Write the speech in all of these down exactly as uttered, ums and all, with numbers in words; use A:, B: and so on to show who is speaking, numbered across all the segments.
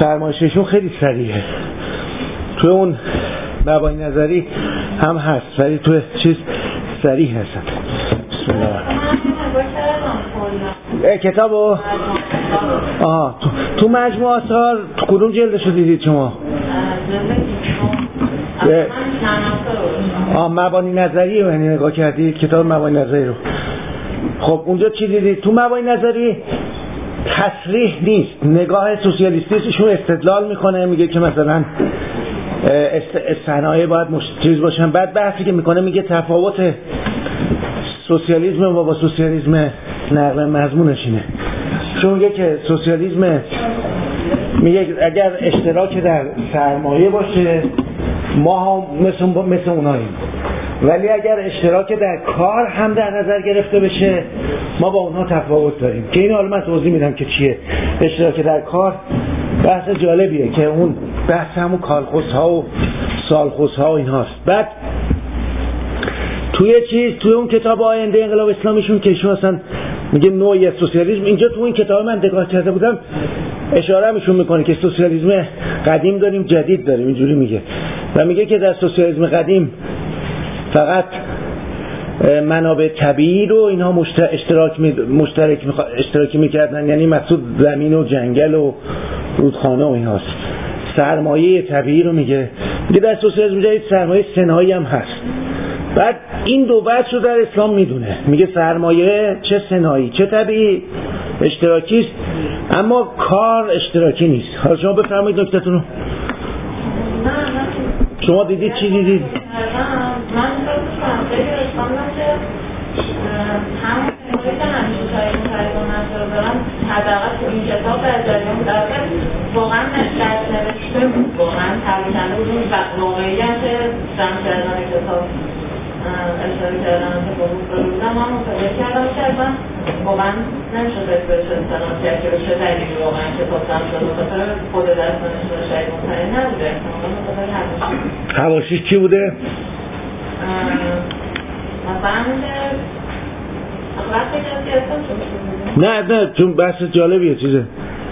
A: فرمایششون خیلی سریعه، توی اون مبانی نظری هم هست ولی توی چیز سریع هستن. بسم الله کتابو آها تو, تو مجموع آثار تو کدوم جلدشو دیدید شما؟ آه مبانی نظری رو یعنی نگاه کردید کتاب مبانی نظری رو. خب اونجا چی دیدید؟ تو مبانی نظری تصریح نیست، نگاه سوسیالیستیشون استدلال میکنه، میگه که مثلا صنایع باید مشتریز باشن. بعد بحثی که میکنه میگه تفاوت سوسیالیسم با با سوسیالیسم نقل مضمونش اینه. چون میگه که سوسیالیسم میگه اگر اشتراک در سرمایه باشه ما هم مثل, مثل اوناییم، ولی اگر اشتراک در کار هم در نظر گرفته بشه ما با اونها تفاوت داریم. که این حالا من توضیح میدم که چیه اشتراک در کار. بحث جالبیه که اون بحث همون کالخوس ها و سالخوس ها و این هاست. بعد توی چیز توی اون کتاب آینده انقلاب اسلامیشون که ایشون اصلا میگه نوعی سوسیالیسم، اینجا تو این کتاب من نگاه کرده بودم اشاره میشون میکنه که سوسیالیسم قدیم داریم جدید داریم، اینجوری میگه و میگه که در سوسیالیسم قدیم فقط منابع طبیعی رو اینها اشتراک می مشترک اشتراکی میکردن، یعنی مقصود زمین و جنگل و رودخانه و ایناست. سرمایه طبیعی رو میگه میگه در سوسیالیسم جدید سرمایه صناعی هم هست. بعد این دو بحث رو در اسلام میدونه، میگه سرمایه چه صناعی چه طبیعی اشتراکی است، اما کار اشتراکی نیست. حالا شما بفرمایید نکته‌تون رو. شما دیدید چی دیدید؟
B: من دوستم خیلی رساندم که همون موردی که همیشه شاید متعلق نشده دارم حداقل تو این کتاب در جریان بود. در واقعا در نوشته بود، واقعا تبریکنده بود اون واقعی هم که جمع کردن کتاب اشاره کردن که با بود برو بودم من مطالعه کردم که اصلا واقعا نمیشد بهش استناد کرد که به چه دلیلی واقعا کتاب جمع شد. بخاطر خود درس نوشته شاید مطالعه نبوده، احتمالا بخاطر حواشی.
A: حواشیش چی بوده؟
B: مثلا که وقتی که اسم شد
A: نه نه چون بحث جالبیه چیزه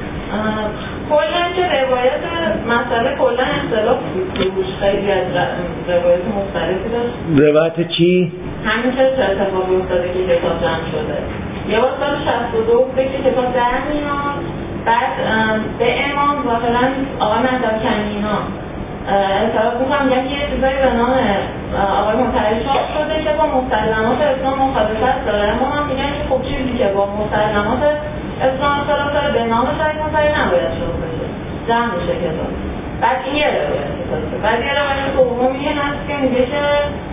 B: کلا که روایت مسئله کلا اختلاف بود، خیلی از روایت مختلفی داشت.
A: روایت چی؟
B: همین که چه اتفاقی افتاده که کتاب جمع شده. یه بار سال شصت و دو بوده که کتاب در میاد، بعد به امام ظاهرا آقای مهدوی کنینا اعتراض میکنم میگن که یه چیزایی به نام آقای مطهری چاپ شده که با مسلمات اسلام مخالفت داره، اما هم میگن که خب چیزی که با مسلمات اسلام خلاف داره به نام شاید مطهری نباید شد بشه، جمع میشه کتاب. بعد این یه روایت کتابه. بعد یه روایت دومی هست که میگه که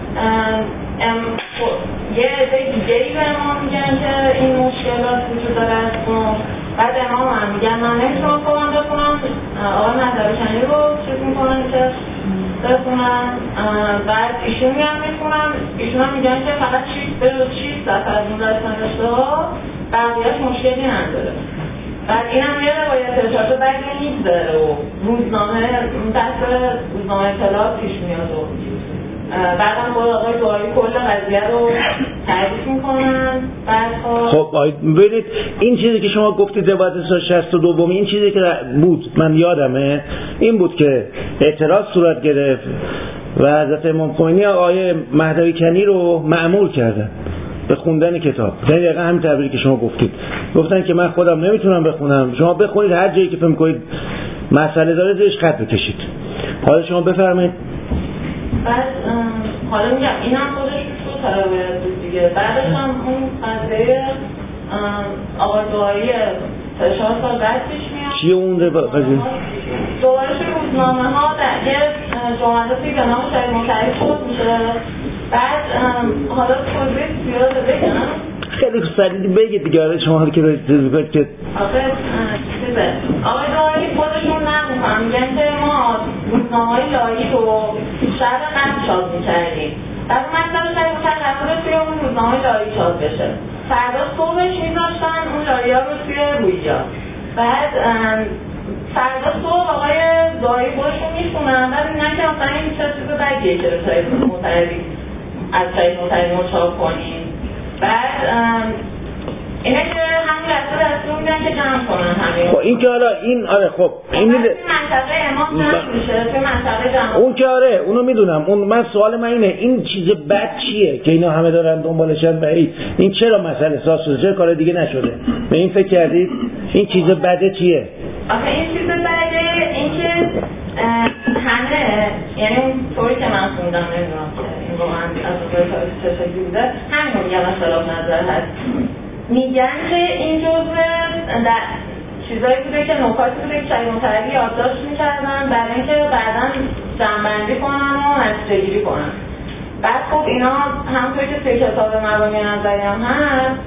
B: ام یه عده دیگه‌ای به امام میگن که این مشکلات وجود داره از قوم. بعد امام هم میگن من نمیتونم قرآن بخونم، آقای مهدوی کنی رو چیز میکنن که بخونن. بعد ایشون میگن میخونن، ایشون هم میگن که فقط چیز به چیز دفعه از اون دست نوشته ها بقیهش مشکلی نداره. بعد این هم یه روایت اشاره بعد میگذاره و روزنامه دست روزنامه اطلاعات پیش میاد و بعدم با آقای دعایی کل قضیه رو تعریف میکنن.
A: خب ببینید این چیزی که شما گفتید روایت سال شصت و دو این چیزی که بود من یادمه این بود که اعتراض صورت گرفت و حضرت امام خمینی آقای مهدوی کنی رو مأمور کردن به خوندن کتاب. دقیقاً همین تعبیری که شما گفتید، گفتن که من خودم نمیتونم بخونم، شما بخونید هر جایی که فکر کنید مسئله داره زیرش خط بکشید. حالا شما بفرمایید.
B: بعد حالا میگم اینم خودش رو تا روایت بود دیگه. بعدش هم اون قضیه آقای دعایی سه چهار سال بعد پیش میاد.
A: چیه اون قضیه؟
B: دوباره روزنامه ها در یه جملاتی به نام شاید مطهری خود میشه. بعد حالا توضیح زیاد بگم
A: خیلی سریع بگید دیگه. آره شما حالا که رو چیز بکنید که
B: آخه چیزه آقای دعایی خودشون نمیکنم میگن که ما روزنامه‌های لایی رو شهر قبل چاپ میکردیم، بعد مطلب شاید تقرار توی اون روزنامه لایی چاپ بشه، فردا صبحش میذاشتن اون لایی ها رو توی رویجا. بعد فردا صبح آقای دعایی خودشون میخونن، بعد میگن که اصلا این چه چیز بدیه که به سایت مطهری از سایت مطهری ما چاپ کنیم. بعد اینه که همین لحظه دستور میدن که جمع کنن همه.
A: خب این که حالا این آره خب این میده
B: منطقه امام جمع میشه تو منطقه جمع.
A: اون که آره اونو میدونم. اون من سوال من اینه این چیز بد چیه که اینا همه دارن دنبالشن؟ به این چرا مسئله ساز شده؟ چرا کار دیگه نشده؟ به این فکر کردید این چیز بده چیه؟
B: آخه این چیز بده این که همه یعنی اون طوری که من خوندم نمیدونم که این واقعا از نظر تاریخ چه شکلی بوده همین میگم اختلاف نظر هست. میگن که این جزء در چیزایی بوده که نکاتی بوده که شهید مطهری یادداشت میکردن برای اینکه بعدا جمع‌بندی کنن و نتیجه گیری کنن. بعد خب اینا همونطوری که توی کتاب مبانی نظری هم هست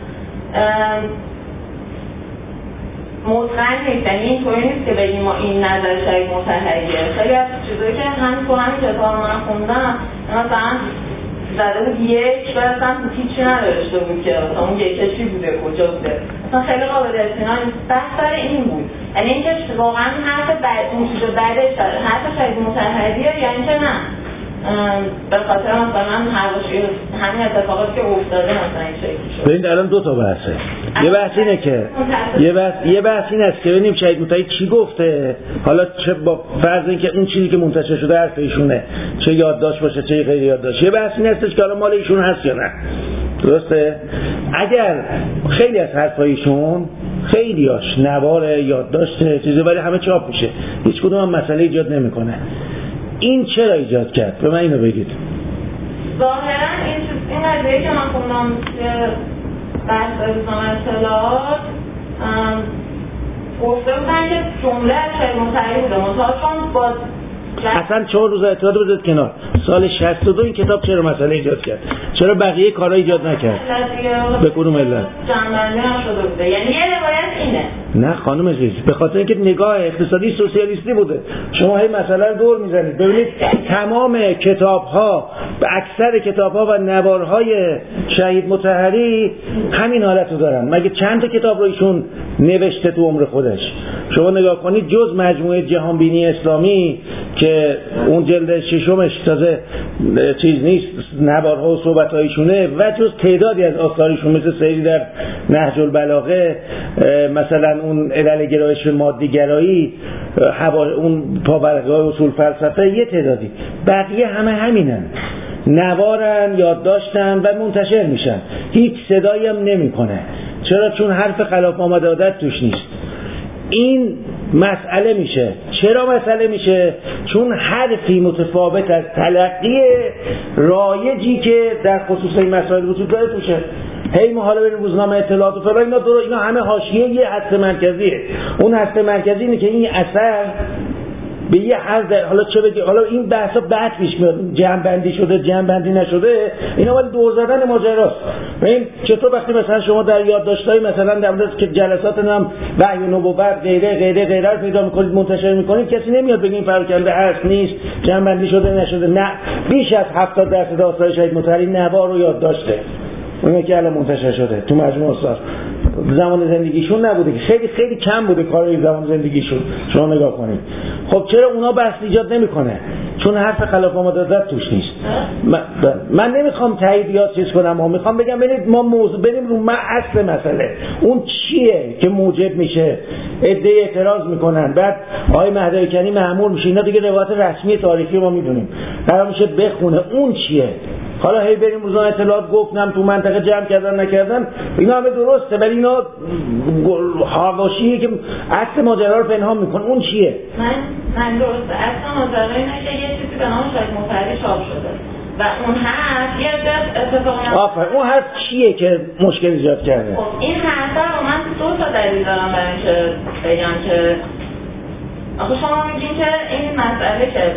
B: مطمئن نیست، یعنی اینطوری نیست که بگیم ما این نظر شهید مطهریه. خیلی از چیزایی که همین تو همین کتاب من خوندم مثلا زده بود یک و اصلا هیچی نداشته بود که مثلا اون یکه چی بوده کجا بوده، مثلا خیلی قابل اطمینان نیست. بحث سر این بود، یعنی اینکه واقعا حرف بعد اون چیز بعدش حرف شهید مطهریه یا اینکه نه به خاطر مثلا حواشی همین اتفاقاتی که افتاده مثلا این شکلی شد.
A: ببینید الان دو تا بحثه. یه بحث اینه که یه بحث یه بحث این است که ببینیم شهید مطهری چی گفته، حالا چه با فرض اینکه اون چیزی که منتشر شده حرف ایشونه، چه یادداشت باشه چه غیر یادداشت. یه بحث این هستش که حالا مال ایشون هست یا نه. درسته؟ اگر خیلی از حرفایشون خیلیاش نوار یادداشت چیزی ولی همه چاپ میشه، هیچ کدوم هم مسئله ایجاد نمیکنه. این چرا ایجاد کرد؟ به من اینو بگید.
B: ظاهرا این چیز این قضیه که من خوندم که بحث روزنامه اطلاعات گفته بودن که جمله از شهید مطهری بوده منتها چون با
A: اصلا چهار روز اعتراض بذارید کنار. سال شصت و دو این کتاب چرا مسئله ایجاد کرد؟ چرا بقیه کارا ایجاد نکرد؟ به کدوم علت؟
B: جنبندی نشده بوده. یعنی یه روایت اینه.
A: نه خانم عزیز، به خاطر اینکه نگاه اقتصادی سوسیالیستی بوده. شما هی مسئله رو دور میزنید. ببینید تمام کتاب‌ها، اکثر کتاب‌ها و نوارهای شهید مطهری همین حالت رو دارن. مگه چند تا کتاب رو ایشون نوشته تو عمر خودش؟ شما نگاه کنید جز مجموعه جهانبینی اسلامی که اون جلد ششمش تازه چیز نیست، نوارها و صحبت‌هایشونه و جز تعدادی از آثارشون مثل سیری در نهج البلاغه، مثلا اون علل گرایش مادی گرایی، اون پاورق‌های اصول فلسفه، یه تعدادی. بقیه همه همینن، نوارن، یادداشتن و منتشر میشن، هیچ صدایی هم نمیکنه. چرا؟ چون حرف خلاف آمد عادت توش نیست. این مسئله میشه. چرا مسئله میشه؟ چون حرفی متفاوت از تلقی رایجی که در خصوص این مسائل وجود داره توشه. هی ما حالا بریم روزنامه اطلاعات و فلان، اینا درو اینا همه حاشیه یه هسته مرکزیه. اون هسته مرکزی اینه که این اثر به یه حد، حالا چه بگی، حالا این بحثا بعد پیش میاد، جمع بندی شده جمع بندی نشده، اینا ولی دور زدن ماجراست. ببین چطور وقتی مثلا شما در یادداشت‌های مثلا در مورد که جلسات هم وحی و نبوت غیره غیره غیره رو پیدا می‌کنید منتشر می‌کنید، کسی نمیاد بگه این پراکنده هست نیست، جمع بندی شده نشده. نه، بیش از هفتاد درصد آثار شهید مطهری نوار رو یادداشته. اون که الان منتشر شده تو مجموعه آثار زمان زندگیشون نبوده، که خیلی خیلی کم بوده کارای زمان زندگیشون. شما نگاه کنید. خب چرا اونا بحث ایجاد نمیکنه؟ چون حرف خلاف آمد توش نیست. من, من نمیخوام تاییدیات چیز کنم، ما میخوام بگم ببینید ما موضوع بریم رو من اصل مسئله اون چیه که موجب میشه عده‌ای اعتراض میکنن، بعد آقای مهدی کنی مأمور میشه. اینا دیگه روایت رسمی تاریخی ما میدونیم، قرار میشه بخونه اون چیه. حالا هی بریم روزنامه اطلاعات گفتم تو منطقه جمع کردن نکردن، اینا همه درسته، ولی اینا حواشیه که اصل ماجرا رو پنهان میکنه. اون چیه؟
B: من من درسته اصل ماجرا اینه که یه چیزی به نام شهید مطهری چاپ شده و اون حرف یه دست اتفاقا
A: آفرین. اون حرف چیه که مشکل ایجاد کرده؟
B: خب این حرف رو من دو تا دلیل دارم برای اینکه بگم که آخه شما میگین که این مسئله که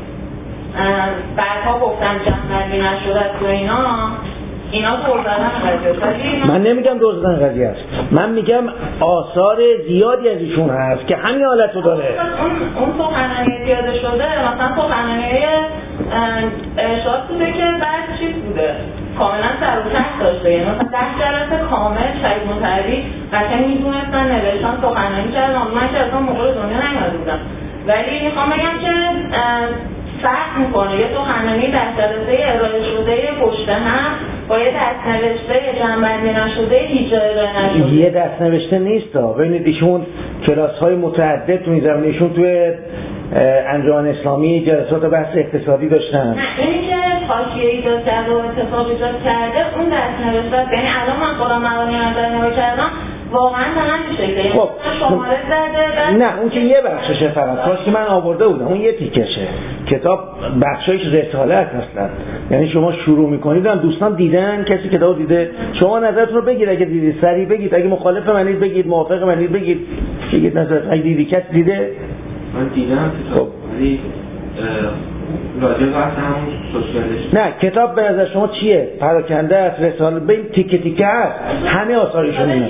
B: بعدها گفتن جمع‌بندی نشده است و اینا اینا دور زدن قضیه است.
A: من نمیگم دور زدن قضیه است، من میگم آثار زیادی از ایشون هست که همین حالت رو داره.
B: اون اون سخنرانی زیاده شده، مثلا سخنرانی ارشاد بوده که بعد چیز بوده کاملا سر و ته داشته، یعنی مثلا ده جلسه کامل شهید مطهری قشنگ میدونستن نوشتن سخنرانی کردن. من که اصلا موقع دنیا نیومده بودم، ولی میخوام بگم که فرق میکنه یه سخنرانی در جلسه ارائه شده پشت هم با یه دست‌نوشته جمع‌بندی نشده هیچ ارائه نشده.
A: یه دست‌نوشته نیست ها. ببینید ایشون کلاس‌های متعدد تو این زمینه، ایشون توی انجمن اسلامی جلسات بحث اقتصادی داشتن.
B: نه اینی که حاشیه ایجاد کرده و اتفاق ایجاد کرده اون دست‌نوشته، یعنی الان من خودم مبانی نظر نگاه کردم واقعا به همین شکله.
A: خب
B: شماره زده.
A: نه اون که یه بخششه، فقط کاش که من آورده بودم اون یه تیکشه. کتاب بخشایش رساله است اصلا. یعنی شما شروع میکنید، دوستان دیدن، کسی کتابو دیده، شما نظرتون رو بگید، اگه دیدید سریع بگید، اگه مخالف منید بگید، موافق منید بگید، بگید نظر. اگه دیدی کسی دیده؟
C: من دیدم کتاب، ولی راجع به همون سوسیالیسم.
A: نه کتاب به نظر شما چیه؟ پراکنده است، رساله، ببین تیکه تیکه هست، همه آثارشون اینه.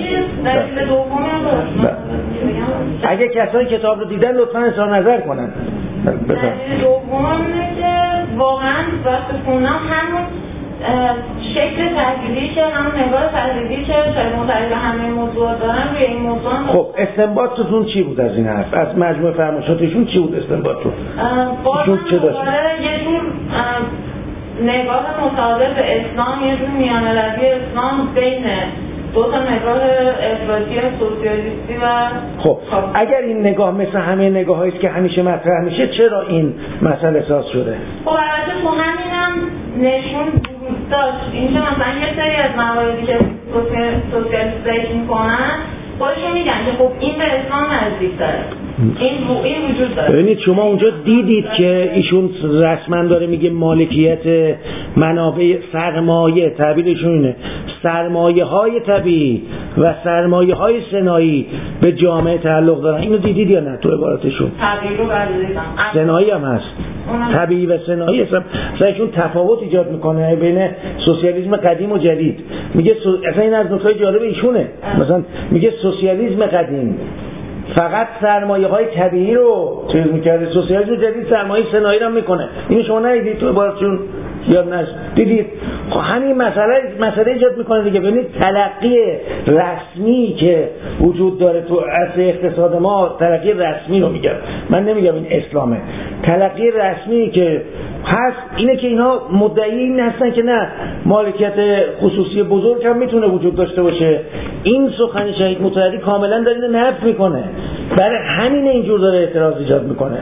A: اگه کسایی کتاب رو دیدن لطفا اظهار نظر کنن.
B: دلیل دوم اینه که واقعا وقتی خوندم همون شکل تحلیلی که همون نگاه تحلیلی که شاید متعلق به همه موضوعات دارن روی این موضوع.
A: خب استنباطتون چی بود از این حرف؟ از مجموع فرمایشاتشون چی بود استنباطتون؟
B: ایشون چه داشت؟ یه جور نگاه مطابق به اسلام، یه جور میانه روی اسلام بین دو تا نگاه افراطی سوسیالیستی و
A: خب اگر این نگاه مثل همه نگاهایی است که همیشه مطرح میشه، چرا این مسئله اساس شده؟
B: خب البته تو همینم نشون داشت اینکه مثلا یه سری از مواردی که سوسیالیست ذکر میکنن خودشون میگن که خب این به اسلام نزدیک داره، این این وجود داره.
A: ببینید شما اونجا دیدید که ایشون رسما داره میگه مالکیت منابع سرمایه، تعبیرشون اینه سرمایه های طبیعی و سرمایه های صناعی به جامعه تعلق دارن. اینو دیدید یا نه تو عباراتشون؟
B: طبیعی رو بردیدم،
A: صناعی هم هست، طبیعی و صناعی اصلا ایشون تفاوت ایجاد میکنه بین سوسیالیسم قدیم و جدید. میگه سو... اصلا این از نکته جالب ایشونه. مثلا میگه سوسیالیسم قدیم فقط سرمایه های طبیعی رو چیز میکرده، سوسیالیسم جدید سرمایه صناعی رو میکنه. اینو شما ندیدید تو عباراتشون؟ یاد نشد دیدید؟ خب همین مسئله مسئله ایجاد میکنه دیگه. ببینید تلقی رسمی که وجود داره تو اصل اقتصاد ما، تلقی رسمی رو میگم، من نمیگم این اسلامه، تلقی رسمی که هست اینه که اینا مدعی این هستن که نه مالکیت خصوصی بزرگ هم میتونه وجود داشته باشه. این سخن شهید مطهری کاملا داره اینو نفی میکنه، برای همین اینجور داره اعتراض ایجاد میکنه.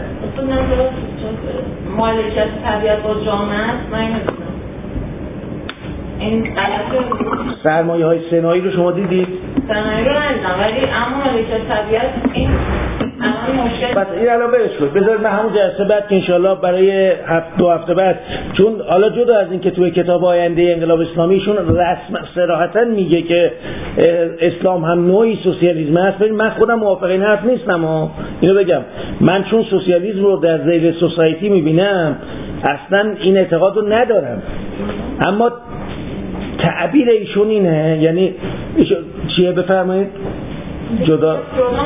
B: مالکیت طبیعت با جامعه است، من این
A: سرمایه های صناعی رو شما دیدید؟
B: صناعی رو ندیدم، ولی اما مالکیت طبیعت این الان مشکل.
A: بس این الان برش بود. بذار من همون جلسه بعد که انشالله برای هفت دو هفته بعد، چون حالا جدا از این که توی کتاب آینده انقلاب اسلامیشون رسم صراحتا میگه که اسلام هم نوعی سوسیالیسم است، ولی من خودم موافق این حرف نیستم ها. اینو بگم، من چون سوسیالیسم رو در ذیل سوسایتی میبینم اصلا این اعتقاد رو ندارم، اما تعبیر ایشون اینه. یعنی ایشون چیه بفرمایید؟ جدا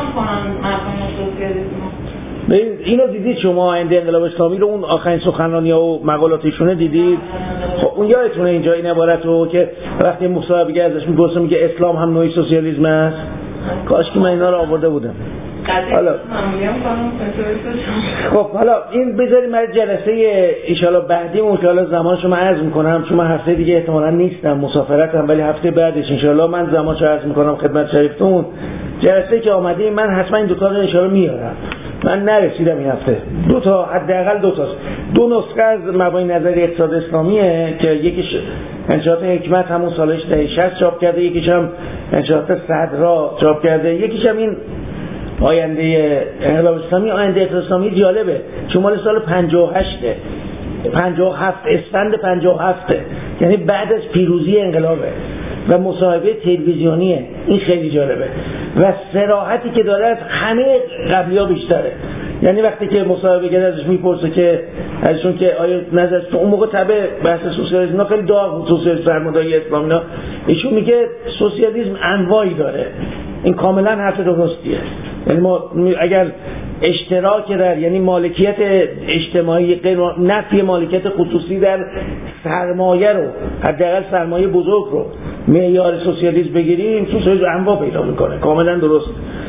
A: ببین اینو دیدید شما آینده انقلاب اسلامی رو، اون آخرین سخنرانی‌ها و مقالاتشون دیدید؟ خب اون یادتونه اینجا این عبارت رو که وقتی مصاحبه ازش میگه میگه اسلام هم نوعی سوسیالیسم است. کاش که من اینا رو آورده بودم. حالا خب حالا این بذاریم برای جلسه انشالله بعدی اون که حالا زمانشو من عرض میکنم، چون من هفته دیگه احتمالاً نیستم، مسافرتم، ولی هفته بعدش انشالله من زمانشو عرض میکنم خدمت شریفتون. جلسه که آمده من حتما این دو تا رو انشالله میارم. من نرسیدم این هفته، دو تا حداقل دو تاست. دو نسخه از مبانی نظری اقتصاد اسلامیه که یکیش انشاءات حکمت همون سالش دهه شصت چاپ کرده، یکیش هم انشاءات صدرا چاپ کرده، یکیش هم این آینده انقلاب اسلامی. آینده اقتصاد اسلامی جالبه چون مال سال پنجاه و هشت پنجاه و هفت اسفند پنجاه و هفت، یعنی بعد از پیروزی انقلابه و مصاحبه تلویزیونیه. این خیلی جالبه و صراحتی که داره از همه قبلی‌ها بیشتره. یعنی وقتی که مصاحبه کرده ازش میپرسه که ازشون که آیا نظر تو اون موقع تبع بحث سوسیالیسم خیلی داغ بود، سوسیالیسم فرمانداری اسلامی اینا، ایشون میگه سوسیالیسم انواعی داره. این کاملا حرف درستیه. یعنی ما اگر اشتراک در یعنی مالکیت اجتماعی غیر نفی مالکیت خصوصی در سرمایه رو، حداقل سرمایه بزرگ رو معیار سوسیالیسم بگیریم، سوسیالیسم انواع پیدا میکنه. کاملا درست.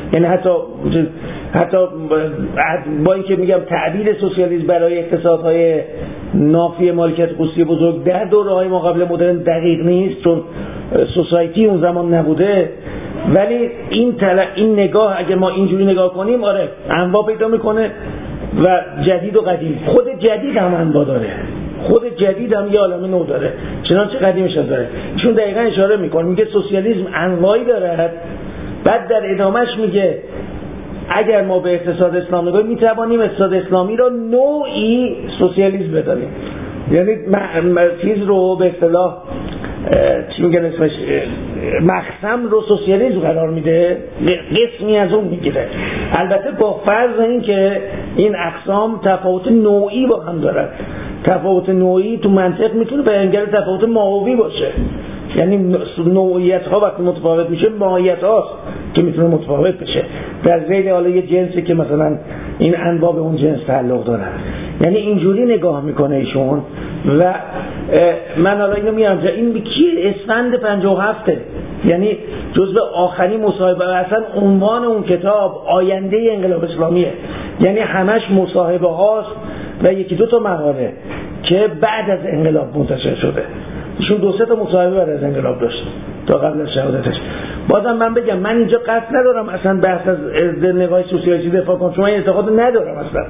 A: یعنی حتی حتی با اینکه میگم تعبیر سوسیالیسم برای اقتصادهای نافی مالکیت خصوصی بزرگ در دوره‌های ما قبل مدرن دقیق نیست، چون سوسایتی اون زمان نبوده، ولی این تل... این نگاه اگه ما اینجوری نگاه کنیم آره انواع پیدا میکنه و جدید و قدیم. خود جدید هم انواع داره، خود جدید هم یه عالمه نو داره، چنانچه قدیمش هم داره. چون دقیقا اشاره میکنه، میگه سوسیالیسم انواعی داره، بعد در ادامهش میگه اگر ما به اقتصاد اسلام نگاه میتوانیم اقتصاد اسلامی را نوعی سوسیالیسم بدانیم. یعنی چیز رو به اصطلاح چی میگن اسمش مخزن رو سوسیالیسم قرار میده، قسمی از اون میگیره، البته با فرض این که این اقسام تفاوت نوعی با هم دارن. تفاوت نوعی تو منطق میتونه بیانگر تفاوت ماهوی باشه، یعنی نوعیت ها وقتی متفاوت میشه ماهیت هاست که میتونه متفاوت بشه در ذیل حالا یه جنسی که مثلا این انواع به اون جنس تعلق دارن. یعنی اینجوری نگاه میکنه ایشون. و من حالا اینو میارم این کی اسفند پنجاه و هفت، یعنی جزء آخرین مصاحبه، اصلا عنوان اون کتاب آینده انقلاب اسلامیه، یعنی همش مصاحبه هاست و یکی دو تا مقاله که بعد از انقلاب منتشر شده. ایشون دو سه تا مصاحبه بعد از انقلاب داشت تا قبل از شهادتش. بازم من بگم من اینجا قصد ندارم اصلا بحث از نگاه سوسیالیستی دفاع کنم، چون من اعتقاد ندارم اصلا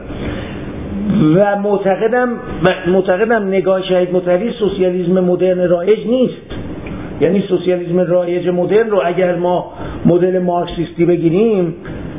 A: و معتقدم و معتقدم نگاه شهید مطهری سوسیالیسم مدرن رایج نیست. یعنی سوسیالیسم رایج مدرن رو اگر ما مدل مارکسیستی بگیریم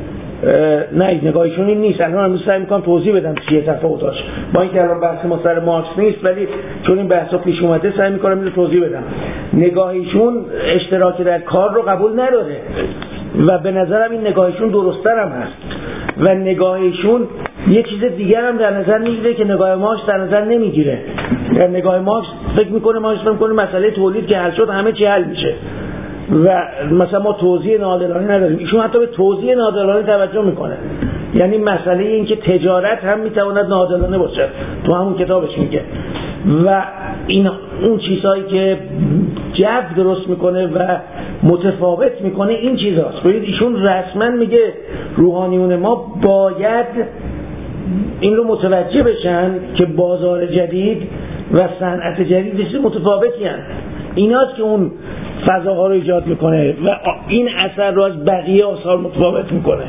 A: نه، نگاهشون این نیست. الان من سعی می‌کنم توضیح بدم چیه تفاوتاش، با اینکه الان بحث ما سر مارکس نیست، ولی چون این بحثا پیش اومده سعی می‌کنم اینو توضیح بدم. نگاهشون اشتراک در کار رو قبول نداره و به نظرم این نگاهشون درست‌تر هم هست و نگاهشون یه چیز دیگر هم در نظر میگیره که نگاه مارکس در نظر نمیگیره. در نگاه مارکس فکر میکنه مارکس فکر میکنه مسئله تولید که حل شد همه چی حل میشه و مثلا ما توزیع ناعادلانه نداریم. ایشون حتی به توزیع ناعادلانه توجه میکنه، یعنی مسئله این که تجارت هم میتواند ناعادلانه باشه، تو همون کتابش میگه. و این اون چیزهایی که جو درست میکنه و متفاوت میکنه این چیزاست. ببینید ایشون رسما میگه روحانیون ما باید این رو متوجه بشن که بازار جدید و صنعت جدید چیز متفاوتی هستند. ایناست که اون فضاها رو ایجاد میکنه و این اثر رو از بقیه آثار متفاوت میکنه.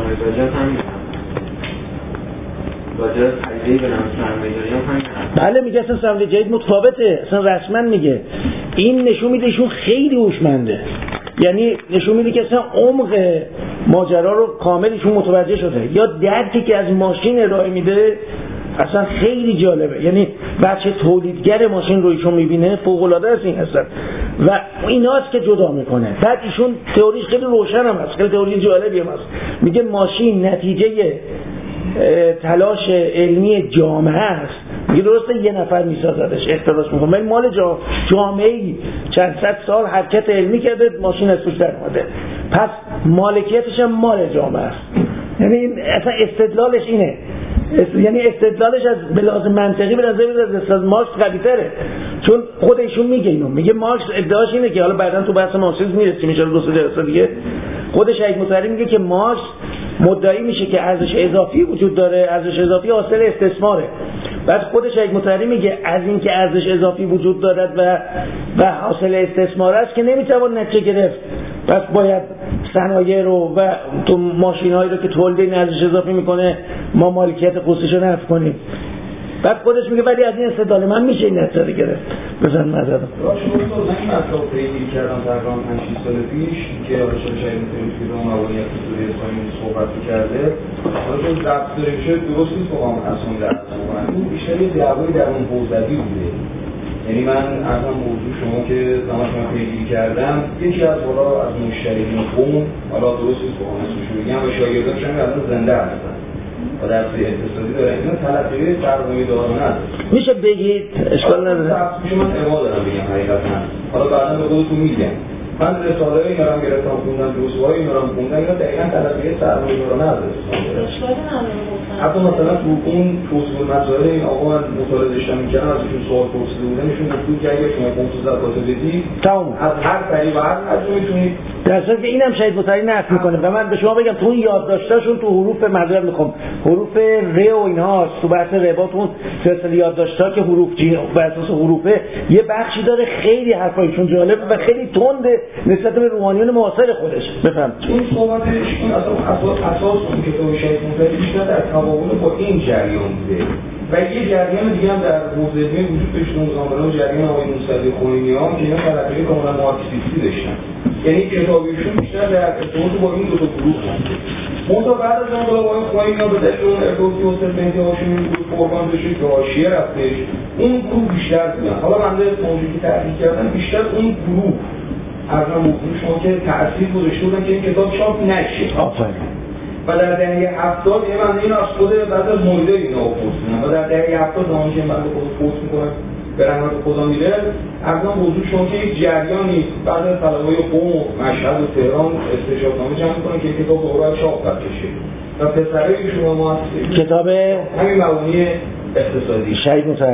A: بله میگه اصلا سرمایه جدید متفاوته، اصلا رسما میگه. این نشون میده ایشون خیلی هوشمنده، یعنی نشون میده که اصلا عمق ماجرا رو کامل ایشون متوجه شده. یا درکی که از ماشین ارائه میده اصلا خیلی جالبه، یعنی بچه تولیدگر ماشین رو ایشون میبینه فوق العاده است این هستن و ایناست که جدا میکنه. بعد ایشون تئوریش خیلی روشن هم هست، خیلی تئوری جالبی هم هست. میگه ماشین نتیجه تلاش علمی جامعه است. میگه درسته یه نفر میسازدش اختراعش میکنه، ولی مال جا... جامعه‌ای چند صد سال حرکت علمی کرده ماشین از توش در اومده، پس مالکیتش هم مال جامعه است. یعنی این اصلا استدلالش اینه، یعنی استدلالش از به لحاظ منطقی به نظر میاد از استدلال مارکس قوی‌تره، چون خود ایشون میگه اینو. میگه مارکس ادعاش اینه که حالا بعداً تو بحث مارکسیسم میرسیم میشه دو سه جلسه دیگه. خود شهید مطهری میگه که مارکس مدعی میشه که ارزش اضافی وجود داره، ارزش اضافی حاصل استثماره. بعد خود شهید مطهری میگه از این که ارزش اضافی وجود دارد و و حاصل استثمار است که نمیتوان نتیجه گرفت، پس باید صنایع رو و تو ماشینایی رو که تولید ارزش اضافی میکنه ما مالکیت خصوصیشو نفی کنیم. بعد خودش میگه ولی از این استدلال من میشه این نتیجه گرفت. بزن مذهب
D: راست بود. من این مطلب پیگیری کردم تقریبا پنج شش سال پیش که آقای شهید مطهری که اون موقعی از سوریه اسلامی صحبت کرده، حالا چون ضبط داره میشه درست نیست واقعا اصلا در واقعا این بیشتر یه دعوایی در اون حوزوی بوده. یعنی من از اون موضوع شما که زمانش من پیگیری کردم یکی از والا از مشتریان قوم، حالا درست نیست واقعا اسمشو بگم، و شاگرداش هم الان زنده هستن و درس اقتصادی داره، اینا تلقی سرمایه دارانه است.
A: میشه بگید اشکال نداره.
D: میشه من اما دارم بگم حقیقتا، حالا بعدا به خودتون میگم. من رساله اینا رو گرفتم خوندم، رسوهای اینا رو خوندم، اینا دقیقاً طرفیه سرمایه‌دارانه نداره.
B: اشکالی نداره گفتن.
D: حتی مثلا تو اون توصیف مسائل این آقا من مطالعه داشتم می‌کردم، ازشون سوال پرسیده بودم، ایشون گفتن که اگه شما خمس زکات بدی
A: تمام
D: از هر طریق و هر حجمی می‌تونید.
A: در صورتی که اینم شهید مطهری نقد میکنه و من به شما بگم تو اون یادداشتاشون تو حروف معذرت میخوام حروف ر و اینها تو بحث ربا تو سلسله یادداشت‌ها که حروف جی بر اساس حروفه یه بخشی داره خیلی حرفایشون جالب و خیلی تند نسبت به روحانیون معاصر خودش. بفهم
D: این صحبتش اون اصلا اساس اساس اون کتاب شهید مطهری بیشتر در تقابل با این جریان بوده و یه جریان دیگه هم در حوزه علمی وجود داشت، اون زمان جریان آقای موسوی خمینیان که اینا تلقی کاملا مارکسیستی داشتن، یعنی کتابیشون بیشتر در ارتباط با این دو تا گروه بود. منتها بعد از اون بالا آقای خمینی به دلیل اون ارتباطی و سرپنتی هاشون این گروه قربان بشه که حاشیه رفتش، اون گروه بیشتر بودن. حالا بنده موضوعی که تحقیق کردم بیشتر اون گروه ارزم بکنم شما که تأثیر گذاشته بودن که این کتاب چاپ نشه.
A: آفرین.
D: و در دهه هفتاد یه من این از خود بعد از مویده اینا پرسیدم و در دهه هفتاد زمانی که من خود پست میکنم به رحمت خدا میره ارزم بزرگ شما که یک جریانی بعد از طلبای قم و مشهد و تهران استشهادنامه جمع میکنن که کتاب باید چاپ بشه و پسره که شما ما
A: کتاب
D: همین مبانی اقتصادی
A: شهید مطهری.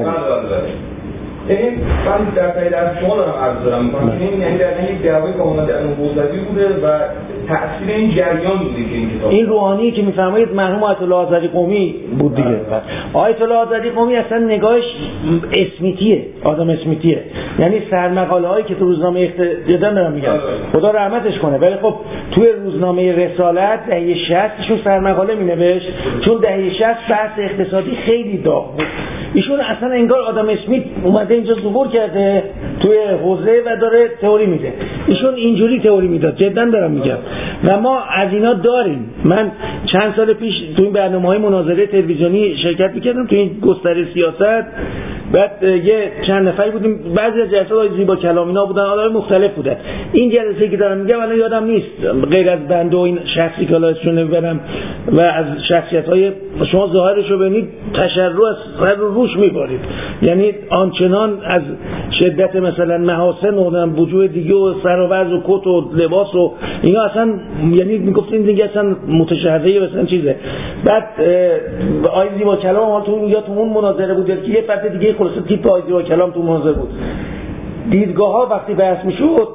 D: یعنی من در پای در شما دارم عرض دارم میکنم که این یعنی در یک دعوای کاملا در اون بوزدی بوده و تأثیر این جریان بوده که این کتاب
A: این روحانی که میفرمایید مرحوم آیت الله آذری قمی بود دیگه. آیت الله آذری قمی اصلا نگاهش اسمیتیه، آدم اسمیتیه، یعنی سرمقاله هایی که تو روزنامه اقتدار دارم میگم خدا رحمتش کنه، ولی خب توی روزنامه رسالت دهه شصت شون سرمقاله مینوشت چون دهه شصت بحث اقتصادی خیلی داغ بود. ایشون اصلا انگار آدم اسمیت اومده اینجا ظهور کرده توی حوزه و داره تئوری میده. ایشون اینجوری تئوری میداد، جدا دارم میگم و ما از اینا داریم. من چند سال پیش تو این برنامه‌های مناظره تلویزیونی شرکت میکردم تو این گستره سیاست، بعد یه چند نفری بودیم، بعضی از جلسات های زیبا کلامینا بودن، آدمای مختلف بودن. این جلسه که دارم میگم الان یادم نیست غیر از بنده و این شخصی که الانشون نمیبرم و از شخصیت‌های شما ظاهرش رو ببینید تشرع از سر رو روش میبارید، یعنی آنچنان از شدت مثلا محاسن و وجوه دیگه و سر و وضع و کت و لباس و اینا اصلا یعنی میگفتین دیگه اصلا متشرعه مثلا چیزه. بعد آیه زیبا کلام ما تو یا تو اون مناظره بود که یه فرد دیگه خلاصه تیپ آیه زیبا کلام تو مناظره بود. دیدگاه ها وقتی بحث میشد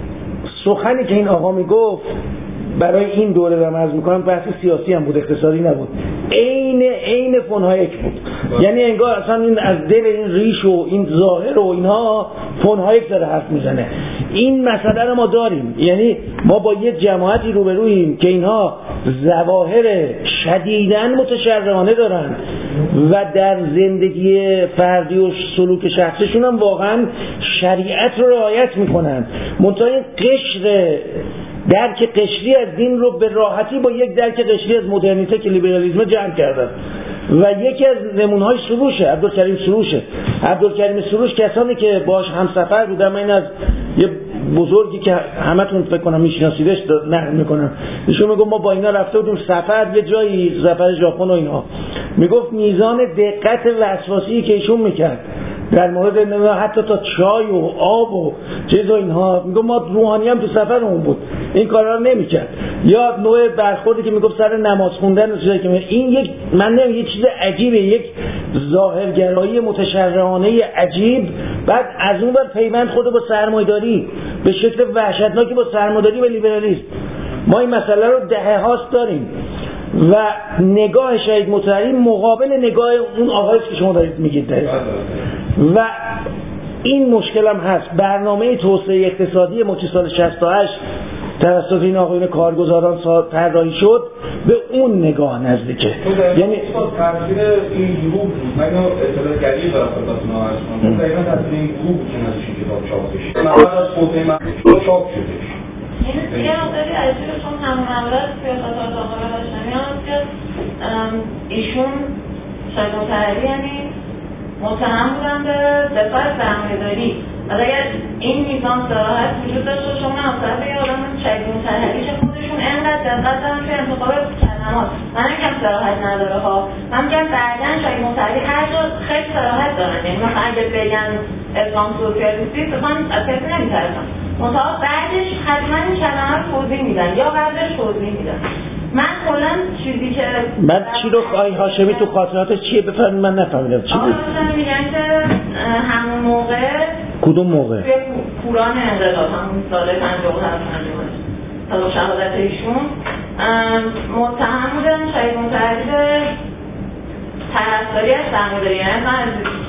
A: سخنی که این آقا میگفت برای این دوره رو عرض میکنم بحث سیاسی هم بود، اقتصادی نبود، عین عین فون هایک بود. یعنی انگار اصلا این از دل این ریش و این ظاهر و اینها فون هایک داره حرف میزنه. این مسئله رو ما داریم، یعنی ما با یه جماعتی روبرویم که اینها ظواهر شدیداً متشرعانه دارن و در زندگی فردی و سلوک شخصیشون هم واقعا شریعت رو رعایت میکنن. منتها این قشر درک قشری از دین رو به راحتی با یک درک قشری از مدرنیته که لیبرالیسم جمع کردن و یکی از نمونه‌های سروشه عبدالکریم سروشه. عبدالکریم سروش کسانی که باش همسفر بودن، من از یه بزرگی که همتون فکر کنم میشناسیدش نقل میکنم، ایشون میگه ما با اینا رفته بودیم سفر یه جایی، سفر ژاپن و اینا، میگفت میزان دقت وسواسی که ایشون میکرد در مورد نمیدونم حتی تا چای و آب و چیز و اینها، میگم ما روحانی هم تو سفرمون بود این کارا رو نمیکرد. یا نوع برخوردی که میگفت سر نماز خوندن و چیزایی که میگفت این یک من نمیدونم یه چیز عجیبه، یک ظاهرگرایی متشرعانه عجیب. بعد از اون بر پیوند خود با سرمایه‌داری به شکل وحشتناکی با سرمایه‌داری و لیبرالیسم. ما این مسئله رو دهه هاست داریم و نگاه شهید مطهری مقابل نگاه اون آقایی که شما دارید میگید و این مشکل هم هست. برنامه توسعه اقتصادی مچ سال شصت و هشت توسط این آقایون کارگزاران طراحی شد به اون نگاه نزدیکه.
D: یعنی تاثیر این گروه من اطلاع جدید دارم خدمتتون عرض کنم. دقیقاً تاثیر این گروه بود که نزدیک کتاب چاپ بشه. مثلا از فوتوی مطلوب چاپ شده.
B: این دیگه خیلی عجیبه چون همون حملات سیاست آقای هاشمی هست که ایشون شهید مطهری یعنی متهم بودن به دفاع از سرمایه‌داری. ولی اگر این میزان صراحت وجود داشته شما همسر به آدم شهید مطهری چه خودشون اینقدر دقت دارن که انتخاب کلمات من نمیگم صراحت نداره ها، من میگم بعدا شهید مطهری هر جا خیلی صراحت دارن، یعنی مثلا اگه بگن اسلام سوسیالیستی من از کسی نمیترسم، منطقه بعدش حتما این کلمه رو توضیح میدن یا قبلش توضیح میدن. من کلا چیزی که
A: من چی رو آقای هاشمی تو خاطراتش چیه بفرمایید؟ من نفهمیدم چی بود.
B: آقای میگن که همون موقع
A: کدوم موقع؟
B: توی پوران انقلاب همون سال پنجاه و هفت تا شهادت ایشون متهم بودن شهید مطهری به طرفداری از سرمایه‌داری. یعنی من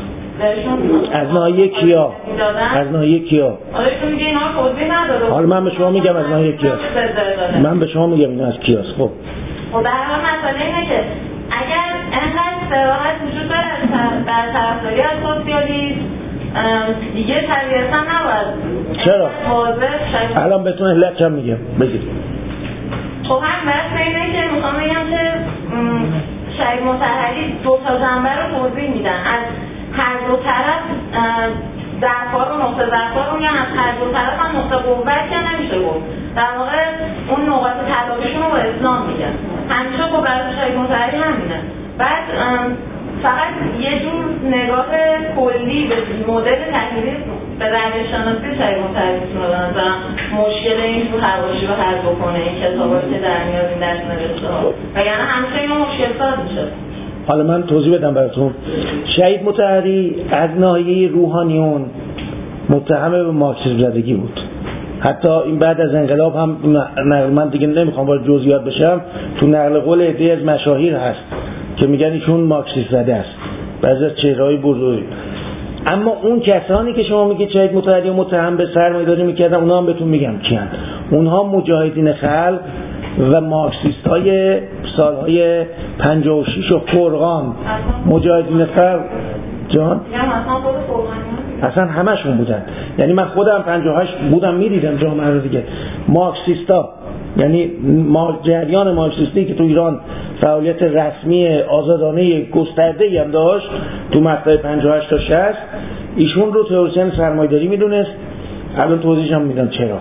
A: از ناحیه کیا؟ از ناحیه کیا؟
B: حالا ایشون میگه اینا رو توضیح نداده.
A: حالا من به شما میگم از ناحیه کیاست. من به شما میگم اینا از کیاست. خب
B: خب در حال مسئله اینه که اگر انقدر صراحت وجود داره در طرفداری از سوسیالیسم دیگه طبیعتا نباید.
A: چرا؟
B: واضح
A: الان بهتون علت هم میگم بگید.
B: خب هم بحث اینه که میخوام بگم که شهید مطهری دو تا جنبه رو توضیح میدن. از هر دو طرف ضعف‌ها رو نقطه ضعف‌ها رو میگن، از هر دو طرف هم نقطه قوت که نمیشه گفت. در واقع اون نقاط تلاقیشون رو با اسلام میگن. همیشه خب برای شهید مطهری همینه. بعد فقط یه جور نگاه کلی به مدل تحلیلی به روش شناسی شهید مطهری میتونه بنظرم مشکل این تو حواشی رو حل بکنه این کتابایی که در میاد این دست نوشته ها وگرنه همیشه اینو مشکل ساز میشه.
A: حالا من توضیح بدم براتون. شهید مطهری از ناحیه روحانیون متهم به مارکسیسم زدگی بود. حتی این بعد از انقلاب هم من دیگه نمیخوام وارد جزئیات بشم، تو نقل قول عده‌ای از مشاهیر هست که میگن ایشون مارکسیسم زده است، بعضی از چهره‌های بزرگ. اما اون کسانی که شما میگید شهید مطهری متهم به سرمایه‌داری میکردن، اونها هم بهتون میگم کیان. اونها مجاهدین خلق و مارکسیست های سالهای پنجاه و شش و فرقان. مجاهدین خلق جان اصلا همشون بودن. یعنی من خودم پنجاه و هشت بودم میدیدم جامعه رو دیگه. مارکسیستا یعنی جریان مارکسیستی که تو ایران فعالیت رسمی آزادانه گسترده‌ای هم داشت تو مقطع پنجاه و هشت تا شصت، ایشون رو تئوریسین سرمایه‌داری میدونست. الان توضیحش هم میدم چرا.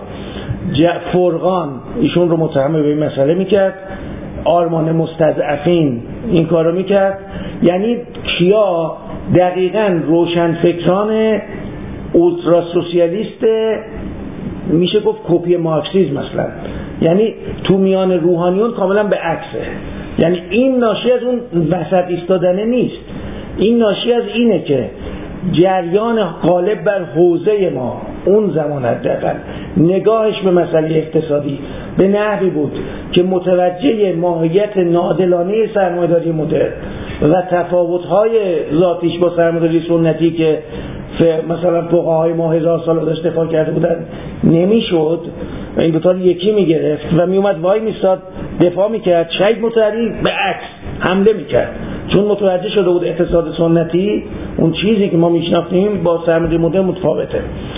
A: فرقان ایشون رو متهم به این مسئله میکرد. آرمان مستضعفین این کارو میکرد. یعنی کیا؟ دقیقاً روشنفکران اولترا سوسیالیست، میشه گفت کپی مارکسیسم مثلا. یعنی تو میان روحانیون کاملا به عکسه. یعنی این ناشی از اون وسط ایستادنه نیست، این ناشی از اینه که جریان غالب بر حوزه ما اون زمان حداقل نگاهش به مسئله اقتصادی به نحوی بود که متوجه ماهیت ناعادلانه سرمایه‌داری مدرن و تفاوت‌های ذاتیش با سرمایه‌داری سنتی که مثلا فقهای ما هزار سال داشت دفاع کرده بودن نمیشد، این دوتا رو یکی میگرفت و میومد وای میستاد دفاع میکرد. شهید مطهری به عکس حمله میکرد، چون متوجه شده بود اقتصاد سنتی اون چیزی که ما میشناختیم با سرمایه‌داری مدرن متفاوته.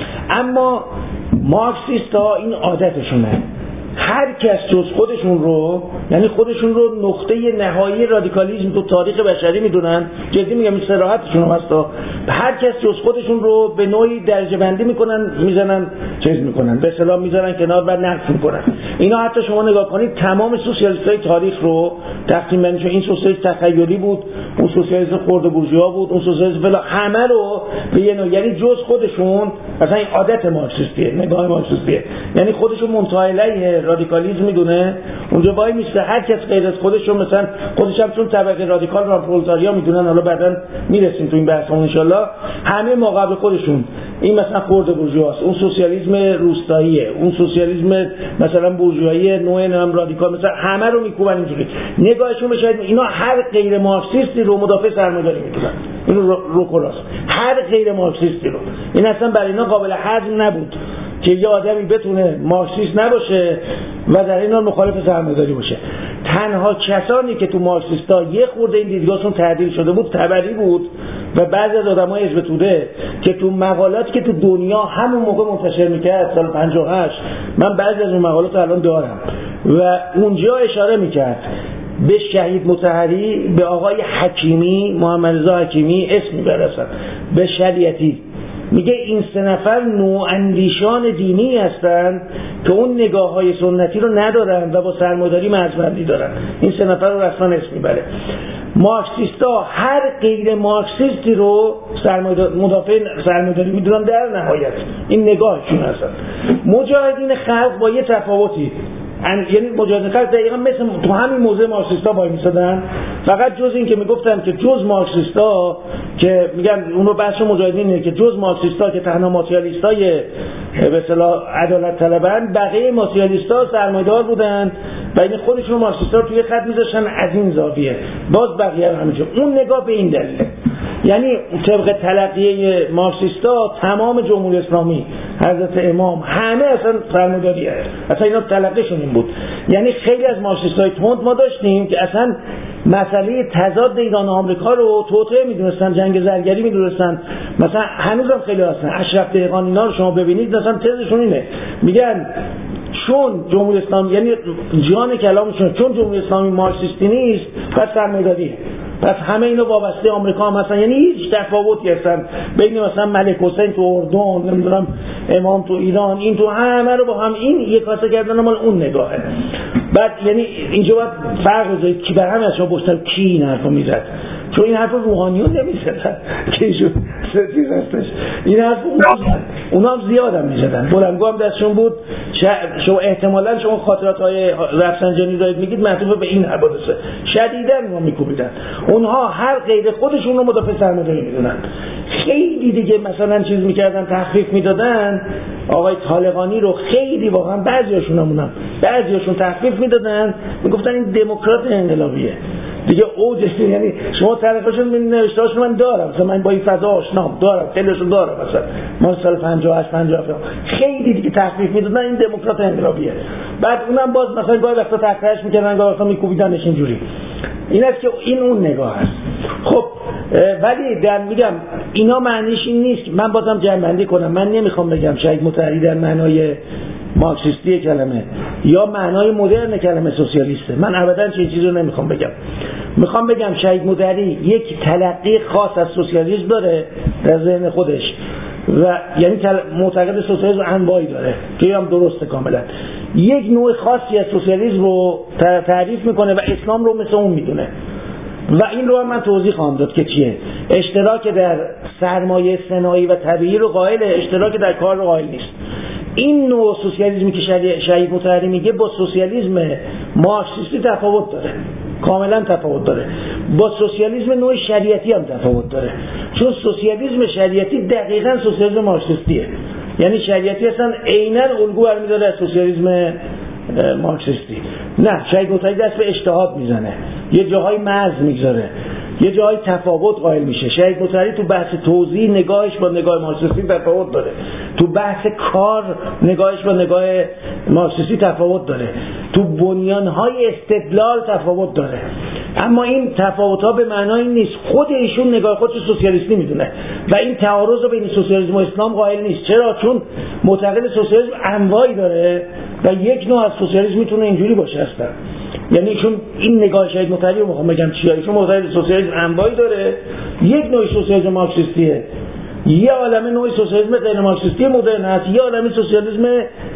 A: اما مارکسیستا این عادتشونه، هر کس جز خودشون رو، یعنی خودشون رو نقطه نهایی رادیکالیسم تو تاریخ بشری میدونن، جدی میگم این صراحتشون هستا، هر کس جز خودشون رو به نوعی درجه بندی میکنن، میزنن چیز میکنن، به اصطلاح میذارن کنار و نقد میکنن. اینا حتی شما نگاه کنید تمام سوسیالیستای تاریخ رو تقسیم بندیشون، این سوسیالیسم تخیلی بود، اون سوسیالیسم خرده بورژوا بود، اون سوسیالیسم فلا، همه رو به یه نوع، یعنی جز خودشون، مثلا این عادت مارکسیستیه، نگاه مارکسیستیه، یعنی خودشون منتهی رادیکالیسم میدونه، اونجا وای میسته هر کس غیر از خودشون، مثلا خودش هم چون طبقه رادیکال را پرولتاریا میدونن، حالا بعداً میرسیم تو این بحثا ان شاء الله، همه ما قبل خودشون این مثلا خرده بورژواست، اون سوسیالیسم روستاییه، اون سوسیالیسم مثلا بورژوایی نوع نام رادیکال، مثلا همه رو میکوبن اینجوری. نگاهشون به شاید اینا هر غیر مارکسیستی رو مدافع سرمایه‌داری میدونن، اینو رو, رو کلاس هر غیر مارکسیستی رو، این اصلا برای اینا قابل هضم نبود که یه آدمی بتونه مارکسیست نباشه و در این حال مخالف سرمایه‌داری باشه. تنها کسانی که تو مارکسیستا یه خورده این دیدگاهشون تعدیل شده بود تبری بود و بعضی از آدمای حزب توده که تو مقالاتی که تو دنیا همون موقع منتشر میکرد سال پنجاه و هشت، من بعضی از اون مقالات الان دارم و اونجا اشاره میکرد به شهید مطهری، به آقای حکیمی، محمد رضا حکیمی اسم میبرسن، به شریعتی، میگه این سه نفر نواندیشان دینی هستند که اون نگاه های سنتی رو ندارن و با سرمایه‌داری مرزبندی دارن. این سه نفر رو رسما اسم میبره. مارکسیستا هر غیر مارکسیستی رو مدافع سرمایه‌داری میدونن در نهایت. این نگاهشون هستن. مجاهدین خلق با یه تفاوتی، یعنی مجاهدین خلق دقیقا مثل تو همین موضع مارکسیستا وای میسادن، فقط جز این که میگفتن که جز مارکسیستا که میگن اونو بحث مجاهدینه که جز مارکسیستا که تنها ماتریالیستای به اصطلاح عدالت طلبن، بقیه ماتریالیستا سرمایه‌دار بودن و این خودشون مارکسیستا رو توی خط میذاشتن از این زاویه، باز بقیه هم همینجور. اون نگاه به این دلیله، یعنی طبق تلقیه مارکسیستا تمام جمهوری اسلامی، حضرت امام، همه اصلا سرمایه‌داری هست. اصلا اینا تلقیشون این بود. یعنی خیلی از مارکسیستای تند ما داشتیم که اصلا مسئله تضاد ایران و آمریکا رو توطئه میدونستن، جنگ زرگری میدونستن. مثلا هنوزم خیلی هستن اشرف دهقانی اینا رو شما ببینید، مثلا تزشون اینه، میگن چون جمهوری اسلامی، یعنی جان کلامشون، چون جمهوری اسلامی مارکسیستی نیست پس سرمایه‌داریه، پس همه اینا وابسته آمریکا هم هستن. یعنی هیچ تفاوتی هستن بین مثلا ملک حسین تو اردن، نمیدونم امام تو ایران، این تو همه رو با هم این یک کاسه کردن، مال اون نگاهه. بعد یعنی اینجا باید فرق بذارید که به همه از شما بستر کی این حرف رو میزد، چون این حرف روحانیون نمیزدن که ایشون سرسیز هستش، این حرف اونا هم زیاد هم میزدن، بلندگو هم دستشون بود. شما احتمالا شما خاطرات های رفسنجانی دارید میگید معطوف به این حوادثه، شدیداً اونا میکوبیدن. اونها هر غیر خودشون رو مدافع سرمایه‌داری میدونن. خیلی دیگه مثلا چیز میکردن، تخفیف میدادن آقای طالقانی رو، خیلی واقعا بعضیاشون همونم بعضیاشون تخفیف میدادن، میگفتن این دموکرات انقلابیه دیگه. اوج، یعنی شما طرفشون من نوشتهاشون من دارم، مثلا من با این فضا آشنام دارم، خیلیشون دارم، مثلا ما سال پنجاه و هشت پنجاه و هفت خیلی دیگه تخفیف میدادن، این دموکرات انقلابیه. بعد اونم باز مثلا گاهی وقتا تکرارش میکردن، گاهی وقتا میکوبیدنش اینجوری. این است که این اون نگاه است. خب ولی در میگم اینا معنیش این نیست. من بازم جمع‌بندی کنم، من نمیخوام بگم شهید مطهری در معنای مارکسیستی کلمه یا معنای مدرن کلمه سوسیالیسته، من ابدا چه چیزی رو نمیخوام بگم. میخوام بگم شهید مطهری یک تلقی خاص از سوسیالیسم داره در ذهن خودش و یعنی معتقد سوسیالیسم انواعی داره که هم درسته کاملا. یک نوع خاصی از سوسیالیسم رو تعریف میکنه و اسلام رو مثل اون میدونه و این رو هم من توضیح خواهم داد که چیه. اشتراک در سرمایه صناعی و طبیعی رو قائل، اشتراک در کار رو قائل نیست. این نوع سوسیالیسمی که شهید مطهری میگه با سوسیالیسم مارکسیستی تفاوت داره، کاملا تفاوت داره. با سوسیالیسم نوع شریعتی هم تفاوت داره، چون سوسیالیسم شریعتی دقیقاً سوسیالیسم مارکسیستیه. یعنی شریعتی اصلا عیناً الگو برمی‌داره از سوسیالیسم مارکسیستی. نه، شهید مطهری دست به اجتهاد میزنه، یه جاهای مرز میگذاره، یه جای تفاوت قائل میشه. شهید مطهری تو بحث توضیح نگاهش با نگاه مارکسیستی تفاوت داره، تو بحث کار نگاهش با نگاه مارکسیستی تفاوت داره، تو بنیانهای استدلال تفاوت داره. اما این تفاوت‌ها به معنای نیست خود ایشون نگاه خودش سوسیالیستی میدونه و این تعارض رو بین سوسیالیسم و اسلام قائل نیست. چرا؟ چون معتقد سوسیالیسم انواعی داره و یک نوع از سوسیالیسم میتونه اینجوری باشه اصلا. یعنی چون این نگاه شهید مطهری رو میخوام بگم چیه، چون معتقد سوسیالیسم انواعی داره، یک نوع سوسیالیسم مارکسیستیه، یه عالمه نوع سوسیالیسم غیر مارکسیستی مدرن هست، یه عالمه سوسیالیسم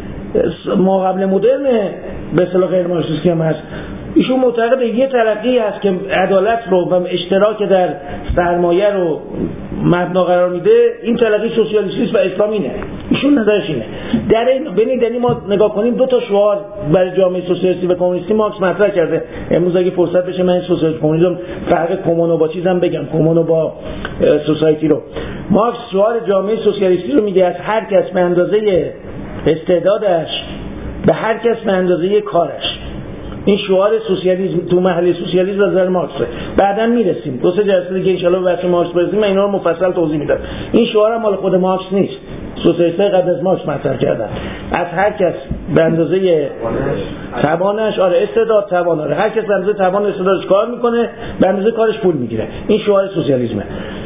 A: ما قبل مدرن به اصطلاح غیر مارکسیستی هم هست. ایشون معتقد یه تلقی هست که عدالت رو و اشتراک در سرمایه رو مبنا قرار میده، این تلقی سوسیالیستی و اسلامینه. ایشون نظرش اینه. در این ببینید یعنی ما نگاه کنیم دو تا شعار برای جامعه سوسیالیستی و کمونیستی مارکس مطرح کرده. امروز اگه فرصت بشه من سوسیالیسم کمونیسم فرق کمونو با چیزام بگم، کمونو با سوسایتی رو. مارکس شعار جامعه سوسیالیستی رو میگه از هر کس به اندازه استعدادش به هر کس به اندازه کارش. این شعار سوسیالیسم تو محل سوسیالیسم از نظر مارکس. بعداً میرسیم دو سه جلسه دیگه ان شاءالله به بحث مارکس برسیم، من اینا رو مفصل توضیح میدم. این شعار هم مال خود مارکس نیست، سوسیالیست‌ها قبل از مارکس مطرح کردن. از هر کس به اندازه توانش، آره استعداد توان، آره هر کس به اندازه توان استعدادش کار میکنه، به اندازه کارش پول میگیره. این شعار سوسیالیسمه.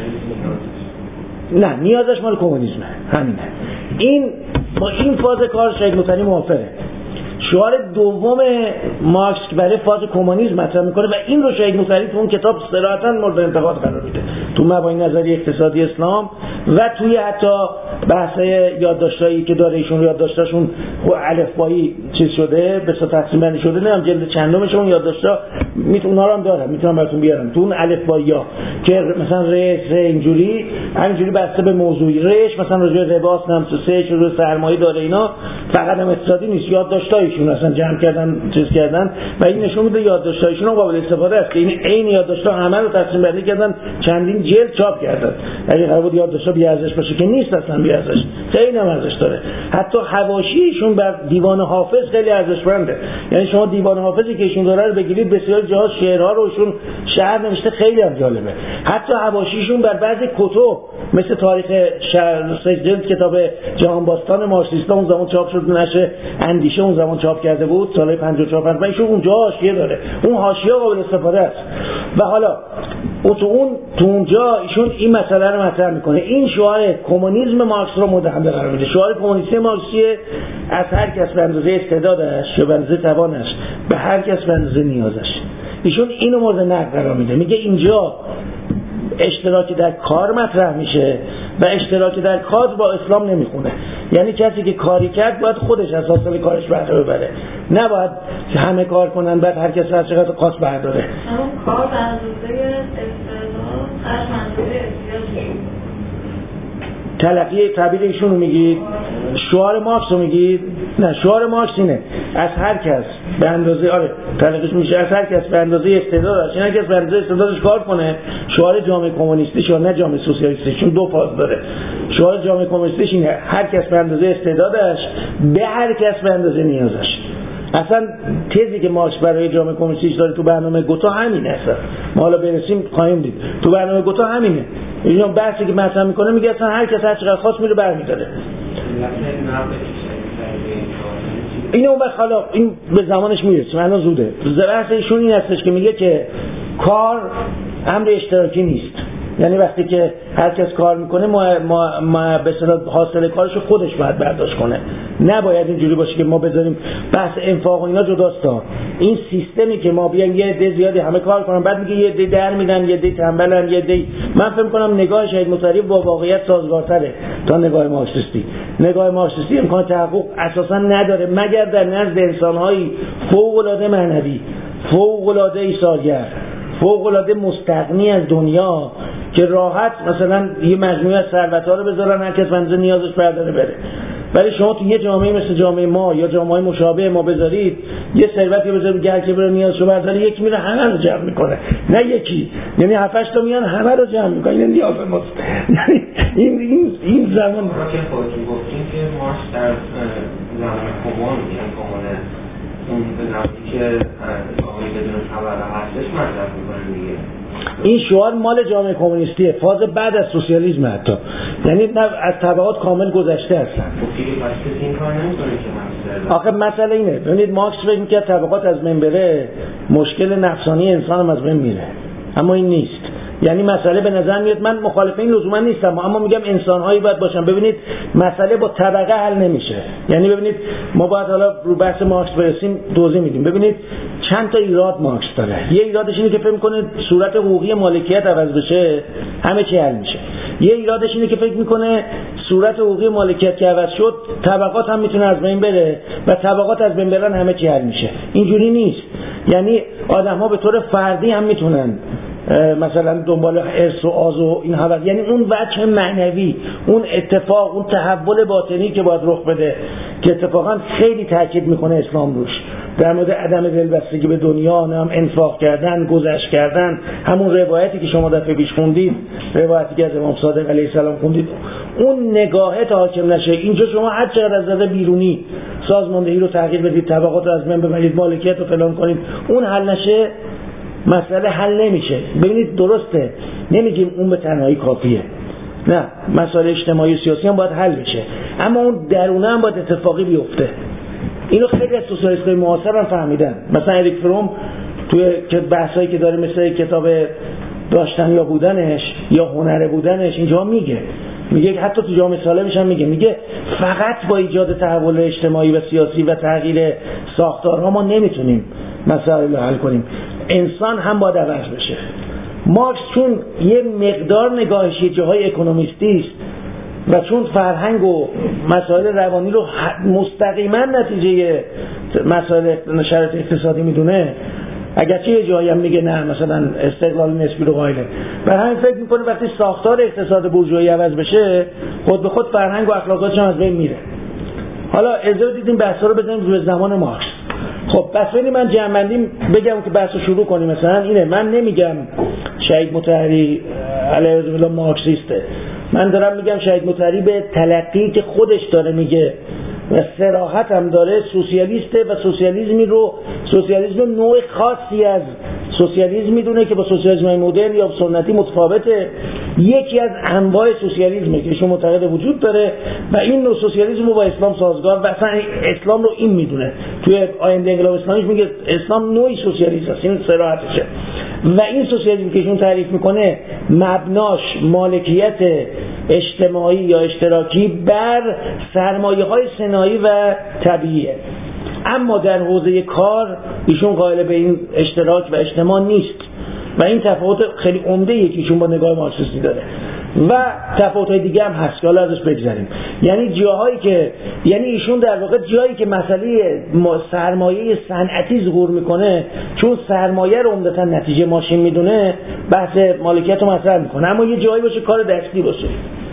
A: نه، نیازش مال کمونیسمه. همینه. این با این فاز کار شهید مطهری موافقه. شعار دوم مارکس که برای فاز کمونیسم مطرح میکنه و این رو شهید مطهری تو اون کتاب صراحتاً مورد انتقاد قرار میده، تو مبانی نظری اقتصادی اسلام و توی حتی بحث یادداشتایی که داره ایشون یادداشتاشون خود الفبایی چیز شده به صورت تقسیم بندی شده، نمیدونم جلد چندمش اون یادداشتا میتونم اونا رو هم دارم میتونم براتون بیارم تو اون الفبایی‌ها که مثلا ر س اینجوری همینجوری بسته به موضوعی، رش مثلا راجع به رباس نمسوسه شروع سرمایه داره، اینا فقط هم اقتصادی نیست، یادداشتایشون اصلا جمع کردن چیز کردن و این نشون میده یادداشتایشون هم قابل استفاده است که این عین یادداشتا همه رو تقسیم بندی کردن چندین جلد چاپ کردن. اگه قرار بود یادداشتا بی ارزش باشه که نیست، اصلا بی ارزش، خیلی هم ارزش داره. حتی حواشیشون بر دیوان حافظ خیلی ارزشمنده، یعنی شما دیوان حافظی که ایشون داره رو بگیرید بسیار جاها شعرها رو ایشون شعر نوشته، خیلی هم جالبه. حتی حواشیشون بر بعضی کتب مثل تاریخ شهر سجلد کتاب جهان باستان مارکسیستا اون زمان چاپ شد، نشه اندیشه اون زمان چاپ کرده بود سال پنجاه و چهار پنجاه، ایشون اونجا حاشیه داره، اون حاشیه قابل استفاده است. و حالا او تو اون تو اونجا ایشون این مسئله رو مطرح میکنه، این شعار کمونیسم مارکس رو مورد حمله قرار میده. شعار کمونیستی مارکسیه از هر کس به اندازه استعدادش یا به اندازه توانش، به هر کس به اندازه نیازش. ایشون اینو مورد نقد قرار میده، میگه اینجا اشتراکی در کار مطرح میشه و اشتراکی در کار با اسلام نمیخونه، یعنی کسی که کاری کرد باید خودش از حاصل کارش بهره ببره، نباید همه کار کنن بعد هر کس از چقدر خاص برداره.
B: اما کار به اندازه استعداد هر منظوره احتیاجی
A: تلقی تعبیر ایشون رو میگید؟ شعار مارکس رو میگید؟ نه، شعار مارکس اینه از هر کس به اندازه، آره تلقیش میشه از هر کس به اندازه استعدادش، این هر کس به اندازه استعدادش کار کنه. شعار جامعه کمونیستی شعار نه جامعه سوسیالیستی، چون دو فاز داره. شعار جامعه کمونیستی اینه هر کس به اندازه استعدادش، به هر کس به اندازه نیازش. اصلا تزی که مارکس برای جامعه کمونیستی داره تو برنامه گوتا همینه، اصلا ما حالا برسیم خواهیم دید تو برنامه گوتا همینه. اینا بحثی که مطرح میکنه میگه اصلا هر کس هر چقدر خواست میره برمی‌داره. اینو اون وقت حالا این به زمانش میرسیم، الان زوده. بحث ایشون این هستش که میگه که کار امر اشتراکی نیست، یعنی وقتی که هر کس کار میکنه ما ما, ما به اصطلاح حاصل کارشو خودش باید برداشت کنه، نباید اینجوری باشه که ما بذاریم بحث انفاق و اینا جداست. این سیستمی که ما بیان یه عده زیادی همه کار کنن بعد میگه یه عده در میدن، یه عده تنبلن، یه عده، من فکر می‌کنم نگاه شهید مطهری با واقعیت سازگارتره تا نگاه مارکسیستی. نگاه مارکسیستی امکان تحقق اساسا نداره مگر در نزد انسان‌های فوق‌العاده معنوی، فوق‌العاده ایثارگر، فوق‌العاده مستغنی از دنیا که راحت مثلا یه مجموعه از ثروت‌ها رو بذارن هر کس بنظر نیازش برداره بره. ولی شما تو یه جامعه مثل جامعه ما یا جامعه مشابه ما بذارید یه ثروتی بذارید که هر کی بره نیازشو برداره، یکی میره همه رو جمع میکنه، نه یکی، یعنی هفت هشت تا میان همه رو جمع میکنه. این نیاز ماست. این این این زمان
C: ما که خودتون گفتین که مارکس در زمان کمون میگن کمونه اون زمانی که آقای بدون خبر هستش مطرح میکنه دیگه.
A: این شعار مال جامعه کمونیستیه، فاز بعد از سوسیالیسم، حتی یعنی از طبقات کامل گذشته هستن.
C: این کار نمی‌کنه که
A: آخه مسئله اینه، ببینید مارکس فکر می‌کرد طبقات از بین بره مشکل نفسانی انسان هم از بین میره، اما این نیست. یعنی مسئله به نظر میاد، من مخالف این لزوما نیستم اما میگم انسان‌هایی باید باشن. ببینید مسئله با طبقه حل نمیشه، یعنی ببینید ما باید حالا رو بحث مارکس برسیم توضیح میدیم. ببینید چند تا ایراد مارکس داره. یه ایرادش اینه که فکر می‌کنه صورت حقوقی مالکیت عوض بشه همه چی حل میشه. یه ایرادش اینه که فکر می‌کنه صورت حقوقی مالکیت که عوض شد طبقات هم میتونه از بین بره و طبقات از بین برن همه چی حل میشه. اینجوری نیست. یعنی آدم‌ها به طور فردی هم میتونن مثلا دنبال ارث و آز و این حوض، یعنی اون وجه معنوی، اون اتفاق، اون تحول باطنی که باید رخ بده که اتفاقا خیلی تاکید میکنه اسلام روش در مورد عدم دلبستگی به دنیا، هم انفاق کردن، گذشت کردن، همون روایتی که شما دفعه پیش خوندید، روایتی که از امام صادق علیه السلام خوندید، اون نگاهت حاکم نشه. اینجا شما هر چقدر از نظر بیرونی سازماندهی رو تغییر بدید، طبقات رو از بین ببرید، مالکیت رو فلان کنید، اون حل نشه مسئله حل نمیشه. ببینید درسته نمیگیم اون به تنهایی کافیه، نه، مسائل اجتماعی و سیاسی هم باید حل بشه، اما اون درونه هم باید اتفاقی بیفته. اینو خیلی از سوسیالیست‌های معاصر هم فهمیدن. مثلا اریک فروم توی بحثایی که داره مثل کتاب داشتن یا بودنش یا هنر بودنش اینجا میگه میگه حتی تو جامعه سالمش هم میگه میگه فقط با ایجاد تحول اجتماعی و سیاسی و تغییر ساختارها ما نمیتونیم مسائل رو حل کنیم، انسان هم باید عوض بشه. مارکس چون یه مقدار نگاهش یه جاهای اکونومیستی است و چون فرهنگ و مسائل روانی رو مستقیما نتیجه مسائل شرایط اقتصادی میدونه، اگرچه یه جایی هم میگه نه مثلا استقلال نسبی رو قائله، برای همین فکر میکنه وقتی ساختار اقتصاد بورژوایی عوض بشه خود به خود فرهنگ و اخلاقاتش هم از بین میره. حالا اجازه دیدیم بحثا رو بزنیم روی زمان مارکس. خب پس ببینید من جمع‌بندی بگم که بحث رو شروع کنیم. مثلا اینه، من نمیگم شهید مطهری علیه الله مارکسیسته، من دارم میگم شهید مطهری به تلقی که خودش داره میگه و صراحت هم داره سوسیالیسته و سوسیالیسمی رو سوسیالیسم رو نوع خاصی از سوسیالیسم میدونه که با سوسیالیسم مدرن یا سنتی متفاوته، یکی از انواع سوسیالیسمه که ایشون معتقد وجود داره و این نوع سوسیالیسم رو با اسلام سازگار و اصلا اسلام رو این میدونه. توی آینده انقلاب اسلامیش میگه اسلام نوعی سوسیالیسم است، این صراحتشه. و این سوسیالیسم که ایشون تعریف میکنه مبناش مالکیت اجتماعی یا اشتراکی بر سرمایه‌های صناعی و طبیعیه، اما در حوزه کار ایشون قائل به این اشتراک و اجتماع نیست و این تفاوت خیلی عمده‌ایه که ایشون با نگاه مارکسیستی داره و تفاوت‌های دیگه هم هست که حالا ازش بگذریم. یعنی جاهایی که یعنی ایشون در واقع جایی که مسئله سرمایه صنعتی ظهور میکنه، چون سرمایه رو عمدتاً نتیجه ماشین میدونه، بحث مالکیت رو مطرح میکنه، اما یه جایی باشه کار دستی باشه،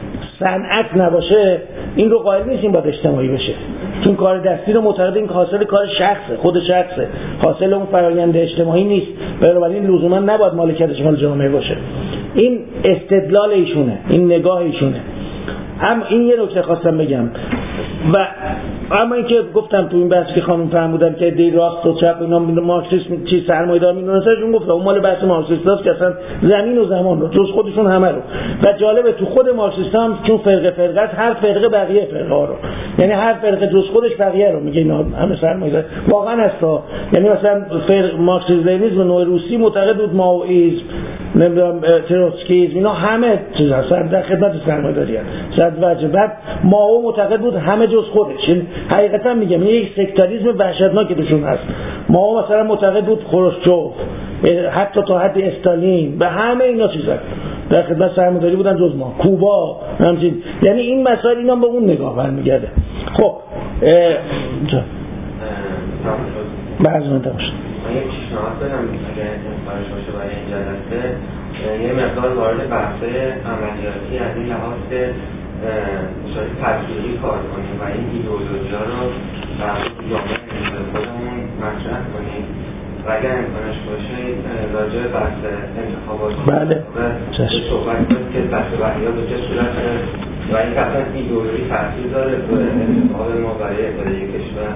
A: صنعت نباشه، این رو قائل نیستیم باید اجتماعی بشه، چون کار دستی رو معتقد این حاصل کار شخصه، خود شخصه، حاصل اون فرآیند اجتماعی نیست، بنابراین لزوما نباید مالکیتش مال جامعه باشه. این استدلال ایشونه، این نگاه ایشونه. اما این یه نکته خواستم بگم و اما اینکه گفتم تو این بحثی که خانم فرمودن که دی راست و چپ اینا مارکسیسم چی سرمایه‌دار میدونن، گفتم اون مال بحث مارکسیستاست که اصلا زمین و زمان رو جز خودشون همه رو. و جالبه تو خود مارکسیست هم چون فرقه فرقه است، هر فرقه بقیه فرقه ها رو، یعنی هر فرقه جز خودش بقیه رو میگه اینا همه سرمایه‌دار واقعا هستا. یعنی مثلا فرق مارکسیسم لنینیسم نوع روسی معتقد بود مائوئیسم، نمیدونم تروتسکیسم، اینا همه چیز هستن در خدمت سرمایه‌داری هستن. صد وجه. بعد مائو معتقد بود همه جز خودش. این حقیقتا میگم این یک سکتاریسم وحشتناکی توشون هست. مائو مثلا معتقد بود خروشچوف، حتی تا حد استالین و همه اینا چیزا در خدمت سرمایه‌داری بودن جز ما، کوبا همچین. یعنی این مسائل اینا به اون نگاه برمیگرده. خب اینجا بعضی من تماشا
C: من یک پیشنهاد بدم اگر امکانش باشه برای این جلسه یه مقدار وارد بحث عملیاتی از این لحاظ که شاید تطبیقی کار کنیم و این ایدئولوژی‌ها رو در جامعه خودمون مطرح کنیم و اگر امکانش باشه راجع به بحث انتخابات
A: بله
C: صحبت کنیم که بحث بحث‌ها به چه صورت و این که اصلا ایدئولوژی تاثیر داره تو انتخاب ما برای اداره کشور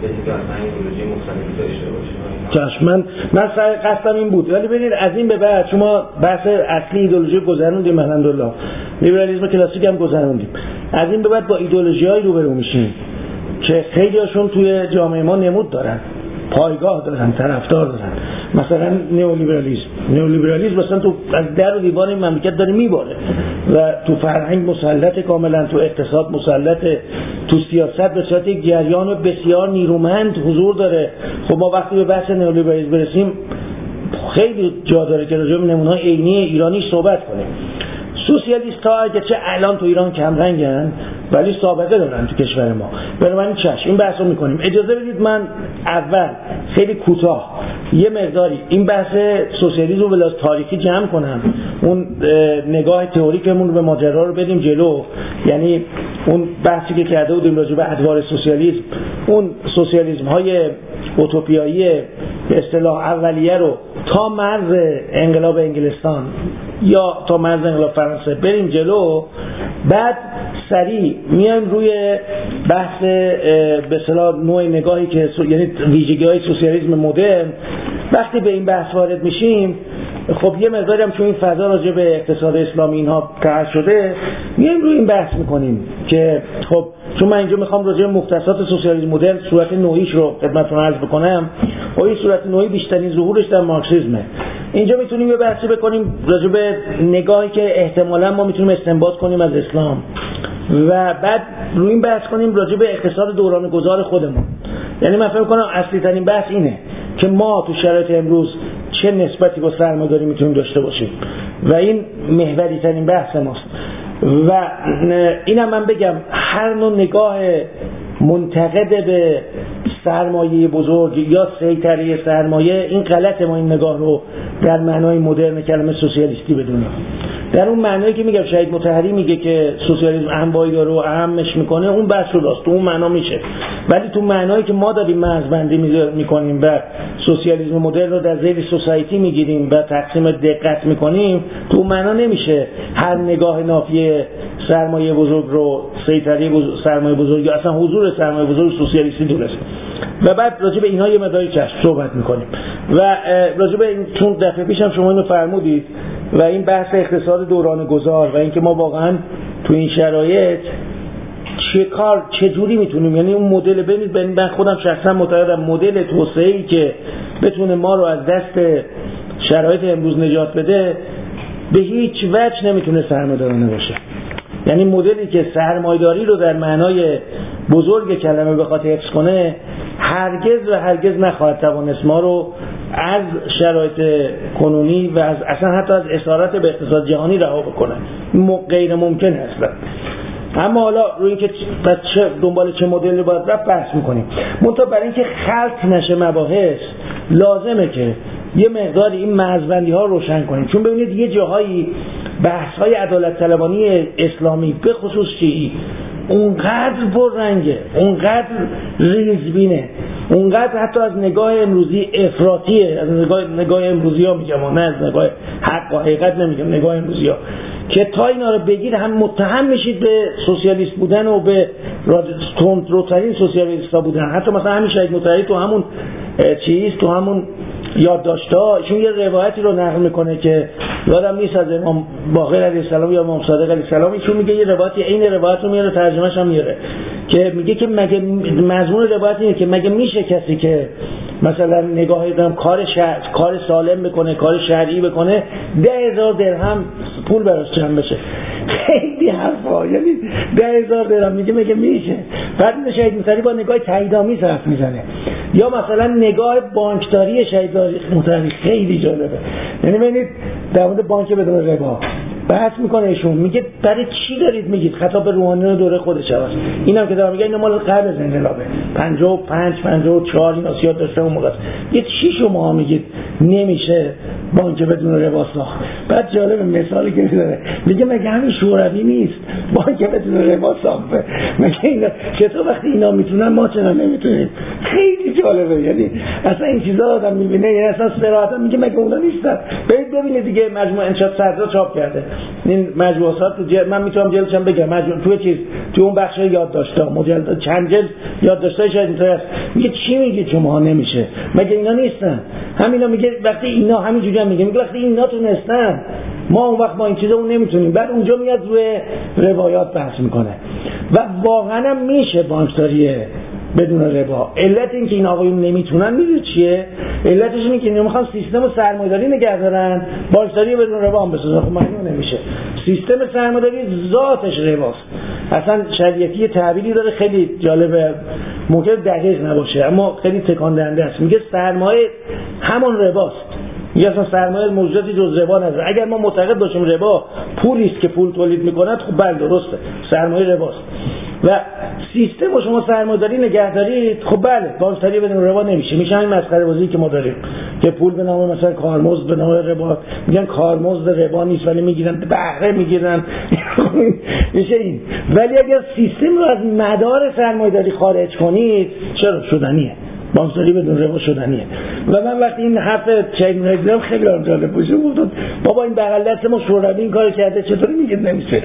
A: چشم. من من سعی قصدم این بود، ولی ببینید از این به بعد شما بحث اصلی ایدئولوژی گذروندیم، الحمدلله لیبرالیسم کلاسیک هم گذروندیم، از این به بعد با ایدئولوژی‌های روبرو میشیم که خیلی‌هاشون توی جامعه ما نمود دارن، پایگاه دارن، طرفدار دارن. مثلا نئولیبرالیسم نئولیبرالیسم مثلا تو از در و دیوار این مملکت داره میباره و تو فرهنگ مسلط کاملا، تو اقتصاد مسلط، تو سیاست به صورت یک جریان بسیار نیرومند حضور داره. خب ما وقتی به بحث نئولیبرالیسم برسیم خیلی جا داره که راجع به نمونه‌های عینی ایرانی صحبت کنیم. سوسیالیست‌ها اگرچه الان تو ایران کم رنگن ولی سابقه دارن تو کشور ما، بنابراین چشم این بحثو می‌کنیم. اجازه بدید من اول خیلی کوتاه یه مقداری این بحث سوسیالیسم رو به لحاظ تاریخی جمع کنم، اون نگاه تئوریکمون رو به ماجرا رو بدیم جلو. یعنی اون بحثی که کرده بودیم راجع به ادوار سوسیالیسم، اون سوسیالیسم‌های اوتوپیایی به اصطلاح اولیه رو تا مرز انقلاب انگلستان یا تا مرز انقلاب فرانسه بریم جلو، بعد سریع میایم روی بحث به اصطلاح نوع نگاهی که یعنی ویژگی‌های سوسیالیسم مدرن. وقتی به این بحث وارد میشیم خب یه مقداری هم چون این فضا راجع به اقتصاد اسلامی اینها طرح شده میایم روی این بحث میکنیم که خب چون من اینجا میخوام راجع به مختصات سوسیالیسم مدرن صورت نوعیش رو خدمتتون عرض بکنم. و این صورت نوعی بیشترین ظهورش در مارکسیسمه. اینجا میتونیم یه بحثی بکنیم راجع به نگاهی که احتمالاً ما میتونیم استنباط کنیم از اسلام و بعد روی این بحث کنیم راجع به اقتصاد دوران گذار خودمون. یعنی من فکر می‌کنم اصلی ترین بحث اینه که ما تو شرایط امروز چه نسبتی با سرمایه‌داری میتونیم داشته باشیم و این محوری ترین بحث ماست. و اینم من بگم هر نوع نگاه منتقد به سرمایه بزرگ یا سیطره سرمایه، این غلطه ما این نگاه رو در معنای مدرن کلمه سوسیالیستی بدونیم. در اون معنایی که میگم شهید مطهری میگه که سوسیالیسم انواعی داره و اهمش میکنه، اون بحث رو راست، تو اون معنا میشه. ولی تو معنایی که ما داریم مرزبندی میکنیم و سوسیالیسم مدرن رو در ذیل سوسایتی میگیریم و تقسیم دقت میکنیم، تو اون معنا نمیشه هر نگاه نافی سرمایه بزرگ رو سیطره بزرگ، سرمایه بزرگ یا اصلا حضور سرمایه بزرگ سوسیالیستی دونست. و بعد راجع به اینها یه مقداری چشم صحبت میکنیم و راجع به این، چون دفعه پیشم شما اینو فرمودید و این بحث اقتصاد دوران گذار و اینکه ما واقعا تو این شرایط چه کار چه جوری میتونیم، یعنی اون مدل ببینید، من خودم شخصا معتقدم مدل توسعه‌ای که بتونه ما رو از دست شرایط امروز نجات بده به هیچ وجه نمیتونه سرمایه‌دارانه باشه. یعنی مدلی که سرمایه‌داری رو در معنای بزرگ کلمه بخواد حفظ کنه هرگز و هرگز نخواهد توانست ما رو از شرایط کنونی و از اصلا حتی از اسارت به اقتصاد جهانی رها بکنه. غیر ممکن هست. اما حالا روی اینکه چه دنبال چه مدلی باید رفت بحث میکنیم. منتها برای اینکه خلط نشه مباحث لازمه که یه مقدار این مرزبندی ها روشن کنیم، چون ببینید یه جاهایی بحث های عدالت طلبانی اسلامی به خصوص شیعی اونقدر پررنگه، اونقدر ریزبینه، اونقدر حتی از نگاه امروزی افراطیه، از نگاه نگاه امروزی ها میگم، نه از نگاه حق و حقیقت نمیگم، نگاه امروزی ها، که تا اینا رو بگیر هم متهم میشید به سوسیالیست بودن و به تندروترین سوسیالیست ها بودن. حتی مثلا همین شهید مطهری تو همون چیز تو همون یادداشت‌ها ایشون یه روایتی رو نقل میکنه که یادم نیست از امام باقر علیه السلام یا امام صادق علیه السلام، ایشون میگه یه روایتی عین روایت رو میاره، ترجمه‌ش هم میاره، که میگه که مگه مضمون روایت اینه که مگه میشه کسی که مثلا نگاه دارم کار شهر کار سالم بکنه، کار شرعی بکنه، ده هزار درهم پول براش جمع بشه. خیلی حرفا، یعنی ده هزار درهم میگه مگه میشه؟ بعد شهید مطهری با نگاه تاییدآمیز حرف میزنه. یا مثلا نگاه بانکداری شهید مطهری خیلی جالبه. یعنی ببینید در مورد بانک بدون ربا بحث میکنه ایشون، میگه برای چی دارید میگید خطاب به روحانیون دوره خودش هست. اینم که دارم میگه این مال قبل از انقلابه، پنجاه و پنج پنجاه و چهار این آسیاد داشته اون موقع. یه چی شما میگید نمیشه بانک بدون ربا ساخت؟ بعد جالب مثالی که میذاره، میگه مگه همین شوروی نیست بانک بدون ربا ساخته؟ مگه اینا چطور وقتی اینا میتونن ما چرا نمیتونیم؟ خیلی جالبه. یعنی اصلا این چیزا آدم میبینه، یعنی اصلا صراحتا میگه مگه اونا نیستن؟ برید ببینید دیگه، مجموعه انشاء صدرا چاپ کرده این مجموعات تو جل... من میتونم جلدشم بگم مجموعه توی چیز تو اون بخش یادداشت‌ها مجلد چند جلد یادداشت‌های شاید اینطوری است. میگه چی میگید شما نمیشه؟ مگه اینا نیستن؟ همینا میگه وقتی اینا همینجوری هم میگه میگه وقتی اینا تونستن ما اون وقت ما این چیزا اون نمیتونیم. بعد اونجا میاد روی روایات بحث میکنه و واقعا هم میشه بانکداری بدون ربا. علت این که این آقایون نمیتونن میدونید چیه؟ علتش اینه که نمیخوان سیستم سرمایه‌داری نگه دارن، بانکداری بدون ربا هم بسازن. خب معنی نمیشه. سیستم سرمایه‌داری ذاتش رباست. اصلا شریعتی تعبیری داره خیلی جالبه، ممکن دقیق نباشه اما خیلی تکان دهنده است. میگه سرمایه همون رباست. میگه اصلا سرمایه موجودی جز ربا نداره. اگر ما معتقد باشیم ربا پولی است که پول تولید میکند، خب بله درسته، سرمایه رباست. و سیستم رو شما سرمایه‌داری نگه دارید، خب بله بانکداری بدون ربا نمیشه. میشه همین مسخره بازی که ما داریم که پول به نام مثلا کارمزد به نام ربا، میگن کارمزد ربا نیست ولی میگیرن بهره میگیرن میشه این. ولی اگر سیستم رو از مدار سرمایه‌داری خارج کنید چرا شدنیه، بانکداری بدون ربا شدنیه. و من وقتی این حرف چین رزرو خیلی برام جالب بود، گفتم بابا این بغل دست ما شوروی این کارو کرده چطوری میگید نمیشه؟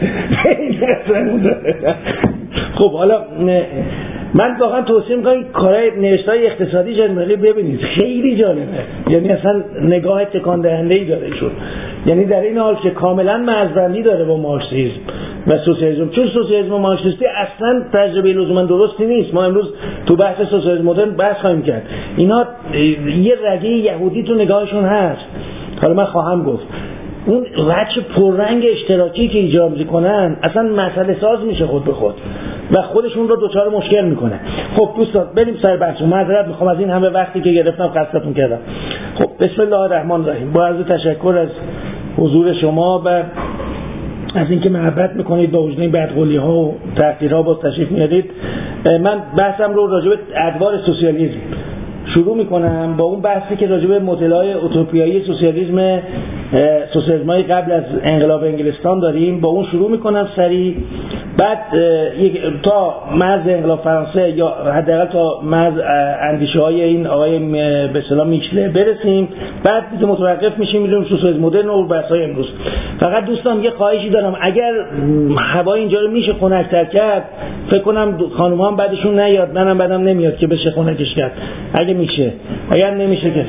A: خب حالا من واقعا توصیه میکنم این کارهای نوشته‌های اقتصادی جنرالی ببینید، خیلی جالبه. یعنی اصلا نگاه تکان دهنده‌ای داره ایشون. یعنی در این حال که کاملا مرزبندی داره با مارکسیسم و سوسیالیسم، چون سوسیالیسم و مارکسیستی اصلا تجربه لزوما درستی نیست. ما امروز تو بحث سوسیالیسم مدرن بحث خواهیم کرد. اینا یه رگه یهودی تو نگاهشون هست. حالا من خواهم گفت اون وجه پررنگ اشتراکی که ایجاد میکنن اصلا مسئله ساز میشه خود به خود و خودشون رو دوچار مشکل میکنه. خب دوستان بریم سر بحث. معذرت میخوام از این همه وقتی که گرفتم خستتون کردم. خب بسم الله الرحمن الرحیم. با عرض تشکر از حضور شما و از اینکه محبت میکنید با وجود این بدقولی ها و تحقیرها باز تشریف میارید. من بحثم رو راجع به ادوار سوسیالیسم شروع میکنم با اون بحثی که راجع به مدل‌های اوتوپیایی سوسیالیسم سوسیالیسم‌های قبل از انقلاب انگلستان داریم، با اون شروع میکنم سریع، بعد تا مرز انقلاب فرانسه یا حداقل تا مرز اندیشه‌های این آقای به اصطلاح میشله برسیم، بعد دیگه متوقف میشیم میریم سوسیالیسم مدرن و بحث‌های امروز. فقط دوستان یه خواهشی دارم، اگر هوا اینجا رو میشه خنک‌تر کرد، فکر کنم خانم‌ها هم بعدشون نیاد، منم بعدم نمیاد که بشه خنکش کرد، اگه میشه، اگر نمیشه که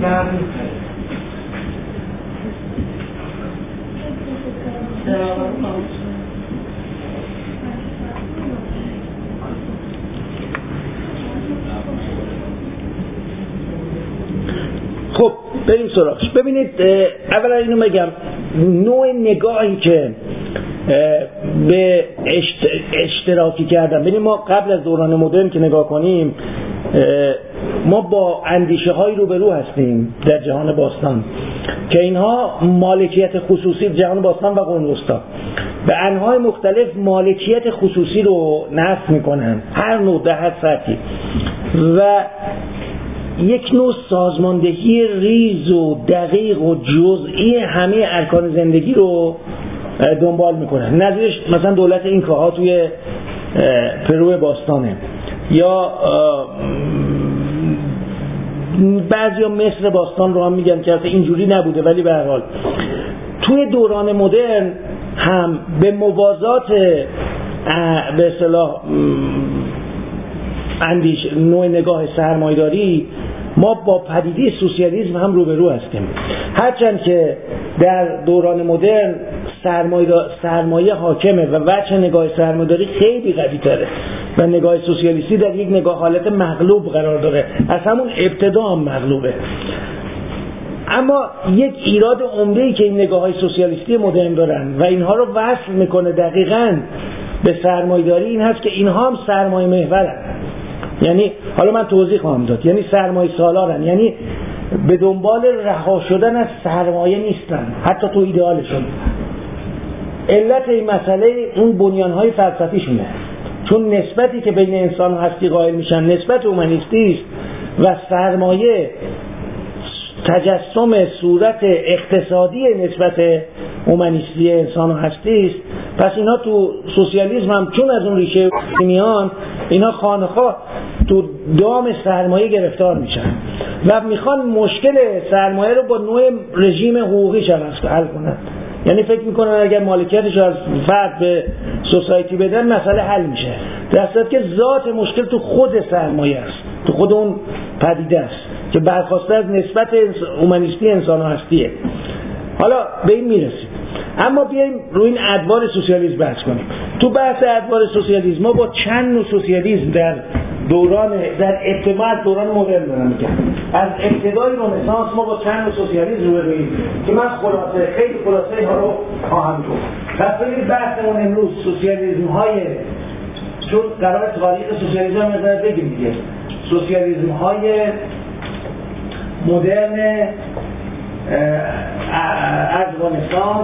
A: خب بریم سراغش. ببینید اولا اینو بگم، نوع نگاهی که به اشتراکی کردن، ببینید ما قبل از دوران مدرن که نگاه کنیم ما با اندیشه های روبرو هستیم در جهان باستان که اینها مالکیت خصوصی، جهان باستان و قرون وسطی به انواع مختلف مالکیت خصوصی رو نفی میکنن، هر نوع در هر سطحی، و یک نوع سازماندهی ریز و دقیق و جزئی همه ارکان زندگی رو دنبال میکنن. نظیرش مثلا دولت اینکاها توی پرو باستانه، یا بعضی ها مصر باستان رو هم میگن که اینجوری نبوده، ولی به هر حال توی دوران مدرن هم به موازات به اصطلاح اندیش نوع نگاه سرمایه‌داری ما با پدیده سوسیالیسم هم روبرو هستیم، هرچند که در دوران مدرن سرمایه سرمایه حاکمه و وجه نگاه سرمایه‌داری خیلی قوی تره و نگاه سوسیالیستی در یک نگاه حالت مغلوب قرار داره، از همون ابتدا هم مغلوبه. اما یک ایراد عمده‌ای که این نگاه‌های سوسیالیستی مدرن دارن و اینها رو وصل میکنه دقیقاً به سرمایه‌داری این هست که اینها هم سرمایه محورن. یعنی حالا من توضیح خواهم داد، یعنی سرمایه سالارن، یعنی به دنبال رها شدن از سرمایه نیستن حتی تو ایدئالشون. علت این مسئله اون بنیان‌های فلسفیشونه، چون نسبتی که بین انسان و هستی قائل میشن نسبت اومانیستی است و سرمایه تجسم صورت اقتصادی نسبت اومانیستی انسان و هستی است. پس اینا تو سوسیالیسم هم چون از اون ریشه میان، اینا خانه‌خواه تو دام سرمایه گرفتار میشن و میخوان مشکل سرمایه رو با نوع رژیم حقوقیش حل کنن. یعنی فکر میکنن اگر مالکیتش از فرد به سوسایتی بدن مسئله حل میشه، در صورتی که ذات مشکل تو خود سرمایه است، تو خود اون پدیده است که برخواسته از نسبت اومانیستی انسان و هستیه. حالا به این میرسیم، اما بیایم روی این ادوار سوسیالیسم بحث کنیم. تو بحث ادوار سوسیالیسم ما با چند نوع سوسیالیسم در دوران در ابتدای دوران مدرن دارم میگم، از ابتدای رنسانس ما با چند نوع سوسیالیسم روبرویم که من خلاصه خیلی خلاصه اینها رو خواهم گفت. پس ببینید بحثمون امروز سوسیالیسم های، چون قرار تاریخ سوسیالیسم هم نظر بگیم دیگه، سوسیالیسم های مدرن از رنسانس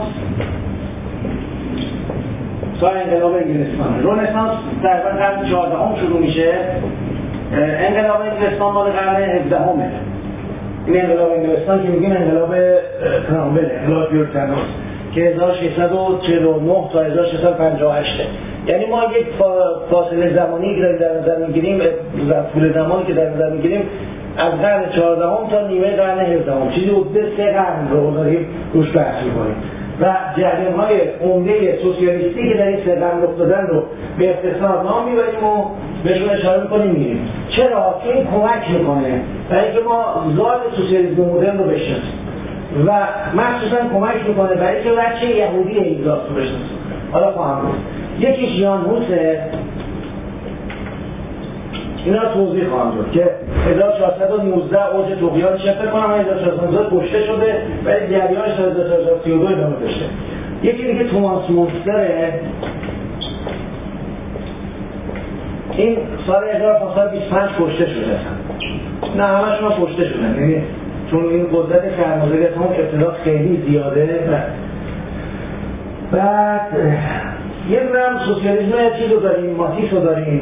A: تا انقلاب انگلستان. رنسانس تقریبا قرن چهاردهم شروع میشه، انقلاب انگلستان مال قرن هفدهمه. این انقلاب انگلستان که میگیم انقلاب کرامبل، انقلاب پیورتناست که هزار و ششصد و چهل و نه تا هزار و ششصد و پنجاه و هشت. یعنی ما یک فاصله زمانی که در نظر میگیریم، طول زمانی که در نظر میگیریم از قرن چهاردهم تا نیمه قرن هفدهم، چیزی حدود سه قرن رو داریم روش بحث می‌کنیم و جریان‌های عمده سوسیالیستی که در این سه قرن رخ دادن رو به اختصار نام می‌بریم و بهشون اشاره می‌کنیم می‌ریم. چرا؟ که این کمک می‌کنه برای اینکه ما ذات سوسیالیسم مدرن رو بشناسیم و مخصوصاً کمک می‌کنه برای اینکه بچه یهودی این ذات رو بشناسیم. حالا خواهم گفت. یکیش یان هوسه، اینا توضیح خواهم داد که هزار و چهارصد و نوزده اوج طغیان شفت کنم، هزار و چهارصد و نوزده کشته شده ولی جریانش تا هزار و چهارصد و سی و دو ادامه داشته. یکی دیگه توماس مونستره، این سال هزار و پانصد و بیست و پنج کشته شده. نه همشون ها کشته شدن، یعنی چون این قدرت سرمایه‌داری هم ابتدا خیلی زیاده و بعد یه دونم سوسیالیسم چیز رو داریم، ماتیس رو داریم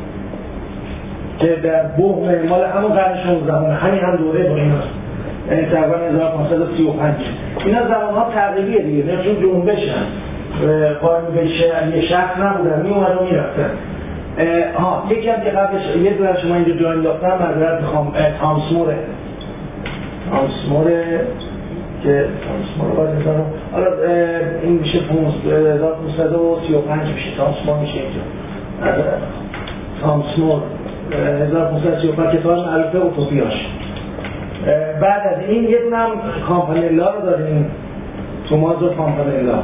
A: که در بوم مال همون قرن شانزدهم همین هم دوره با این هست، یعنی تقریبا هزار و پانصد و سی و پنج. اینا زمانها تقریبیه دیگه، نه چون جنبشن قائم به یه شخص نبودن، می اومد و میرفتن. ها یکی هم که قبلش یه دونه شما اینجا جا انداختم معذرت میخوام، تامس موره تامس موره که تامس موره باید میزنم حالا این میشه هزار و پانصد و سی و پنج میشه، تامس مور میشه اینجا تامس مور هزار و پانصد و سی و پنج کتاب معروفه اوتوپیاش. بعد از این یه دونه هم کامپانلا رو داریم، تومازو کامپانلا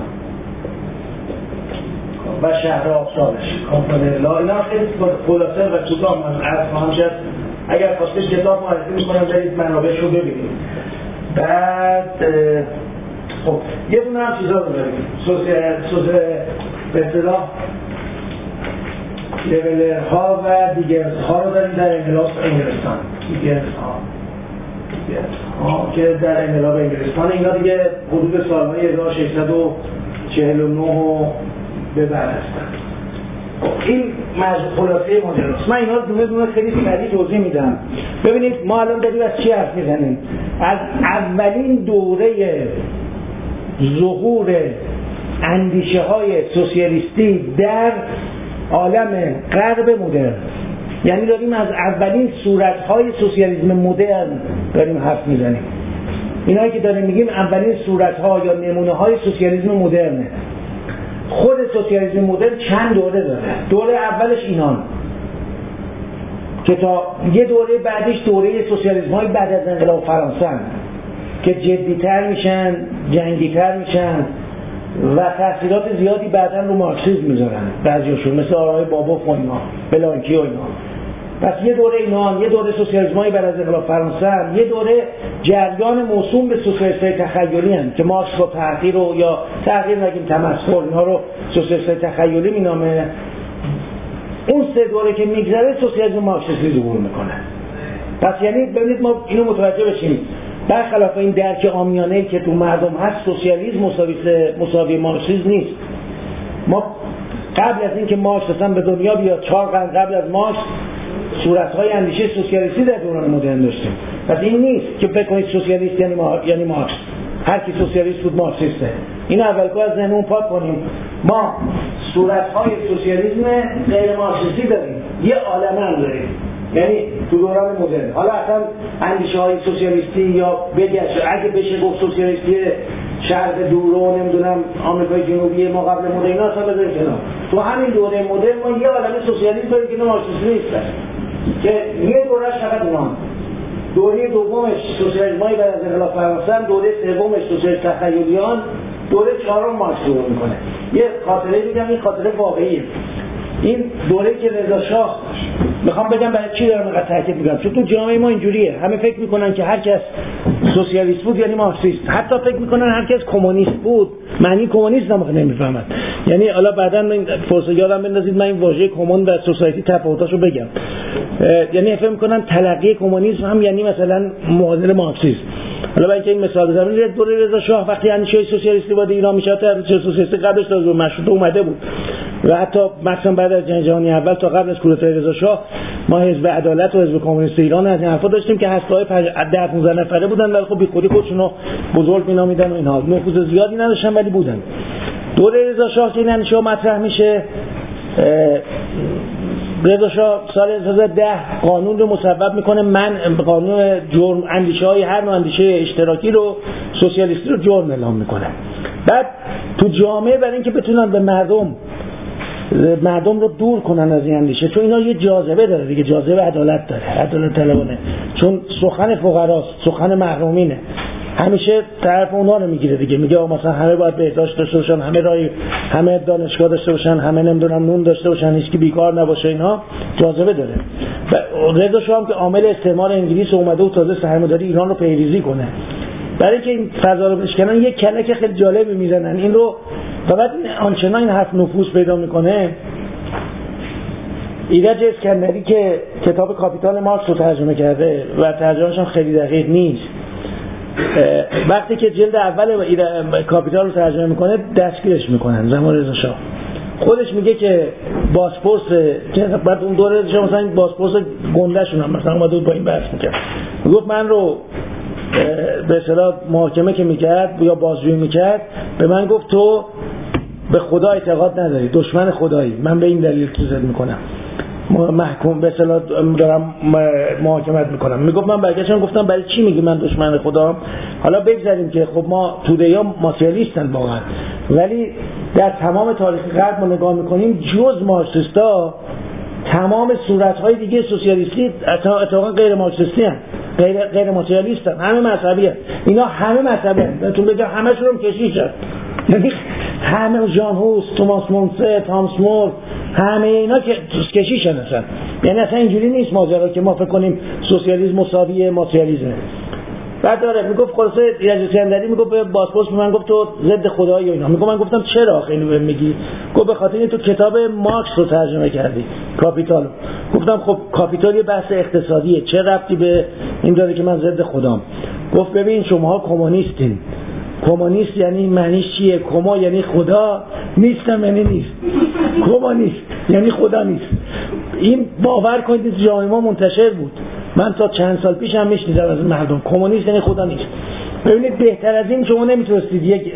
A: و شهر آفتابش کامپانلا. اینا خیلی خلاصه و کوتاه من عرض خواهم شد، اگر خواستید کتاب معرفی میکنم برید منابعش رو ببینید. بعد خب یه دونه هم چیزا رو داریم، سوزه به اصطلاح لیبلرها و دیگرها رو داریم در انقلاب انگلستان. دیگرها ها که در انقلاب انگلستان اینا دیگه حدود سالهای هزار و ششصد و چهل و نه به بعد هستن. این مجموع خلاصه مدرنیسم. من اینا دونه دونه خیلی سریع توضیح میدم. ببینید ما الان داریم از چی حرف میزنیم؟ از اولین دوره ظهور اندیشه های سوسیالیستی در عالم غرب مدرن، یعنی داریم از اولین صورت‌های سوسیالیسم مدرن داریم حرف میزنیم. اینایی که داریم میگیم اولین صورت‌ها یا نمونه‌های سوسیالیسم مدرنه. خود سوسیالیسم مدرن چند دوره داره. دوره اولش اینان که تا یه دوره بعدش دوره سوسیالیسم‌های بعد از انقلاب فرانسه که جدی‌تر میشن، جنگی‌تر میشن و تأثیرات زیادی بعداً رو مارکسیسم میذارن بعضیاشون، مثل آقای بابوف و اینا، بلانکی و اینا. پس یه دوره اینا، یه دوره سوسیالیسم‌های بعد از انقلاب فرانسه، یه دوره جریان موسوم به سوسیالیست‌های تخیلی هستند که مارکس رو تحقیر رو یا تحقیر نگیم تمسخر، اینا رو سوسیالیست‌های تخیلی مینامه. اون سه دوره که میگذره سوسیالیسم مارکسیستی ظهور میکنه. پس یعنی ببینید ما اینو متوجه بشیم، برخلاف این درک عامیانه‌ای که تو مردم هست، سوسیالیسم مساوی مساوی مارکسیسم نیست. ما قبل از اینکه مارکس اصلا به دنیا بیاد، چهار قرن قبل از مارکس صورت‌های اندیشه سوسیالیستی در دوران مدرن داشتیم. پس این نیست که فکر کنید سوسیالیست یعنی ما... یعنی مارکس. هر کی سوسیالیست بود مارکسیسته. این اولگاه از ذهنمون پاک کنیم. ما صورت‌های سوسیالیسم غیر مارکسیستی داریم، یه عالمه داریم، یعنی تو دوران مدرن. حالا اصلا اندیشه‌های سوسیالیستی یا بگش اگه بشه گفت سوسیالیستی شرق دورو نمیدونم آمریکای جنوبی ما قبل مدرن اینا اصلا بذاریم کنار. تو همین دوره مدرن ما یه عالمه سوسیالیست داریم که مارکسیستی نیستن، که یه دورهش فقط اونان. دوره دومش سوسیالیسم‌های بعد از انقلاب فرانسه، دوره سومش سوسیالیسم تخیلیان، دوره چهارم مارکس رو میکنه. یه خاطره میگم، این خاطره واقعیه. این دوره که رضا شاه، میخوام بگم برای چی دارم اینقدر تاکید میکنم، چون تو جامعه ما اینجوریه، همه فکر میکنن که هر کس سوسیالیست بود یعنی مارکسیست، حتی فکر میکنن هر کس کمونیست بود معنی کمونیست هم نمیفهمن. یعنی حالا بعداً من فرصت یادم بندازید من این واژه کمون و سوسایتی تفاوتاشو بگم. یعنی فکر میکنن تلقی کمونیسم هم یعنی مثلا معادل مارکسیسم. حالا برای اینکه این مثال بزنم، این دوره رضا شاه وقتی اندیشه سوسیالیستی وارد ایران میشه، تا اندیشه سوسیالیستی قبلش تا مشروطه اومده بود و حتی مثلا بعد از جنگ جهانی اول تا قبل از کودتای رضا شاه ما حزب عدالت و حزب کمونیست ایران از این حرفا داشتیم که هسته‌های ده پانزده نفره بودن، ولی خب بیخودی خودشون رو بزرگ می‌نامیدن و اینها، نفوذ زیادی نداشتن ولی بودن. دوره رضا شاه که این اندیشه مطرح میشه، رضا شاه سال هزار و ده قانون رو مصوب میکنه، من قانون جرم اندیشه‌های هر نوع اندیشه اشتراکی رو سوسیالیستی رو جرم اعلام میکنه. بعد تو جامعه برای اینکه بتونن به مردم مردم رو دور کنن از این اندیشه، چون اینا یه جاذبه داره دیگه، جاذبه عدالت داره، عدالت طلبانه، چون سخن فقراست، سخن محرومینه، همیشه طرف اونها رو میگیره دیگه، میگه مثلا همه باید بهداشت داشته باشن، همه رای همه دانشگاه داشته باشن، همه نمیدونم نون داشته باشن، هیچ کی بیکار نباشه، اینها جاذبه داره. رضا شاه هم که عامل استعمار انگلیس اومده و تازه سرمایه‌داری ایران رو پیریزی کنه، برای اینکه این فضا رو بشکنن یک کلک خیلی جالبی میزنن این رو، فقط آنچنان این حرف نفوذ پیدا میکنه. ایرج اسکندری که کتاب کاپیتال مارکس رو ترجمه کرده و ترجمه‌ش هم خیلی دقیق نیست، وقتی که جلد اول کاپیتال رو ترجمه میکنه دستگیرش میکنن زمان رضا شاه. خودش میگه که بازپرس که بعد اون دوره رضا شاه مثلا بازپرس گنده‌شون هم مثلا اومد با این بحث میکرد، میگفت من رو به اصطلاح محاکمه که میکرد یا بازجویی میکرد به من گفت تو به خدا اعتقاد نداری، دشمن خدایی، من به این دلیل تو زد میکنم محکوم به اصطلاح دارم محاکمت میکنم. میگفت من برگشتم گفتم برای چی میگی من دشمن خدا؟ حالا بگذاریم که خب ما توده‌ها مارکسیستن واقعا، ولی در تمام تاریخ غرب ما نگاه میکنیم جز مارکسیستا تمام صورت‌های دیگه سوسیالیستی اتفاقا غیر مارکسیستی هستند، غیر غیر ماتریالیست هستند، همه مذهبی هستند. اینا همه مذهبی هستند. بهتون بگم همه‌شون هم کشیشن. یعنی همه ژان هوس، توماس مونسه، تامس مور، همه اینا که کشیشن هستن. یعنی اصلا اینجوری نیست ماجرا که ما فکر کنیم سوسیالیسم مساوی ماتریالیسمه. بعد داره میگفت خلاصه یزید اندری میگفت به بازپرس من گفت تو ضد خدایی و اینا. میگم من گفتم چرا آخه اینو میگی؟ گفت به خاطر این تو کتاب مارکس رو ترجمه کردی، کاپیتال. گفتم خب کاپیتال یه بحث اقتصادیه، چه ربطی به این داره که من ضد خدام؟ گفت ببین شماها کمونیستین. کمونیست یعنی معنیش چیه؟ کما یعنی خدا، نیستم یعنی نیست. کمونیست یعنی خدا نیست. این باور کنید جامعه ما منتشر بود. من تا چند سال پیش هم میشنیدم از مردم کمونیست یعنی خدا نیست. ببینید بهتر از این شما نمیتونستید. یک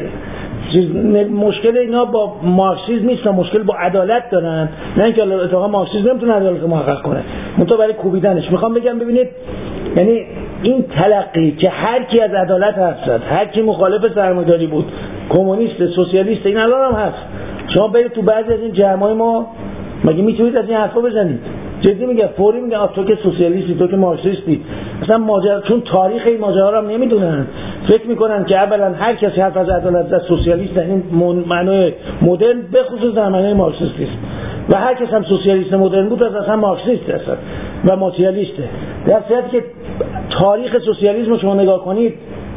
A: مشکل اینا با مارکسیسم نیست، مشکل با عدالت دارن. نه اینکه اتفاقا مارکسیسم نمیتونه عدالت محقق کنه، منتها برای کوبیدنش. میخوام بگم ببینید یعنی این تلقی که هر کی از عدالت حرف زد، هر کی مخالف سرمایه‌داری بود، کمونیست، سوسیالیست، این الان هم هست. شما برید تو بعضی از این جمع‌های ما مگه میتونید از این حرفا بزنید؟ جدی میگم، فوری میگم تو که سوسیالیستی، تو که مارکسیستی. مثلا ماجرا چون تاریخ این ماجرا رو هم نمیدونن، فکر میکنن که اولا هر کسی حرف از عدالت زد سوسیالیست، در این معنای مدرن به خصوص در معنای مارکسیستی، و هر کس هم سوسیالیست مدرن بود از اصلا مارکسیست هست و ماتریالیسته. در صورتی که تاریخ سوسیالیسم شما نگاه کنید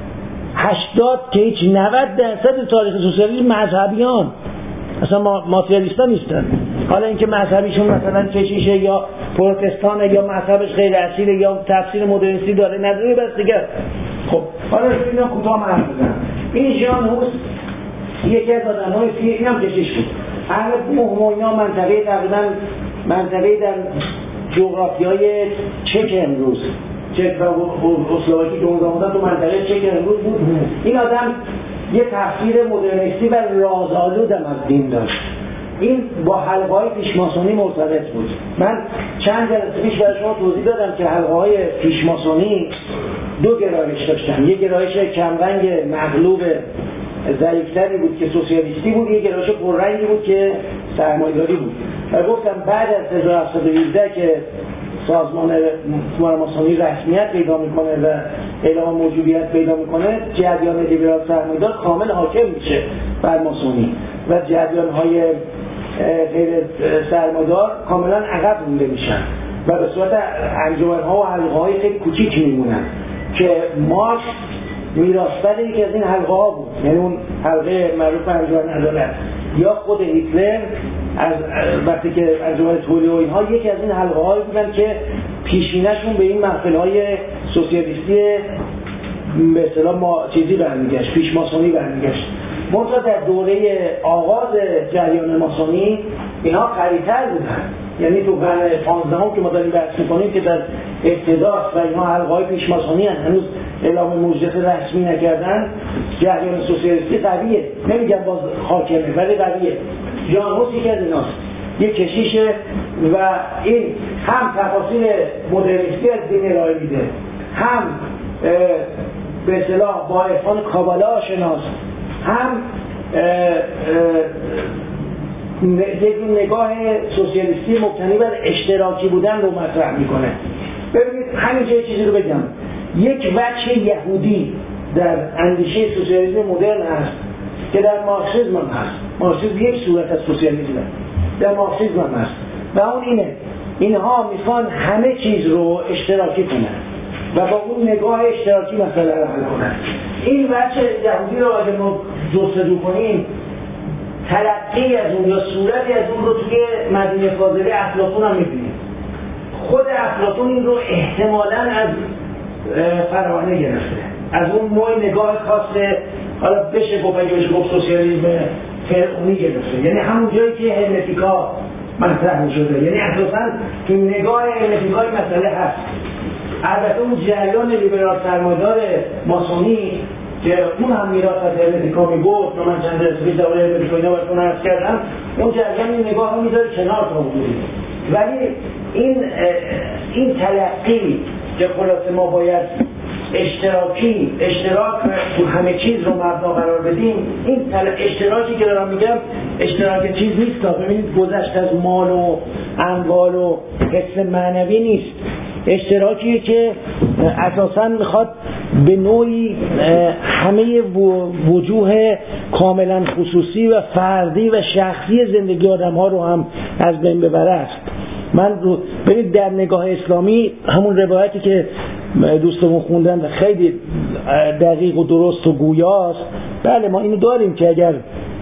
A: هشتاد که هیچ نود درصد تاریخ سوسیالیسم مذهبیان، اصلا ماتریالیستا نیستن. حالا اینکه مذهبیشون مثلا کشیشه یا پروتستانه یا مذهبش غیر اصیله یا تفسیر مدرنیستی داره نداره بس دیگه. خب حالا اینا کوتاه حرف بزنم. این ژان هوس یکی از آدم‌های که اینم کشیش بود. اهل بوهم و اینا منطقه تقریبا منطقه در جغرافیای چک امروز، چک و اسلواکی که اون زمان تو منطقه چک امروز بود. این آدم یه تفسیر مدرنیستی و رازآلود هم از دین داشت. این با حلقه‌های پیشماسونی مرتبط بود. من چند جلسه پیش برای شما توضیح دادم که حلقه‌های پیشماسونی دو گرایش داشتن. یک گرایش کمرنگ مغلوب ضعیف‌تری بود که سوسیالیستی بود، یک گرایش پررنگی بود که سرمایه‌داری بود. و گفتم بعد از هزار و هفتصد و هجده که سازمان ماسونی رسمیت پیدا میکنه و اعلام موجودیت پیدا میکنه، جریان لیبرال سرمایه‌دار کامل حاکم میشه بر ماسونی و جریان‌های غیر سرمایه‌دار کاملا عقب مونده میشن و به صورت انجمن‌ها و حلقه‌های خیلی کوچیک میمونن که مارکس میراث‌بر یکی از این حلقه‌ها بود. یعنی اون حلقه معروف انجمن عدالت یا خود هیتلر از وقتی که انجمن تولیو و اینها یکی از این حلقه‌هایی بودن که پیشینه‌شون به این محفل‌های سوسیالیستی به اصطلاح ما چیزی برمیگشت، پیش ماسونی برمیگشت. منتها در دوره آغاز جریان ماسونی اینها قوی‌تر بودن. یعنی تو قرن پانزدهم که ما داریم بحث می‌کنیم که در ابتداست و اینها حلقه‌های پیش ماسونی هستند، هنوز اعلام موجودیت رسمی نکردن. جریان سوسیالیستی قویه، نمیگم باز حاکمه ولی قویه. ژان هوس یکی از ایناست، یک کشیشه و این هم تفاسیر مدرنیستی از دین ارائه میده، هم به اصطلاح با عرفان کابالا آشناست، هم یک نگاه سوسیالیستی مبتنی بر اشتراکی بودن رو مطرح میکنه. ببینید همینجا چیزی رو بگم، یک وجه یهودی در اندیشه سوسیالیسم مدرن هست که در مارکسیسم هم هست. مارکسیسم یک صورت از سوسیالیسم در مارکسیسم هم هست و اون اینه، اینها میخوان همه چیز رو اشتراکی کنن و با اون نگاه اشتراکی مسئله رو حل کنن. این وجه یهودی رو اگه ما جستجو کنیم، تلقی از اون یا صورتی از اون رو توی مدینه فاضله افلاطون هم میبینیم. خود افلاطون این رو احتمالاً از فراعنه گرفته، از اون نوع نگاه خاص، حالا بشه گفت اگه بشه گفت سوسیالیسم فرعونی گرفته، یعنی همون جایی که هرمتیکا مطرح شده، یعنی اساساً تو نگاه هرمتیکای مسئله هست. البته اون جریان لیبرال سرمایه‌دار ماسونی که اون هم میراث از هرمتیکا می‌برد، من چند درصدی درباره هرمتیکا اینا براتون عرض کردم، اون جریان این نگاه رو میذاره کنار تا حدودی. ولی این این تلقی که خلاصه ما باید اشتراکی اشتراک تو همه چیز رو مبنا قرار بدیم، این اشتراکی که دارم میگم اشتراک چیز نیست، ببینید گذشت از مال و اموال و حس معنوی نیست، اشتراکیه که اساساً میخواد به نوعی همه وجوه کاملا خصوصی و فردی و شخصی زندگی آدم ها رو هم از بین ببره است. من رو ببینید در نگاه اسلامی همون روایتی که دوستمون خوندن و خیلی دقیق و درست و گویاست، بله ما اینو داریم که اگر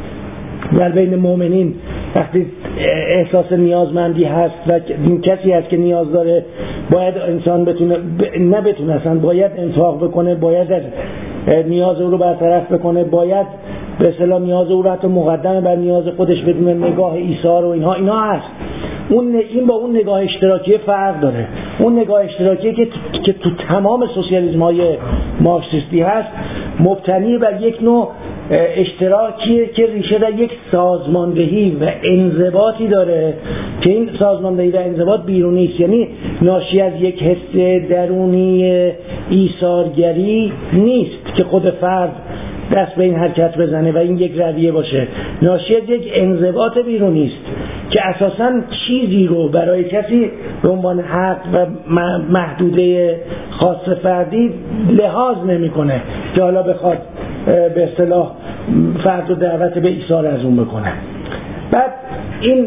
A: در بین مؤمنین وقتی احساس نیازمندی هست و کسی هست که نیاز داره، باید انسان بتونه ب... نه بتونه اصلا باید انفاق بکنه، باید نیاز او رو برطرف بکنه، باید به اصطلاح نیاز او رو حتی مقدمه بر نیاز خودش بدونه، نگاه ایثار و اینها اینا هست. اون این با اون نگاه اشتراکی فرق داره. اون نگاه اشتراکی که که تو تمام سوسیالیسم‌های مارکسیستی هست مبتنی بر یک نوع اشتراکیه که ریشه در یک سازماندهی و انضباطی داره که این سازماندهی و انضباط بیرونی است، یعنی ناشی از یک حس درونی ایثارگری نیست که خود فرد دست به این حرکت بزنه و این یک رویه باشه، ناشی از یک انضباط بیرونی است که اساساً چیزی رو برای کسی به عنوان حق و محدوده خاص فردی لحاظ نمی‌کنه که حالا بخواد به اصطلاح فرد رو دعوت به ایثار از اون بکنه. بعد این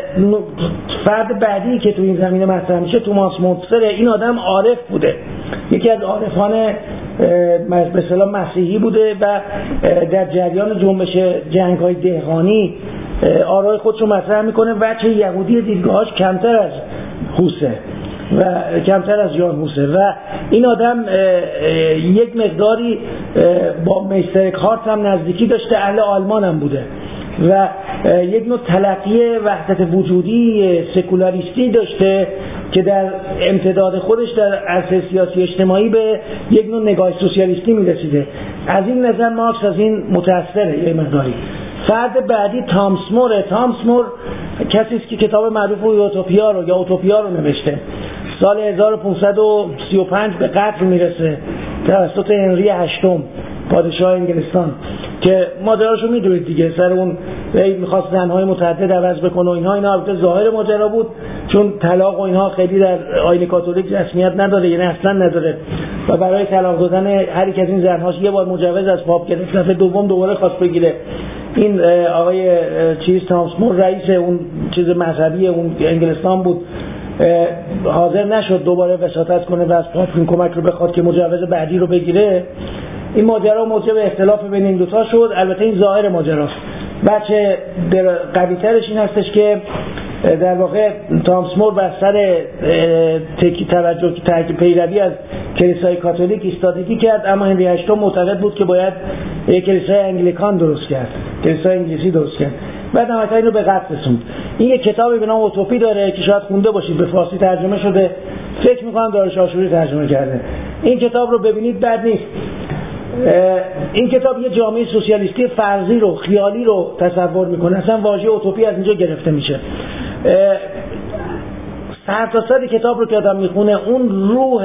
A: فرد بعدی که تو این زمینه مطرح میشه توماس مونتسر، این آدم عارف بوده، یکی از عارفان به اصطلاح مسیحی بوده و در جریان جنبش جنگ‌های دهقانی آرای خودشو مطرح میکنه. وجه یهودی دیدگاهاش کمتر از هوسه و کمتر از جان هوسه و این آدم یک مقداری با میستر کارت هم نزدیکی داشته، اهل آلمان هم بوده و یک نوع تلقی وحدت وجودی سکولاریستی داشته که در امتداد خودش در عرصه سیاسی اجتماعی به یک نوع نگاه سوسیالیستی میرسیده. از این نظر مارکس از این متأثره یه مقداری. فرد بعدی تامس موره. تامس مور کسی است که کتاب معروف اوتوپیا رو یا اوتوپیا رو نوشته. سال هزار و پانصد و سی و پنج به قتل میرسه توسط هنری هشتم پادشاه انگلستان که ماجراشو میدونید دیگه، سر اون میخواست زنهای متعدد عوض بکنه و اینها. اینا البته ظاهر ماجرا بود چون طلاق و اینها خیلی در آیین کاتولیک رسمیت نداره، یعنی اصلا نداره و برای طلاق دادن هر یک از این زنهاش یه بار مجوز از پاپ گرفت، دفعه دوم دوباره خواست بگیره. این آقای چیز تامس مور رئیس اون چیز مذهبی اون انگلستان بود، حاضر نشد دوباره وساطت کنه و از پاپ این کمک رو بخواد که مجوز بعدی رو بگیره. این ماجرا موجب اختلاف بین این دوتا شد. البته این ظاهر ماجراست. بچه قوی ترش این هستش که در واقع تامس مور بر سر تکی توجه تحقیق پیروی از کلیسای کاتولیک ایستادگی کرد، اما هنری هشتم معتقد بود که باید یک کلیسای انگلیکان درست کرد، کلیسای انگلیسی درست کرد. بعد نهایتا اینو به قتل رسوند. این یک کتابی به نام اوتوپی داره که شاید خونده باشید، به فارسی ترجمه شده، فکر می‌کنم داریوش آشوری ترجمه کرده. این کتاب رو ببینید بد نیست. این کتاب یه جامعه سوسیالیستی فرضی رو خیالی رو تصور میکنه، اصلا واژه اوتوپی از اینجا گرفته میشه. سر تا سر کتاب رو که آدم میخونه اون روح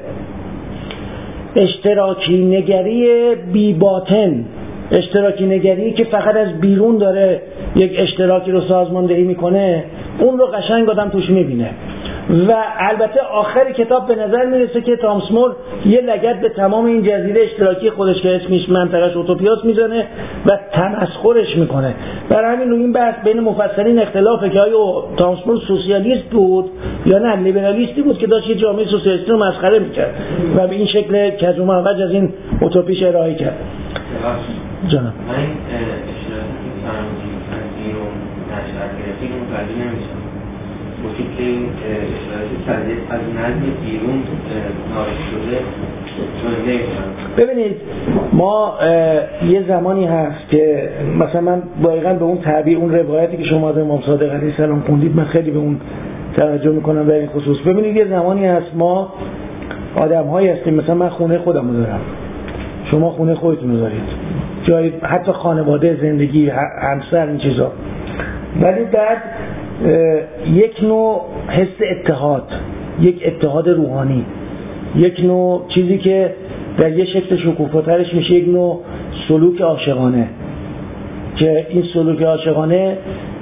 A: اشتراکی نگری بی باطن، اشتراکی نگری که فقط از بیرون داره یک اشتراکی رو سازماندهی میکنه، اون رو قشنگ آدم توش میبینه. و البته آخر کتاب به نظر میرسه که تامس مور یه لگد به تمام این جزیره اشتراکی خودش که اسمش منطقه‌اش اوتوپیاس میزنه و تمسخرش میکنه. برای همین رو این بحث بین مفسرین اختلافه که آیا تامس مور سوسیالیست بود یا نه لیبرالیستی بود که داشت یه جامعه سوسیالیستی رو مسخره میکرد و به این شکل کج و معوج از این اوتوپیش ارائه کرد. جانم
C: من اشتراکی فرمودی از بیرون نشر گرفتی رو متوجه نمیشم. گفتید که این اشارتی از نظم بیرون نارد شده
A: ببینید ما یه زمانی هست که مثلا من دقیقاً به اون تعبیر اون روایتی که شما از امام صادق علیه السلام خوندید من خیلی به اون توجه میکنم در این خصوص. ببینید یه زمانی هست ما آدم هایی هستیم، مثلا من خونه خودم رو دارم، شما خونه خودتون رو دارید، جایی حتی خانواده، زندگی، همسر، این چیزا، ولی بعد یک نوع حس اتحاد، یک اتحاد روحانی، یک نوع چیزی که در یه شکل شکوفاترش میشه یک نوع سلوک عاشقانه، که این سلوک عاشقانه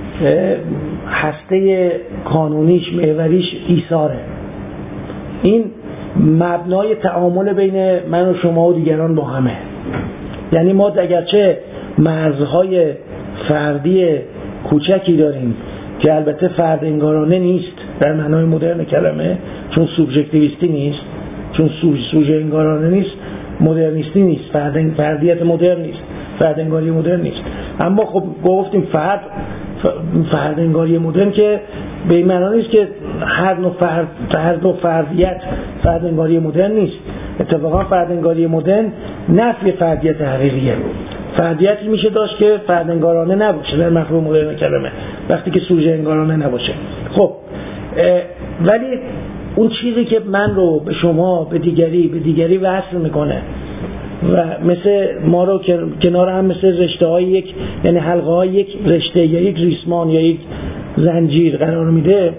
A: هسته کانونیش، محوریش ایثاره. این مبنای تعامل بین من و شما و دیگران با همه. یعنی ما اگرچه مرزهای فردی کوچکی داریم که البته فرد انگارانه نیست در معنای مدرن کلمه، چون سوبژکتیویستی نیست، چون سوژه انگارانه نیست، مدرنیستی نیست، فرد فردیت مدرن نیست، فرد انگاری مدرن نیست. اما خب گفتیم فرد فرد انگاری مدرن که به این معنی نیست که هر نوع فرد هر نوع فردیت فرد انگاری مدرن نیست. اتفاقا فرد انگاری مدرن نفی فردیت حقیقیه. فردیتی میشه داشت که فرد انگارانه نباشه در مفهوم مدرن کلمه، وقتی که سوژه انگارانه نباشه. خب ولی اون چیزی که من رو به شما، به دیگری به دیگری وصل میکنه و مثل ما رو کنار هم مثل رشته های یک، یعنی حلقه های یک رشته یا یک ریسمان یا یک زنجیر قرار میده،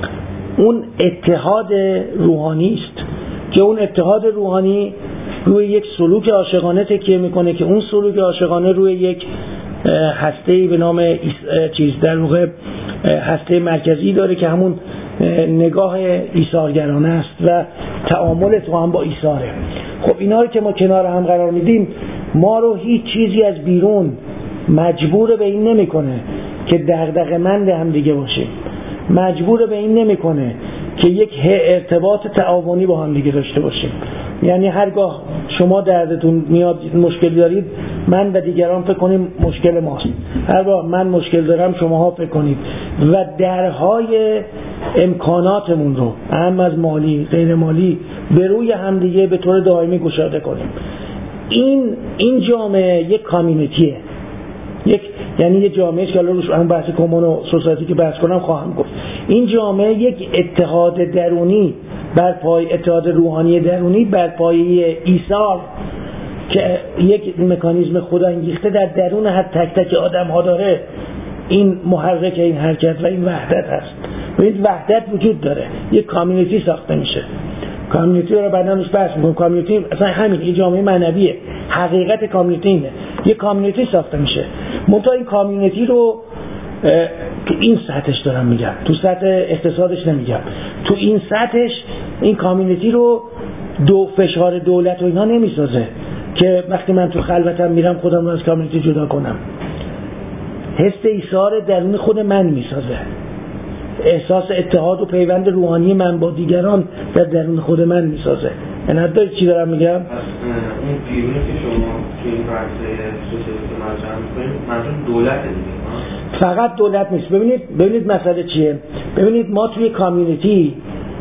A: اون اتحاد روحانی است که اون اتحاد روحانی روی یک سلوک عاشقانه تکیه میکنه که اون سلوک عاشقانه روی یک هسته‌ای به نام چیز در واقع هسته مرکزی داره که همون نگاه ایثارگرانه است و تعامل تو هم با ایثاره. خب اینا رو که ما کنار هم قرار میدیم، ما رو هیچ چیزی از بیرون مجبور به این نمیکنه که دغدغه‌مند هم دیگه باشیم، مجبور به این نمیکنه که یک ارتباط تعاونی با هم دیگه داشته باشیم. یعنی هرگاه شما دردتون میاد، مشکل دارید، من و دیگران فکر کنیم مشکل ماست، هرگاه من مشکل دارم شماها فکر کنید و درهای امکاناتمون رو، اهم از مالی غیر مالی، به روی همدیگه به طور دائمی گشاده کنیم. این این جامعه یک کامیونیتیه، یک یعنی یک جامعه که الان روش هم بحث کمون و سوسایتی که بحث کنم خواهم گفت. این جامعه یک اتحاد درونی بر پای اتحاد روحانی درونی بر پایه ایثار که یک مکانیزم خودانگیخته در درون هر تک تک آدم ها داره، این محرک این حرکت و این وحدت هست. و این وحدت وجود داره، یک کامیونیتی ساخته میشه. کامیونیتی رو بعداً روش بحث می‌کنم. کامیونیتی اصلا همین یه جامعه معنویه، حقیقت کامیونیتی اینه، یک کامیونیتی ساخته میشه. منتها این کامیونیتی رو تو این سطحش دارم میگم، تو سطح اقتصادش نمیگم، تو این سطحش این کامیونیتی رو دو فشار دولت و اینا نمیسازه که وقتی من تو خلوتم میرم خودم رو از کامیونیتی جدا کنم. حس ایثار درون خود من میسازه، احساس اتحاد و پیوند روحانی من با دیگران در درون خود من میسازه. یعنی دارید چی دارم میگم؟
C: اون پیرونی که شما که این بحثه سوسیالیسم مطرح می‌کنید منظور دولت دیگه،
A: فقط دولت نیست. ببینید ببینید مسئله چیه. ببینید ما توی کامیونیتی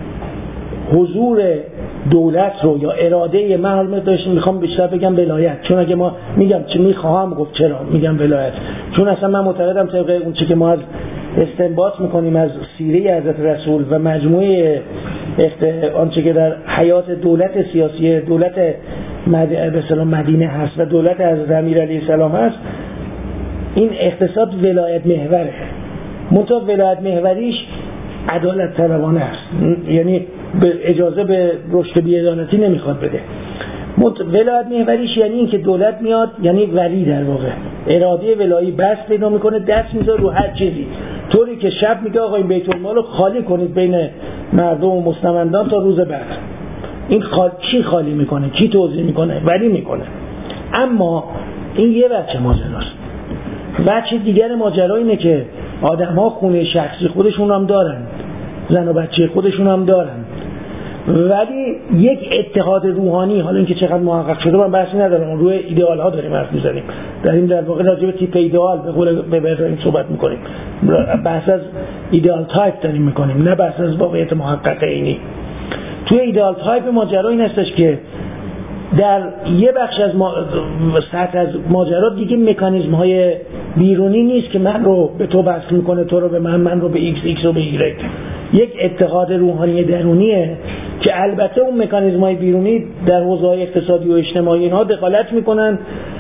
A: حضور دولت رو یا اراده من حالا داشتم میخوام بیشتر بگم ولایت، چون اگه ما میگم چی میخوام گفت چرا میگم ولایت، چون اصلا من معتقدم طبق اون چیزی که ما از استنباط میکنیم از سیره حضرت رسول و مجموعه آنچه که در حیات دولت سیاسی دولت به سلام مدینه هست و دولت حضرت امیر علیه السلام هست، این اقتصاد ولایت محوره. منتها ولایت محوریش عدالت طلبانه است، یعنی به اجازه به رشد بی‌عدالتی نمیخواد بده. ولایت محوریش یعنی این که دولت میاد، یعنی ولی در واقع اراده ولایی بس پیدا میکنه، دست میذاره رو هر چیزی، طوری که شب میگه آقا این بیت المال رو خالی کنید بین مردم و مستمندان تا روز بعد. این خال... کی خالی میکنه؟ کی توزیع میکنه؟ ولی میکنه. اما این یه بچه ماجراست. بچه دیگر ماجرا اینه که آدم ها خونه شخصی خودشون هم دارن، زن و بچه خودشون هم دارن ولی یک اتحاد روحانی، حالا اینکه چقدر محقق شده من بحثی ندارم، روی ایدئال ها داریم حرف میزنیم، داریم در واقع راجع به تیپ ایدئال به قول ببریم صحبت میکنیم، بحث از ایدئال تایپ داریم میکنیم، نه بحث از واقعیت محقق عینی. توی ایدئال تایپ ماجرا این هستش که در یه بخش از ما... سطح از ماجرا دیگه مکانیزم های بیرونی نیست که من رو به تو وصل میکنه، تو رو به من، من رو به ایکس، ایکس رو به ایگرگ. یک اتحاد روحانی درونیه که البته اون مکانیزم های بیرونی در حوزه های اقتصادی و اجتماعی اینها دخالت میکنن،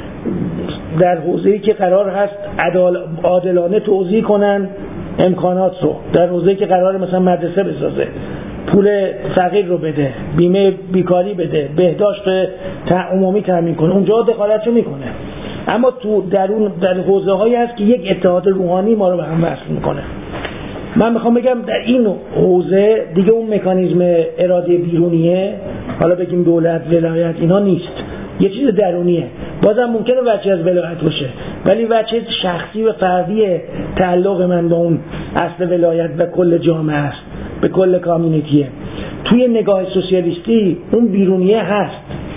A: در حوزه‌ای که قرار هست عدال... عادلانه توزیع کنن امکانات رو، در حوزه‌ای که قرار مثلا مدرسه بسازه، پول فقیر رو بده، بیمه بیکاری بده، بهداشت عمومی تامین کنه، اونجا دخالت رو میکنه. اما تو درون در حوزه هایی هست که یک اتحاد روحانی ما رو به هم وصل میکنه. من میخوام بگم در این حوزه دیگه اون مکانیزم اراده بیرونیه، حالا بگیم دولت، ولایت، اینا نیست، یه چیز درونیه. بازم ممکنه وجه از ولایت باشه، ولی وجه شخصی و فردی تعلق من با اون اصل ولایت و کل جامعه است، به کل کامیونیتیه. توی نگاه سوسیالیستی اون بیرونیه هست،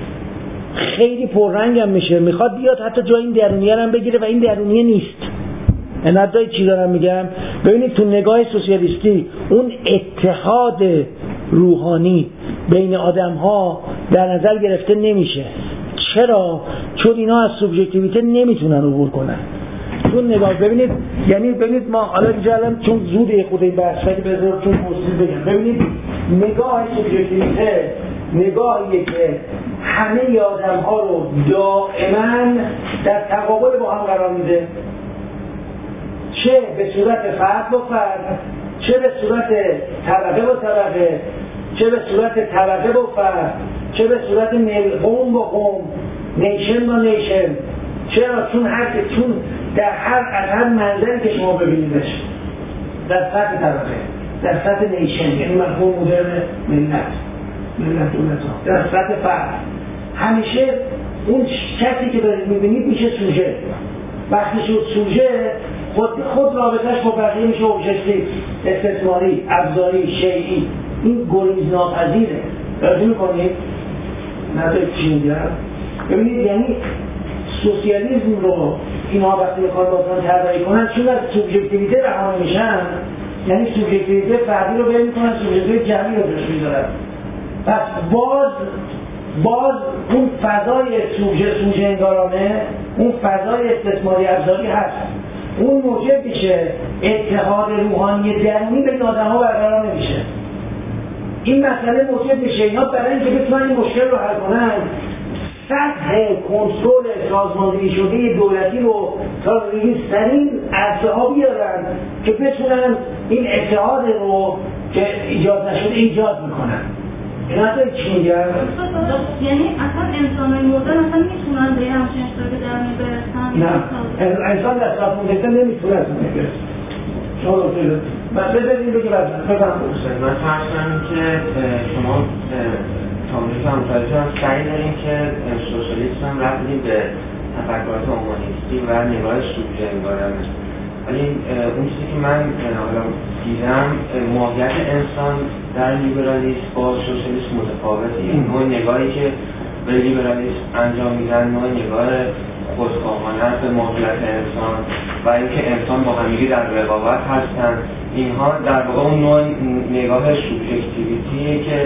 A: خیلی پررنگ هم میشه، میخواد بیاد حتی جای این درونیه هم بگیره و این درونیه نیست. انادای چی دارم میگم؟ ببینید تو نگاه سوسیالیستی اون اتحاد روحانی بین آدم ها در نظر گرفته نمیشه. چرا؟ چون اینا از سوبژکتیویته نمیتونن عبور کنن. چون نگاه ببینید، یعنی ببینید ما حالا اینجا الان چون زوده خود این بحث ولی بذار چون موضوع بگم، ببینید نگاه سوبژکتیویته نگاهیه که همه آدم ها رو دائما در تقابل با هم قرار میده، چه به صورت فرد با فرد، چه به صورت طبقه با طبقه، چه به صورت طبقه با فرد، چه به صورت قوم با قوم، نیشن با نیشن. چرا؟ چون هر چون در هر از هر منظری که شما ببینیدش، در سطح طبقه، در سطح نیشن، یعنی مفهوم مدرن ملت، ملت دولت ها، در سطح فرد، همیشه اون کسی که دارید میبینید میشه سوژه. وقتی شد سوژه، خود خود رابطهش با بقیه میشه ابژکتیو، استثماری، ابزاری، شیئی. این گریز ناپذیره. توجه میکنید؟ نظر چی میگم؟ ببینید یعنی سوسیالیسم رو اینا وقتی میخوان بازن طراحی کنن، چون از سوبژکتیویته رها میشن، یعنی سوبژکتیویته فردی رو بر میکنن، سوبژکتیویته جمعی رو درش میذارن. پس باز باز اون فضای سوژه سوژه انگارانه، اون فضای استثماری ابزاری هست، اون موجب میشه اتحاد روحانی درونی بین آدم‌ها برقرار نمیشه. این مسئله موجب میشه اینا برای اینکه بتونن این مشکل رو حل کنن، سطح کنترل سازماندهی شده دولتی رو تا ریزترین عرصه ها بیارن که بتونن این اتحاد رو که ایجاد نشده ایجاد میکنن. این اصلا چی میگن؟
E: یعنی اصلا انسان های مردن اصلا میتونن به همچین اشتراک درمی برسن؟
A: نه، انسان در سطح مردن نمیتونه اصلا برسن. شما رو بگید من بذارید بگید بزن
C: من فرض کنم که شما تامریز همتاریتون هم سعی داریم که سوسیالیسم هم رفتیم به تفکرات اومانیستی و نگاه سوژه انگارانه، ولی اون چیزی که من حالا دیدم ماهیت انسان در لیبرالیسم با سوسیالیسم متفاوته. این نوع نگاهی که به لیبرالیسم انجام میدن نوع نگاه خودخواهانه به ماهیت انسان و اینکه انسان با همگی در رقابت هستن، اینها در واقع اون نوع نگاه سوبژکتیویتیه که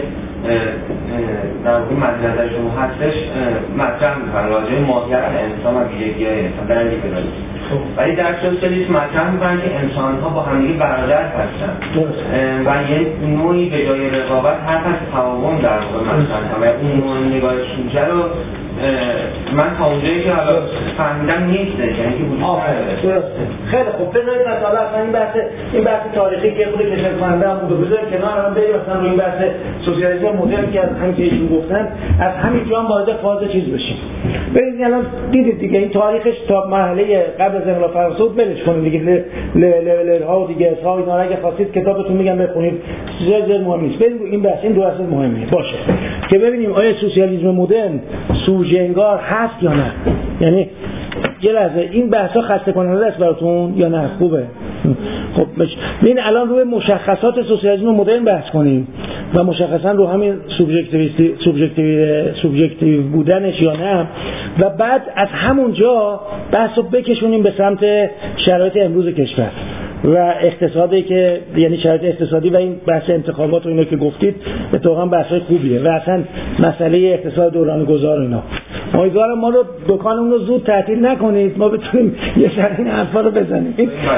C: در واقع مد نظرشون هستش مطرح میکنن راجع به ماهیت انسان و ویژگی‌های انسان در لیبرالیسم. ولی در سوسیالیسم مطرح میکنن که انسان‌ها با همگی برادر هستن و یه نوعی به جای رقابت هست از تعاون در واقع مطرح و اون نوع نگاه سوژه رو من تا اونجایی که حالا فهمیدم نیسته، یعنی که وجود نداره.
A: خیلی خوب، بذارید مثلا اصلا این بحث این بحث تاریخی که خود کشف کننده هم بوده بذارید کنار، هم بریم مثلا این بحث سوسیالیسم مدرن که از هم که ایشون گفتن از همین جا هم وارد فاز چیز بشیم. ببینید الان دیدید دیگه این تاریخش تا مرحله قبل از انقلاب فرانسه بود، بلش کنید دیگه ل ل ل ها و دیگه ها اینا اگه خواستید کتابتون میگم بخونید، چیزای زیاد مهم نیست. ببینید این بحث این دو اصل مهمه باشه که ببینیم آیا سوسیالیسم مدرن سوژه انگار هست یا نه. یعنی یه لحظه این بحثا خسته کننده است براتون یا نه؟ خوبه. خب ببین الان روی مشخصات سوسیالیسم مدرن بحث کنیم. و مشخصا رو همین سوبژکتیویستی سوبژکتیو سوبژکتیو بودنش یا نه، و بعد از همونجا بحثو بکشونیم به سمت شرایط امروز کشور و اقتصادی که یعنی شرایط اقتصادی و این بحث انتخابات و اینا که گفتید اتفاقا بحثای خوبیه و اصلا مسئله اقتصاد دوران گذار اینا. امیدوارم ما رو دکانمون رو زود تعطیل نکنید، ما بتونیم یه سر این حرفا رو بزنیم.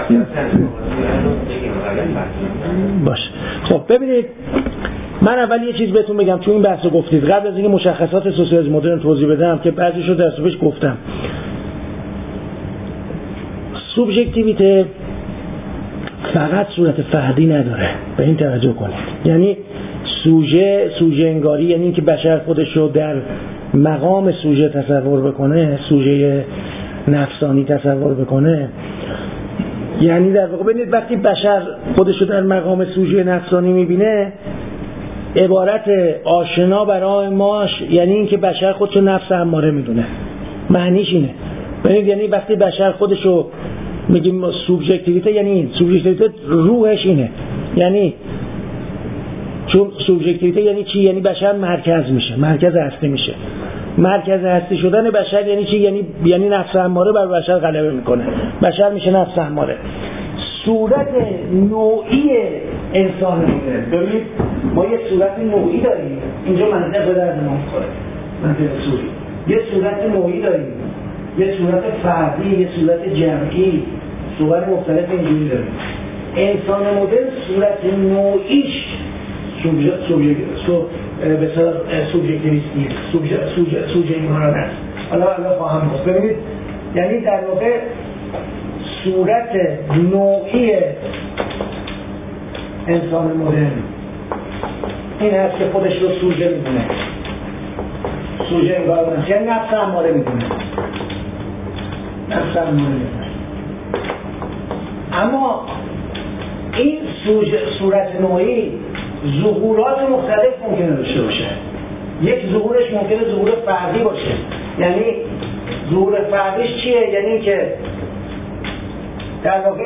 A: باشه. خب ببینید من اول یه چیز بهتون بگم چون این بحثو گفتید، قبل از اینکه مشخصات سوسیالیسم مدرن توضیح بدم که بعضیشو درس پیش گفتم. سوبژکتیویته فقط صورت فردی نداره، به این توجه کنید. یعنی سوژه سوژه انگاری، یعنی اینکه بشر خودش رو در مقام سوژه تصور بکنه، سوژه نفسانی تصور بکنه. یعنی در واقع ببینید وقتی بشر خودش رو در مقام سوژه نفسانی میبینه، عبارت آشنا برای ماش یعنی اینکه بشر خودش رو نفس اماره میدونه. معنیش اینه. ببینید یعنی وقتی بشر خودش رو میگیم سوبژکتیویته، یعنی این سوبژکتیویته روحش اینه. یعنی چون سوبژکتیویته یعنی چی؟ یعنی بشر مرکز میشه، مرکز هستی میشه. مرکز هستی شدن بشر یعنی چی؟ یعنی یعنی نفس اماره بر بشر غلبه میکنه، بشر میشه نفس اماره. صورت نوعی انسان میده. ببینید ما یه صورت نوعی داریم، اینجا منطق به درد ما میخوره، منطق سوری. یه صورت نوعی داریم، یه صورت فردی، یه صورت جمعی، صورت مختلف اینجوری داریم. انسان مدرن صورت نوعیش سوبژکتیویستی، سوژه ایمانان است. حالا حالا خواهم گفت. ببینید یعنی در واقع صورت نوعی انسان مدرن این هست که خودش رو سوژه میدونه، سوژه انگار نفس، یعنی نفس اماره میدونه، نفس اماره میدونه. اما این سوژه صورت نوعی ظهورات مختلف ممکنه داشته باشه. یک ظهورش ممکنه ظهور فردی باشه. یعنی ظهور فردیش چیه؟ یعنی که در واقع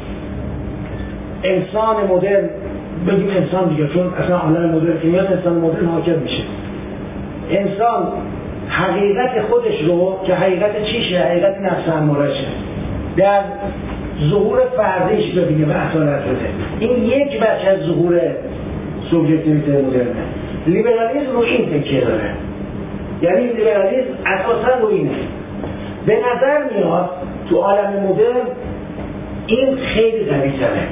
A: انسان مدرن، بگیم انسان دیگه چون اصلا عالم مدرن که میاد انسان مدرن حاکم میشه. انسان حقیقت خودش رو که حقیقت چیشه؟ حقیقت نفس اماره‌شه در ظهور فردیش ببینه و اصالت بده. این یک بخش از ظهور سوبژکتیویته مدرنه. لیبرالیسم رو این تکیه داره. یعنی لیبرالیسم اساسا رو اینه. به نظر میاد تو عالم مدرن این خیلی قوی‌تره.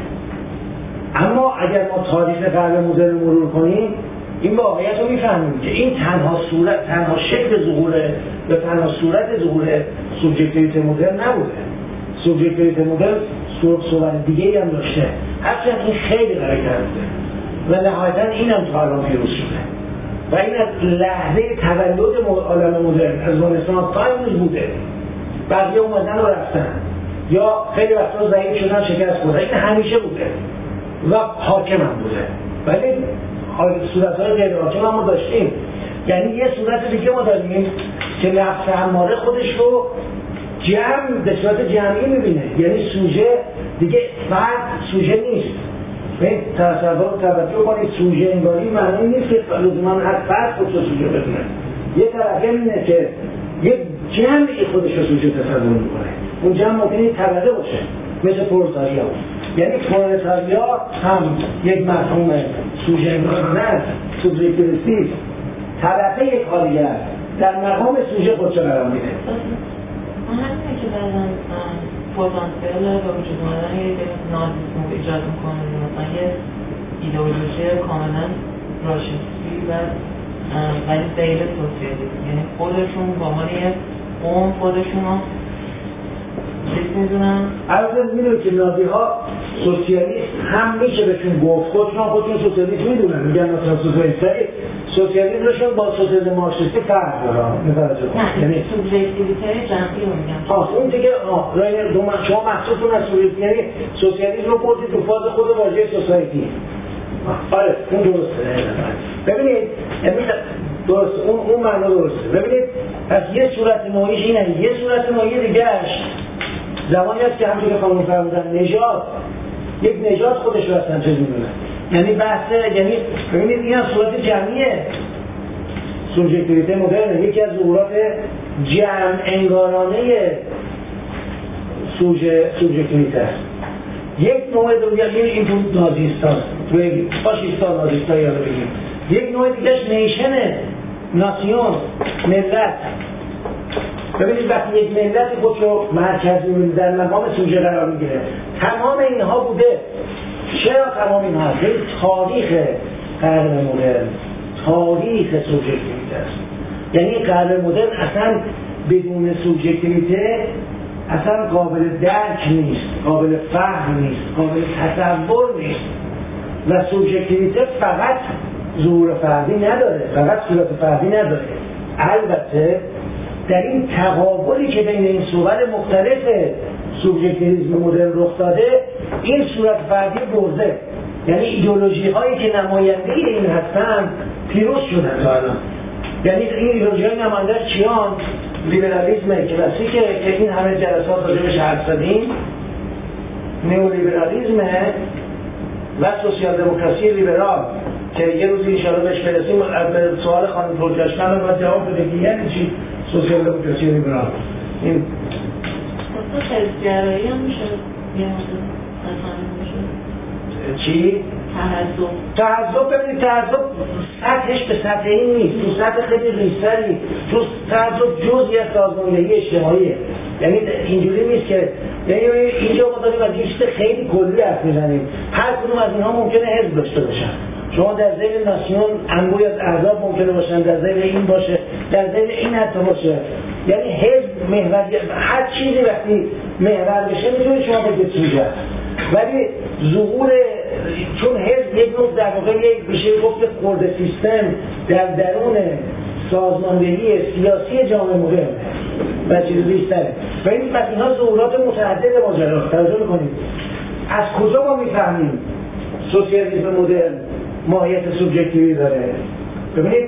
A: اما اگر ما تاریخ غرب مدرن مرور کنیم این واقعیت رو میفهمیم که این تنها صورت، تنها شکل ظهور یا تنها صورت ظهور سوبژکتیویته مدرن نبوده. سوبژکتیویته مدرن صورت دیگه هم داشته، هرچند این خیلی قوی‌تر بوده و نهایتاً این هم تو الان پیروز شده و این از لحظه تولد عالم مدرن از رنسانس تا امروز بوده. بقیه اومدن و رفتن یا خیلی وقتا ضعیف شدن، شکست خوردن. این همیشه بوده و حاکم هم بوده، ولی صورت‌های غیر حاکم هم ما داشتیم. یعنی یه صورت دیگه ما داریم که نفس اماره خودش رو جمع به صورت جمعی میبینه. یعنی سوژه دیگه فرد سوژه نیست. به تصور توجه کنید، سوژه انگاری معنی نیست که لزوما هر فرد خودش رو سوژه بدونه. یه طرف اینه که یه جمعی خودش رو سوژه تصور میکنه. اون جمع ممکنه طبقه باشه مثل پرولتاریا. یعنی پرولتاریا هم یک مفهوم سوژه انگارانه است، سوبژکتیویستی. طبقه یک کارگر در مقام سوژه خودش رو قرار میده.
B: همینه که بعدن پتانسیل به وجود اومدن یه نازیسم ایجاد میکنه، مثلا یه ایدئولوژی کاملا راشیستی و ولی دیل سوسیالیسم. یعنی خودشون با عنوان یه قوم خودشون رو چیز میدونن.
A: البته میدونید که نازی ها سوسیالیست هم میشه بهشون گفت، خودشون خودشون سوسیالیست میدونن، میگن مثلا سوسیالیست سوسیالیسمشون با سوسیالیسم مارکسیستی فرق داره. متوجه کنید؟ یعنی
B: سوبژکتیویته جمعی رو میگن.
A: آه اون دیگه آه راه دو شما محسوبتون از سوسیالیسم، یعنی سوسیالیسم رو بردید تو فاز خود واژه سوسایتی. آره اون درسته. ببینید یعنی درست اون اون معنا درسته. ببینید پس یه صورت نوعیش اینه، یه صورت نوعی دیگه‌اش زمانی است که همونجوری که خانم فرمودن نژاد، یک نژاد خودش رو اصلا چه می‌دونه. یعنی بحث، یعنی ببینید این از صورت جمعیه. سوبژکتیویته مدرن یکی از ظهورات جمع انگارانه سوبژکتیویته است. یک نوع دیگه این تو نازیستان، توی فاشیستان نازیستان یاد بگیم. یک نوع دیگهش نیشنه، ناسیون، ملت. ببینید وقتی یک ملت خودشو مرکزی رو در مقام سوژه قرار میگیره، تمام اینها بوده. چرا تمام اینها؟ این تاریخ قرن مدرن، تاریخ سوبژکتیویته است. یعنی قرن مدرن اصلا بدون سوبژکتیویته اصلا قابل درک نیست، قابل فهم نیست، قابل تصور نیست. و سوبژکتیویته فقط ظهور فردی نداره، فقط صورت فردی نداره. البته در این تقابلی که بین این صور مختلف سوبژکتیویسم مدرن رخ داده، این صورت فردی برده. یعنی ایدئولوژی هایی که نماینده این هستن پیروز شدن تا الان. یعنی این ایدئولوژی های نماینده چیان؟ لیبرالیسم کلاسیکه که این همه جلسات راجعش حرف زدیم، نئولیبرالیسم و سوسیال دموکراسی لیبرال که یه روزی ان شاء الله بهش برسیم. به سوال خانم پرجاشقان رو باید جواب بده که یعنی چی سوسیال دموکراسی لیبرال؟ این
B: حزب‌گرایی هم میشه یه میشه
A: چی؟
B: تحزب.
A: تحزب ببینید تحزب سطحش به سطح این نیست، تو سطح خیلی ریزتری. تو تحزب جزئی از سازماندهی اجتماعیه. یعنی اینجوری نیست که یعنی اینجا ما داریم از یه چیز خیلی کلی حرف میزنیم. هر کدوم از اینها ممکنه حزب داشته باشن. شما در ذیل ناسیون انبوهی از احزاب ممکنه باشن، در ذیل این باشه، در ذیل این حتی باشه. یعنی حزب محور، هر چیزی وقتی محور بشه میتونه شما بگید سوژه. ولی ظهور چون حزب یک نوع در واقع یک بشه گفت خرده سیستم در درون سازماندهی سیاسی جامعه مدرن و چیز بیشتره. و این پس اینها ظهورات متعدد ماجرا. توجه میکنید از کجا ما میفهمیم سوسیالیسم مدرن ماهیت سوبژکتیوی داره؟ ببینید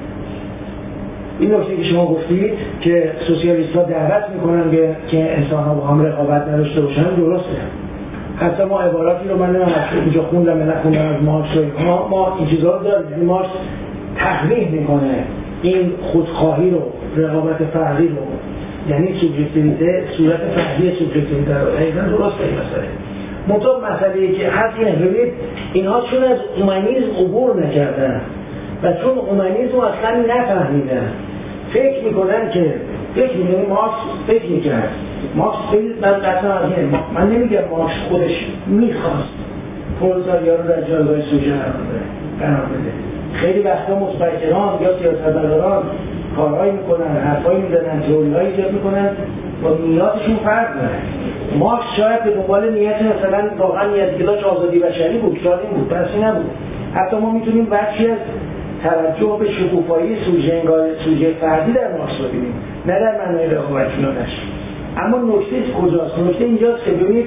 A: این نکته که شما گفتید که سوسیالیست ها دعوت میکنن که انسان ها با هم رقابت نداشته باشن، درسته. حتی ما عباراتی رو من نمیدونم اینجا خوندم یا نخوندم از مارکس، ما ما این چیزا رو داریم. مارکس تقریح میکنه این خودخواهی رو، رقابت فردی رو، یعنی سوبژکتیویته صورت فردی سوبژکتیویته رو. دقیقاً درسته این مسئله. منتها مسئله‌ای که هست اینه، ببینید اینها چون از اومانیسم عبور نکردن و چون اومانیسم رو اصلا نفهمیدن، فکر میکنن که فکر میکنن مارکس فکر میکرد مارکس خیلی من قطعا از این من نمیگم مارکس خودش میخواست پرولتاریا رو در جایگاه سوژه قرار بده. خیلی وقتا متفکران یا سیاستمداران کارهایی میکنن، حرفایی میزنن، تئوری‌هایی ایجاد میکنن با نیاتشون فرق داره. مارکس شاید به دنبال نیت مثلا واقعا نیتی که داشت آزادی بشری بود، شاید این بود، پس این نبود. حتی ما میتونیم بخشی از توجه به شکوفایی سوژه انگار سوژه فردی در مارکس رو ببینیم، نه در معنای رقابت‌جویانش. اما نکته کجاست؟ نکته اینجاست که ببینید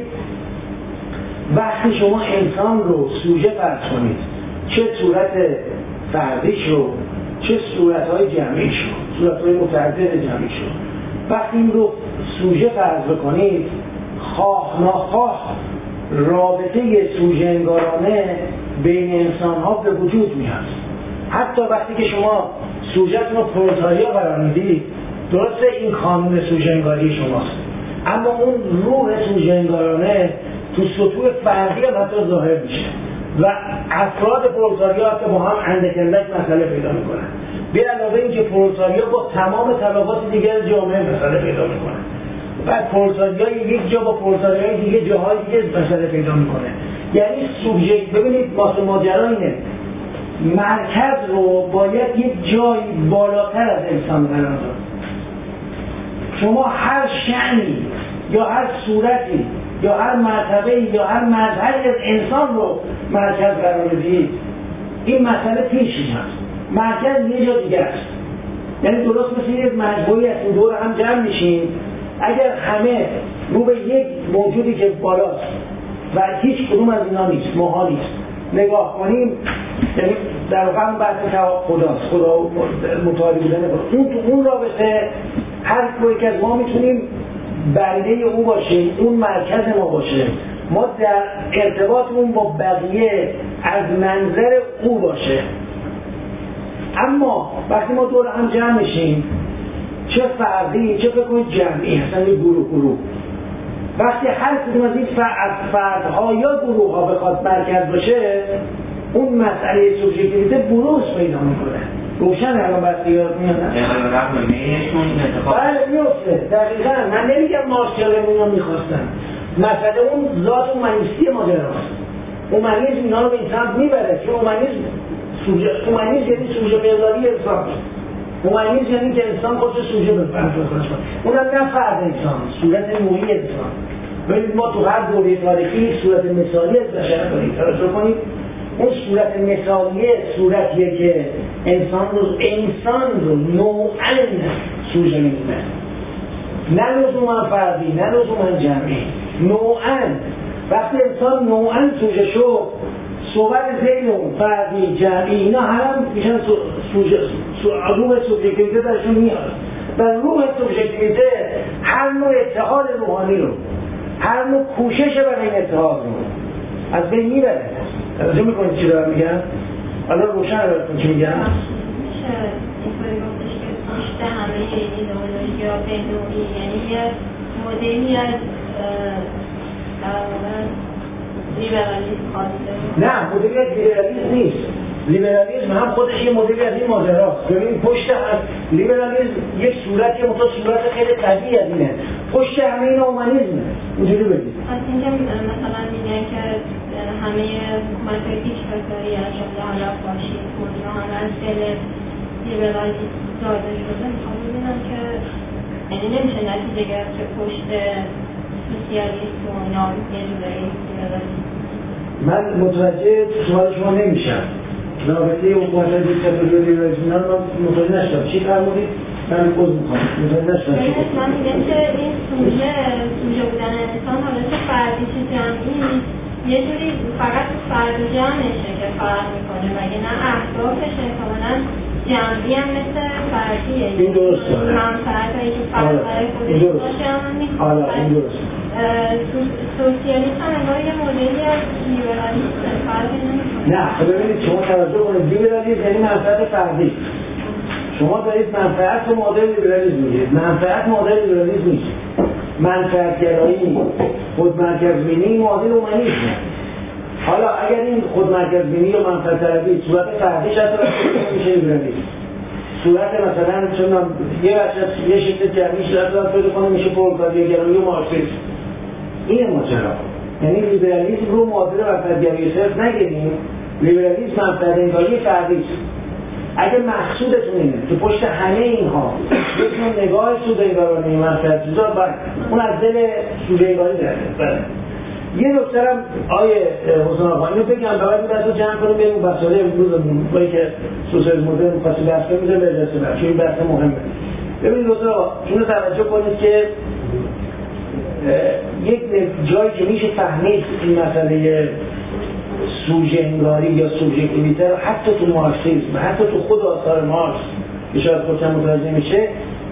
A: وقتی شما انسان رو سوژه فرض کنید، چه صورت فردیش رو چه صورت‌های جمعیش رو، صورت‌های متعدد جمعیش رو، وقتی این رو سوژه فرض بکنید، خواه ناخواه رابطه سوژه انگارانه بین انسان‌ها به وجود میاد. حتی وقتی که شما سوژه‌تون رو پرولتاریا قرار میدید، درسته این قانون سوژه انگاری شماست، اما اون روح سوژه انگارانه تو سطوح فردی هم حتی ظاهر میشه و افراد پرولتاریا حتی با هم اندک اندک مسئله پیدا میکنن. به علاوه اینکه پرولتاریا با تمام طبقات دیگر جامعه مسئله پیدا میکنن. بعد پرولتاریا یک جا با پرولتاریای دیگه جاهای دیگه مسئله پیدا میکنه. یعنی سوژه، ببینید واسه ماجرا اینه، مرکز رو باید یک جای بالاتر از انسان قرار داد. شما هر شأنی یا هر صورتی یا هر مرتبه‌ای یا هر مظهری از انسان رو مرکز قرار بدید، این مسئله پیش میاد. مرکز یه جا دیگه است. یعنی درست مثل یک مجموعی از این دور هم جمع میشین، اگر همه رو به یک موجودی که بالاست و هیچ کدوم از اینا نیست، محال نیست، نگاه کنیم، یعنی در واقع هم بحث خداست، خدا متعالی بودن خدا. اون تو اون رابطه هر کوئی که از ما میتونیم بریده او باشه، اون مرکز ما باشه. ما در ارتباطمون با بقیه از منظر او باشه. اما وقتی ما دور هم جمع میشیم، چه فردی چه فکر کنید جمعی، اصلا یه گروه گروه، وقتی هر کدوم از این فردها یا گروه ها بخواد مرکز باشه، اون مسئله سوبژکتیویته بروز پیدا میکنه. روشن الان بحث یاد میاد؟ بله میفته. دقیقا من نمیگم مارکسیسم اینا میخواستن، مسئله اون ذات اومانیستی ماجراست. اومانیسم اینا رو به این سمت میبره، چون اومانیسم اومانیسم یعنی سوژه پرداری انسان. اومانیسم یعنی که انسان خودش سوژه بفهمه خودش. اونم نه فرد انسان، صورت نوعی انسان. ببینید ما تو هر دوره تاریخی صورت مثالی از بشر داریم. توجه کنید اون صورت مثالیه صورتیه که انسان رو انسان رو نوعاً سوژه می‌دونه، نه لزوما فردی نه لزوما جمعی، نوعاً. وقتی انسان نوعاً سوژه شد، صحبت ذهن اون فردی جمعی اینا هم میشن سوژه، روح سوبژکتیویته درشون میاد. و روح سوبژکتیویته هر نوع اتحاد روحانی رو، هر نوع کوشش برای این اتحاد رو از بین میبره. توجه میکنید چی دارم میگم؟ حالا روشن براتون چی میگم؟
E: میشه اینطوری گفتش که پشت همه ایدئولوژی یا بهنوعی یعنی یه مدلی از در واقع لیبرالیسم خواسته؟
A: نه، مدلی از لیبرالیسم نیست. لیبرالیسم هم خودش یه مدلی از این ماجراست. ببین پشت هم لیبرالیسم یک صورتی متا صورت خیلی طبیعی از اینه. پشت همه این اومانیسمه. اینجوری بگید.
E: از اینکه مثلا میگن که همه حکومت‌های دیکتاتوری از جمله حالا فاشیسم اینا همه از دل لیبرالیسم زاده شده. میخوام ببینم که یعنی نمیشه نتیجه گرفت که پشت سوسیالیسم و اینا یه جورایی لیبرالیسم.
A: من متوجه سوال شما نمیشم. رابطه حکومت‌های دیکتاتوری و لیبرالیسم اینا رو متوجه نشدم. چی فرمودید؟ من باز می‌خوام. متوجه نشدم.
E: من میگم که این سوژه سوژه بودن انسان حالا چه فردی چه جمعی یه جوری فقط فرد جمعشه که فرق میکنه، مگه نه اهدافش کاملا جمعی هم مثل فردیه.
A: این درسته.
E: منفعتایی که فرد برای خودش باشه هم میخواد.
A: حالا این درسته.
E: سوسیالیسم هم انگار یه مدلی از لیبرالیسم فرقی نمیکنه.
A: نه خب ببینید شما توجه کنید، لیبرالیسم یعنی منفعت فردی. شما دارید منفعت رو معادل لیبرالیسم میگید. منفعت معادل لیبرالیسم نیست. منفعتگرایی، خودمرکزبینی معادل اومانیسم. حالا اگر این خودمرکزبینی یا منفعت‌طلبی صورت فردیش هست میشه لیبرالیسم. صورت مثلا چون یه بچه یه شکل جمعیش اصلا پیدا کنه میشه پرولتاریاگرایی و مارکسیسم. این ماجرا. یعنی لیبرالیسم رو معادل منفعتگرایی صرف نگیریم. لیبرالیسم منفعت‌انگاری فردی است. اگه مقصودتون اینه که پشت همه اینها یکون نگاه سوده‌انگارانه منفعت‌جویان باید اون از دل سوده‌انگاری داره. یه نکته هم آیه حسین آقا اینو بگم بعد این بحث رو جمع کنیم بریم مسئله امروزمون با اینکه سوسیالیسم مدرن می‌خواستی بحث کنیم می‌ذاریم به جلسه بعد چون این بحث مهمه. ببینید حسین آقا شما توجه کنید که یک جایی که میشه فهمید این مسئله سوژه انگاری یا سوبژکتیویته رو حتی تو مارکسیسم، حتی تو خود آثار مارکس که شاید خودتون متوجه میشه،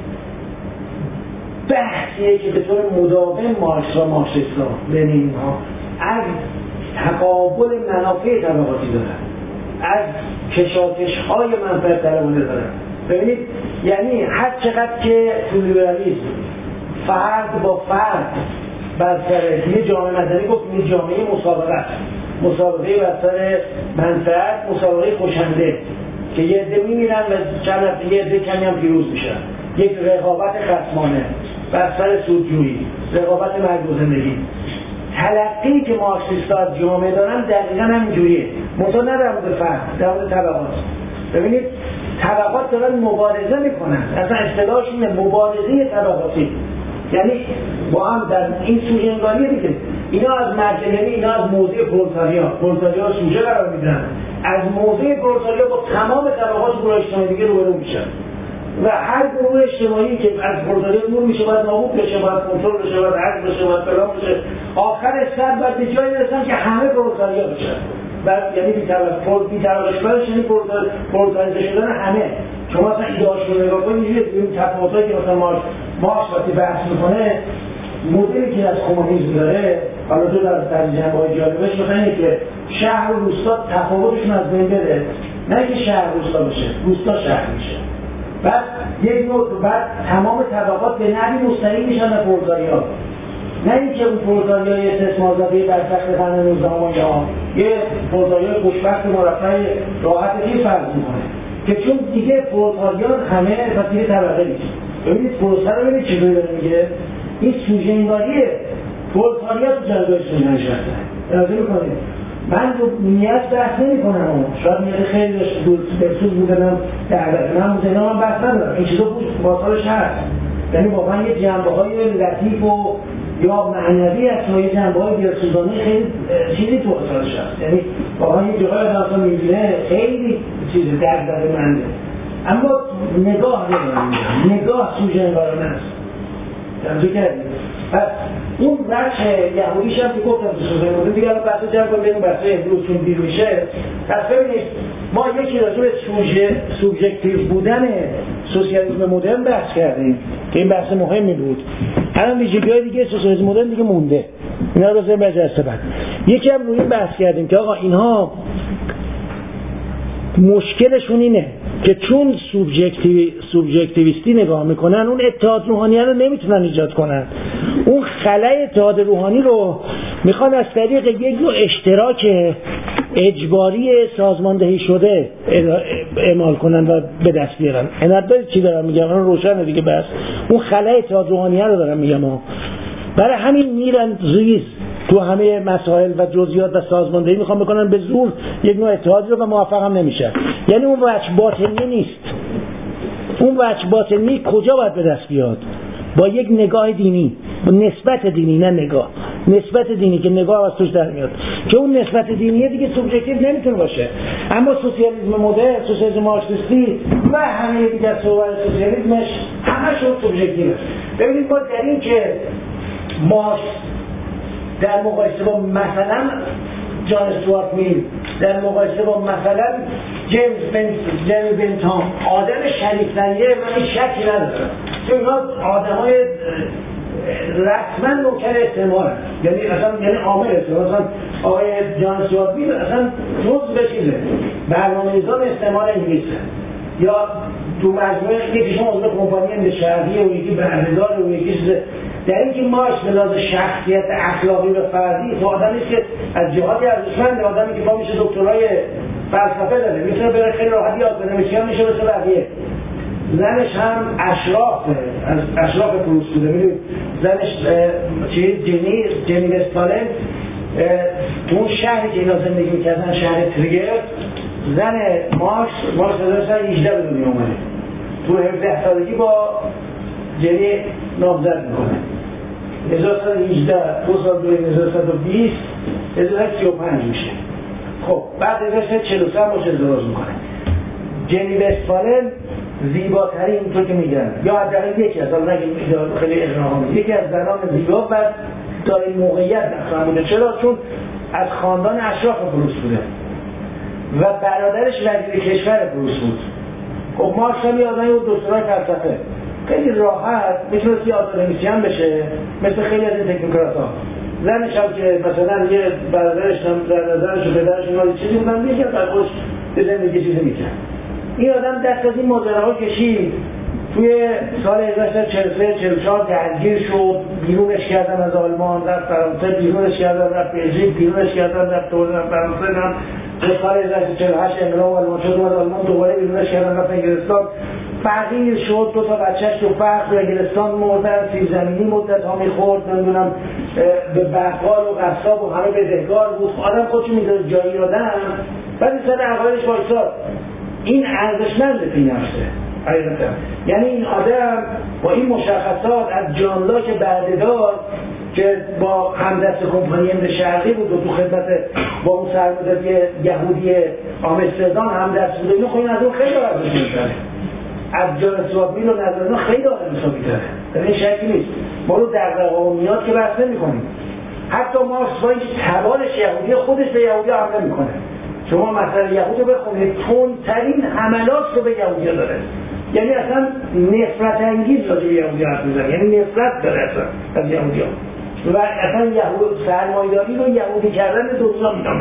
A: بحثیه که به طور مداوم مارکس و مارکسیست‌ها لنین ها از تقابل منافع طبقاتی دارن، از کشاکش های منفعت طلبانه دارن. ببینید یعنی هر چقدر که تو لیبرالیسم فرد با فرد بر سر یه جامعه مدنی گفت یه جامعه مسابقه است، مسابقه بر سر منفعت، مسابقه خوشنده که یه عده میمیرن و چند هفته یه عده کمی هم پیروز میشن، یک رقابت خصمانه بر سر سودجویی، رقابت مرگ و زندگی. تلقی که مارکسیست‌ها از جامعه دارن دقیقاً همینجوریه، منتها نه در مورد فرد، در مورد طبقات. ببینید طبقات دارن مبارزه میکنن، اصلا اصطلاحش اینه مبارزه طبقاتی، یعنی با هم در این سوژه انگاریه دیگه. اینا از مرکز، یعنی اینا از موضع پرولتاریا، پرولتاریا رو سوژه قرار میدن، از موضع پرولتاریا با تمام طبقات گروه اجتماعی دیگه روبرو میشن و هر گروه اجتماعی که از پرولتاریا دور میشه باید نابود بشه، باید کنترل بشه، باید حذف بشه، باید فلان بشه، آخرش سر باید به جایی برسن که همه پرولتاریا بشن. بعد یعنی بی‌طبقه بی‌طبقه یعنی پرولتاریزه شدن همه. شما مثلا ایده‌هاش رو نگاه کنید این تفاوتایی که مثلا مارکس مارکس وقتی بحث میکنه، مدلی که از کمونیسم داره، حالا تو در در جنبه‌های جالبش مثلا اینه که شهر و روستا تفاوتشون از بین بره، نه که شهر روستا بشه، روستا شهر میشه. بعد یک نوع بعد تمام طبقات به نحوی مستقیم میشن به پرزاریا، نه اینکه اون پرزاریای استثمارزاده برسخت قرن نوزدهم یا یه پرزاریای خوشبخت مرفه راحتی فرض میکنه که چون دیگه پرزاریان همه پس دیگه طبقه نیست. ببینید پروسه رو ببینید چطوری داره میگه، این سوژه انگاریه پرزاریا تو جنگای سوژه نشسته. اجازه میکنید من رو نیت بحث نمی کنم، شاید نیت خیلی دلسوز بودنم دعوت من موزینا من بحث ندارم، این چیزا بود باطالش هست، یعنی واقعا یه جنبه های لطیف و یا معنوی هست و یه جنبه های دلسوزانه خیلی چیزی تو باطالش هست، یعنی واقعا یه جاهای اصلا میبینه خیلی چیز درد داره منده، اما نگاه نگاه نگاه سوژه انگارانه است. توجه کردید؟ پس اون بخش یهودیش هم که گفتم تو سوژه انگارانه دیگه الان بحث جمع کنیم ببینیم بحث امروز چون دیر میشه. پس ببینید ما یکی راجع به سوژه سوبژکتیو بودن سوسیالیسم مدرن بحث کردیم که این بحث مهمی بود. الان ویژگی‌های دیگه سوسیالیسم مدرن دیگه مونده، اینا رو بذاریم برجسته بعد. یکی هم روی بحث کردیم که آقا اینها مشکلشون اینه که چون سوبژکتیو سوبژکتیویستی نگاه میکنن اون اتحاد روحانی رو نمیتونن ایجاد کنن، اون خلأ اتحاد روحانی رو میخوان از طریق یک نوع اشتراک اجباری سازماندهی شده اعمال کنن و به دست بیارن. عنایت دارید چی دارم میگم؟ اون روشنه دیگه، بس اون خلأ اتحاد روحانی رو دارم میگم ها. برای همین میرن ریز تو همه مسائل و جزئیات و سازماندهی میخوان بکنن به زور یک نوع اتحادی رو و موفق هم نمیشن. یعنی اون وجه باطنی نیست. اون وجه باطنی کجا باید به دست بیاد؟ با یک نگاه دینی، با نسبت دینی، نه نگاه، نسبت دینی که نگاه از توش در میاد، که اون نسبت دینیه دیگه سوبژکتیو نمیتونه باشه. اما سوسیالیسم مدرن، سوسیالیسم مارکسیستی و همه دیگه صحبت سوسیالیسمش همشون سوبژکتیوه. ببینید ما در این که مارکس در مقایسه با مثلا جان استوارت میل، در مقایسه با مثلا جیمز بنت جیمز بنتام آدم شریفتریه، من این شکی ندارم که اینا آدمای رسما نوکر استعمار هست، یعنی اصلا یعنی عامل استعمار. مثلا آقای جان استوارت میل اصلا جزء بشیده برنامه‌ریزان استعمار انگلیسه، یا دو مجموعه یکیشون عضو کمپانی شرقیه و یکی بردهدار و یکی چیز. در اینکه ماش به لحاظ شخصیت اخلاقی و فردی تو آدمی که از جهاتی ارزشمند، آدمی که با میشه دکترای فلسفه داره، میتونه بره خیلی راحتی یاد کنه، میشه میشه مثل بقیه. زنش هم اشراف از اشراف پروس بوده، میدونید زنش چی جنی جنی وستفالن تو اون شهری که اینا زندگی میکردن، شهر تریگر، زن مارکس مارکس هزار و هجده به دنیا اومده، تو هفده سالگی با جنی نامزد میکنه. هزار و سیصد و هجده دو سال دوی هزار و سیصد و بیست هزار و سی و پنج میشه. خب بعد هزار و سیصد و چهل و سه باشه ازدواج میکنه. جنی وستفالن زیباترین اینطور که میگن، یا حداقل یکی از حالا نگیم خیلی اغراق‌آمیز، یکی از زنان زیبا و داره موقعیت نخواهم بوده. چرا؟ چون از خاندان اشراف پروس بوده و برادرش وزیر کشور پروس بود. خب مارکس هم یه آدمی بود دکترای فلسفه، خیلی راحت میتونست یه آکادمیسین هم بشه مثل خیلی از این تکنوکرات‌ها. زنش هم که مثلا یه برادرش هم در نظرش و پدرش اینا چیزی بودن میگه بعد خودش به زندگی چیزی میکرد. این آدم دست از این ماجراها کشید، توی سال هزار و سیصد و چهل و سه چهل و چهار درگیر شد، بیرونش کردن از آلمان، رفت فرانسه، بیرونش کردن رفت بلژیک، بیرونش کردن رفت فرانسه، هم به سال هزار و سیصد و چهل و هشت انقلاب آلمان شد، اومد آلمان دوباره بیرونش کردن رفت انگلستان، فقیر شد، دو تا بچه‌ش تو فقر تو انگلستان مردن، سیب زمینی مدت ها میخورد، نمیدونم به بقال و قصاب و همه بدهکار بود، آدم خودشو میذاره جایی آدم، بعد سر عقایدش وایساد. این ارزشمند فی نفسه حقیقتا. یعنی این آدم با این مشخصات از جان لاک بردهدار که با همدست کمپانی هند شرقی بود و تو خدمت با اون سرمدتی یهودی آمستردام همدست بود، اینو خیلی از اون خیلی ارزش می‌کنه. از جان استوارت میل و نظر اینا خیلی ارزش می‌کنه. در این شکی نیست. ما رو در قومیات که بحث نمی‌کنیم. حتی مارکس با این تبارش یهودی خودش به یهودی حمله می‌کنه. شما مثلا یهود رو بخونید، تندترین حملات رو به یهودی داره، یعنی اصلا نفرت انگیز راجع به یهودی حرف میزنه، یعنی نفرت داره اصلا از یهودی ها و اصلا یهود سرمایه‌داری رو یهودی کردن دوتا می‌نامه.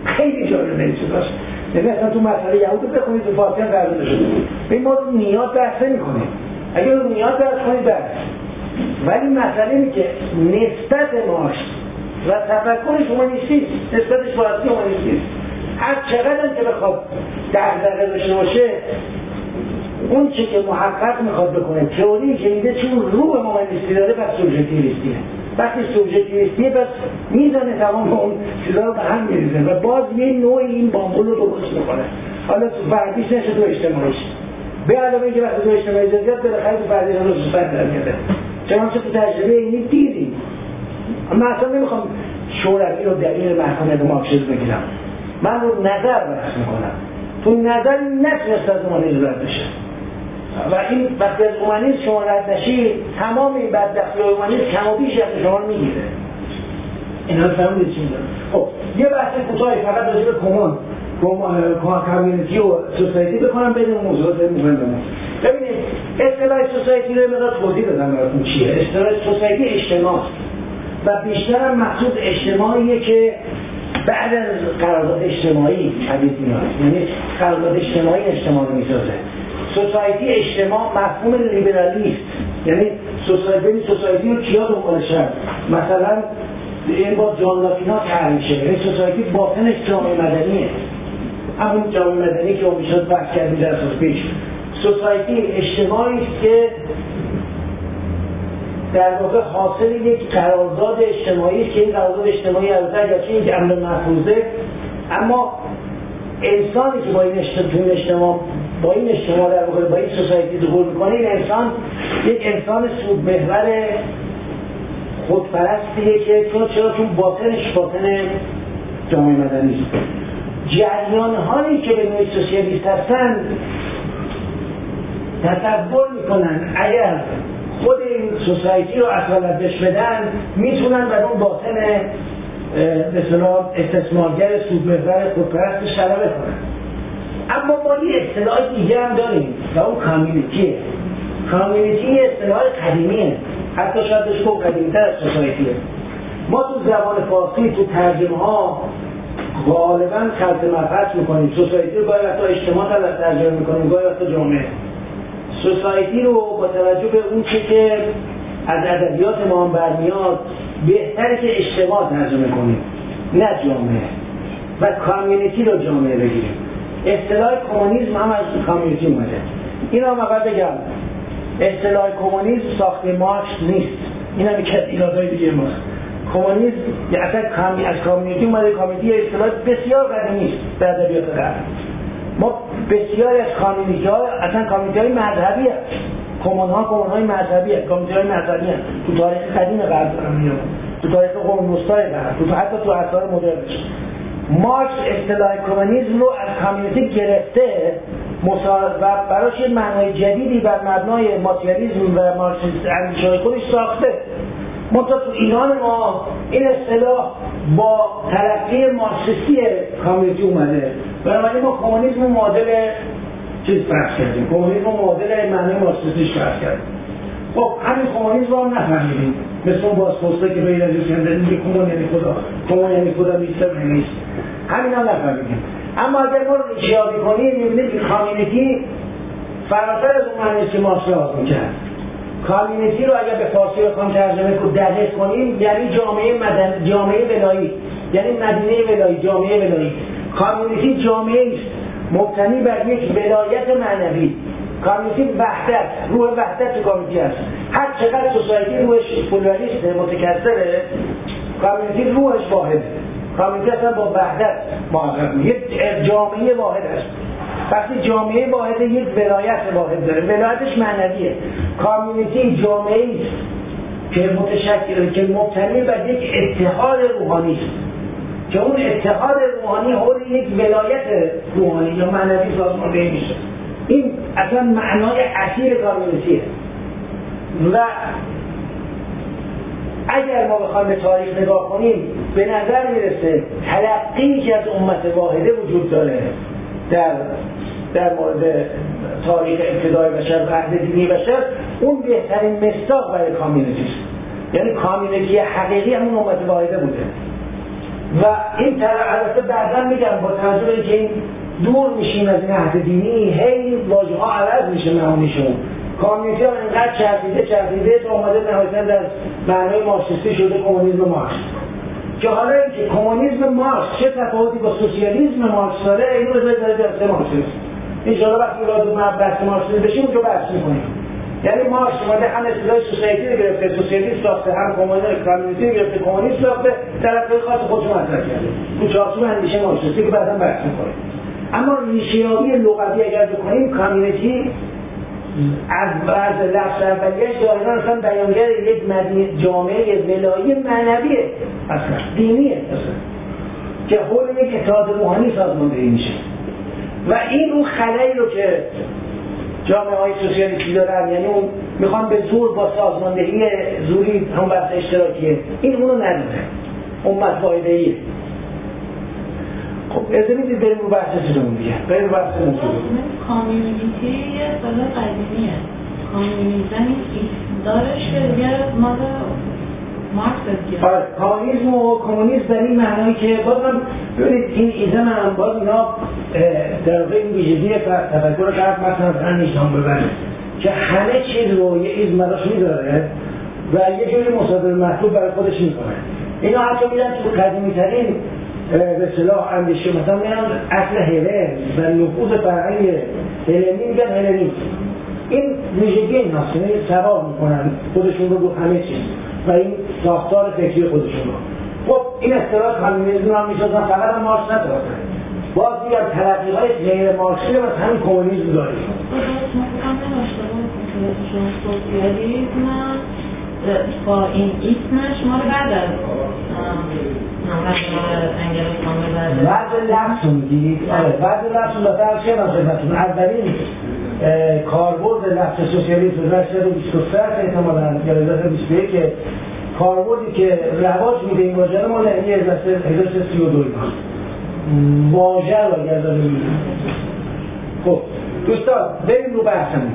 A: خیلی جالب نیست. یعنی اصلا تو مسئله یهود بخونید تو فاتحه قرار شده. به ما نیات بحث نمی‌کنیم. اگر نیات بحث کنید بحث. ولی مسئله اینه که نسبت ماش و تفکرش اومانیستی، نسبتش با اصلی اومانیستی. هر چقدر که بخواد دغدغه داشته باشه، اون چی که محقق میخواد بکنه تئوری که میده چون رو به اومانیستی داره پس سوبژکتیویستیه. وقتی سوبژکتیویستیه پس میزنه تمام اون چیزا رو به هم میریزه و باز یه نوعی این بامبول رو درست میکنه. حالا تو فردیش نشه تو اجتماعیش. به علاوه اینکه وقتی تو اجتماعی زیاد بالاخره تو فردیش هم رو سوسن در میاده. چنانچه تو تجربه اینی دیدیم. من اصلا نمیخوام شوروی رو دلیل محکومیت مارکسیسم بگیرم. من رو نظر بحث میکنم. تو نظر نتونست از اومانیسم رد بشه. و این وقتی از اومانیسم شما رد نشید تمام این بدبختی های اومانیسم کم و بیش از شما میگیره. اینا رو فهمید چی میگم. خب یه بحث کوتاهی فقط راجع به کمان کامیونیتی و سوسایتی بکنم بدون موضوعات مهم بمون. ببینید اصطلاح سوسایتی رو مقدار توضیح بدم براتون چیه. اصطلاح سوسایتی اجتماع و بیشتر هم مقصود اجتماعیه که بعد از قرارداد اجتماعی حدیث میاد. یعنی قرارداد اجتماعی اجتماع رو میسازه. سوسایتی اجتماع مفهوم لیبرالیست، یعنی سوسایتی سوسایتی رو کیا دنبالشن؟ مثلا این با جان لاکینا تعریف میشه. یعنی سوسایتی باطنش جامعه مدنیه. همون جامعه مدنی که اون میشد بحث کردیم در اساس پیش. سوسایتی اجتماعی است که در واقع حاصل یک قرارداد اجتماعی است که این قرارداد اجتماعی البته اگرچه یک امر محفوظه، اما انسانی که با این اجتماع با این اجتماع در واقع با این سوسایتی دخول میکنه، این انسان یک انسان سودمحور خودپرستیه که چون چرا چون باطنش باطن جامعه مدنی است. جریان‌هایی که به نوعی سوسیالیست هستن تصور میکنن اگر خود این سوسایتی رو اصالت بهش بدن میتونن بر اون باطن به اصطلاح استثمارگر سودمحور خودپرست غلبه کنن. اما ما یه اصطلاح دیگه هم داریم و اون کامیونیتیه. کامیونیتی یه اصطلاح قدیمیه، حتی شاید بهش گفت قدیمی‌تر از سوسایتیه. ما تو زبان فارسی تو ترجمه ها غالبا خلط مبحث میکنیم. سوسایتی رو گاهی وقتا اجتماع ترجمه میکنیم، گاهی وقتا جامعه. سوسایتی رو با توجه به اون چی که از ادبیات ما هم برمیاد بهتره که اجتماع ترجمه کنیم نه جامعه، و کامیونیتی رو جامعه بگیریم. اصطلاح کمونیسم هم از کامیونیتی اومده. این هم اول بگم اصطلاح کمونیسم ساخت مارکس نیست. این هم یک از ایرادهای دیگه ماست. کمونیسم اصلا کامی از کامیونیتی اومده. کامیونیتی اصطلاح بسیار قدیمی است در ادبیات غرب. ما بسیاری از کامیونیتی ها اصلا کامیونیتی های مذهبی هست. کمون ها کمون های مذهبی هست. کامیونیتی های مذهبی هست. تو تاریخ قدیم غرب دارم میاد. تو تاریخ قرون وسطای غرب. تو حتی تو اثار مدرنش. مارکس اصطلاح کمونیسم رو از کامیونیتی گرفته و براش یه معنای جدیدی بر مبنای ماتریالیسم و مارکسیسم اندیشه‌های خودش ساخته. منتها تو ایران ما این اصطلاح با تلقی مارکسیستی کامیونیتی اومده. بنابراین ما کمونیسم رو معادل چیز فرض کردیم. کمونیسم رو معادل معنای مارکسیستیش فرض کردیم. خب همین کمونیسم رو هم نفهمیدیم. مثل اون بازپرسته که به ایرانی کندن میگه کمون یعنی خدا، کمون یعنی خدا نیست نیست. همین هم نفهمیدیم. اما اگر ما رو ریشه‌یابی کنیم می‌بینیم که کامیونیتی فراتر از اون معنی که مارکس لحاظ می‌کرد. کامیونیتی رو اگر به فارسی بخوام ترجمه کنیم دقیق کنیم یعنی جامعه مدنی، جامعه ولایی، یعنی مدینه ولایی، جامعه ولایی. کامیونیتی جامعه است مبتنی بر یک ولایت معنوی. کامیونیتی وحدت، روح وحدت تو کامیونیتی است. هر چقدر سوسایتی روحش پلورالیست متکثره، کامیونیتی روحش واحده. کامیونیتی اصلا با وحدت محقق میشه. یک جامعه واحد است. وقتی جامعه واحد یک ولایت واحد داره، ولایتش معنویه. کامیونیتی جامعه است که متشکل که مبتنی بر یک اتحاد روحانی است. که اون اتحاد روحانی حول یک ولایت روحانی یا معنوی سازمانده میشه. این اصلا معنای اصیل کامیونیتیه. و اگر ما بخوایم به تاریخ نگاه کنیم به نظر میرسه تلقی که از امت واحده وجود داره در در مورد تاریخ ابتدای بشر و عهد دینی بشر، اون بهترین مصداق برای کامیونیتی است. یعنی کامیونیتی حقیقی همون امت واحده بوده. و این البته بعدا میگم با توجه به اینکه این دور میشیم از این عهد دینی، هی واژه ها عوض میشه معانیشون. کامیونیتی هم اینقدر چرخیده چرخیده تا اومده نهایتاً در معنای مارکسیستی شده کمونیسم مارکس، که حالا اینکه کمونیسم مارکس چه تفاوتی با سوسیالیسم مارکس داره اینو بذارید در جلسه مارکسیسم. ان شاء الله وقتی وارد بحث مارکسیسم بشیم اونجا بحث می‌کنیم. یعنی مارکس اومده هم اصطلاح سوسیالیتی رو گرفته، سوسیالیسم ساخته، هم کمونیسم رو گرفته، کمونیسم ساخته، طرفدار خاص خودش مطرح کرده. تو چارچوب اندیشه مارکسیستی که بعداً بحث می‌کنیم. اما ریشه‌یابی لغوی اگر بکنیم، کامیونیتی از بعض لفظ اولیه‌اش دائما اصلا بیانگر یک مدینه جامعه ولایی معنویه، اصلا دینیه، اصلا که حول یک اتحاد روحانی سازماندهی میشه. و این اون خلایی رو که جامعه های سوسیالیستی دارن، یعنی اون میخوان به زور با سازماندهی زوری هم بحث اشتراکیه، این اونو نداره، اون متفاعدهیه. خب اجازه میدید بریم رو بحث چیزمون دیگه، بریم رو بحث موضوع.
B: کامیونیتی یه اصطلاح قدیمیه، کامیونیزم این دارش که دیگه مال مارکس دیگه.
A: آره، کامیونیسم و کمونیسم در این معنایی که بازم ببینید این ایزم هم باز اینا در واقع این ویژگی تفکر غرب مثلا هم نشان ببره که همه چیز رو یه ایزم براش میداره و یه جوری مصادره مطلوب برای خودش میکنه. اینا حتی میرن تو قدیمی ترین به اصطلاح اندیشه مثلا میگن اصل هلن و نفوذ فرهنگ هلنی میگن هلنیسم. این ویژگی ایناست، یعنی سوار میکنن خودشون رو رو همه چیز و این ساختار فکری خودشون رو. خب این اصطلاح کامیونیسم هم میشدن فقط هم مارکس ندارن، باز دیگر تلقی‌های غیر مارکسی هم از همین کمونیسم داریم.
B: سوسیالیسم با این اسمش ما رو بعد از
A: بعد لفظ میگید؟ آره بعد لفظ لطفا چه ناصفتون اولین کاربرد لفظ سوسیالیسم در سال بیست و سه احتمالاً یا در بیست و یک که کاربردی که رواج میده این واژه رو مال هزار و سیصد و سی و دو واژه رو اگر داره میگید. خب دوستان بریم رو بحثمون.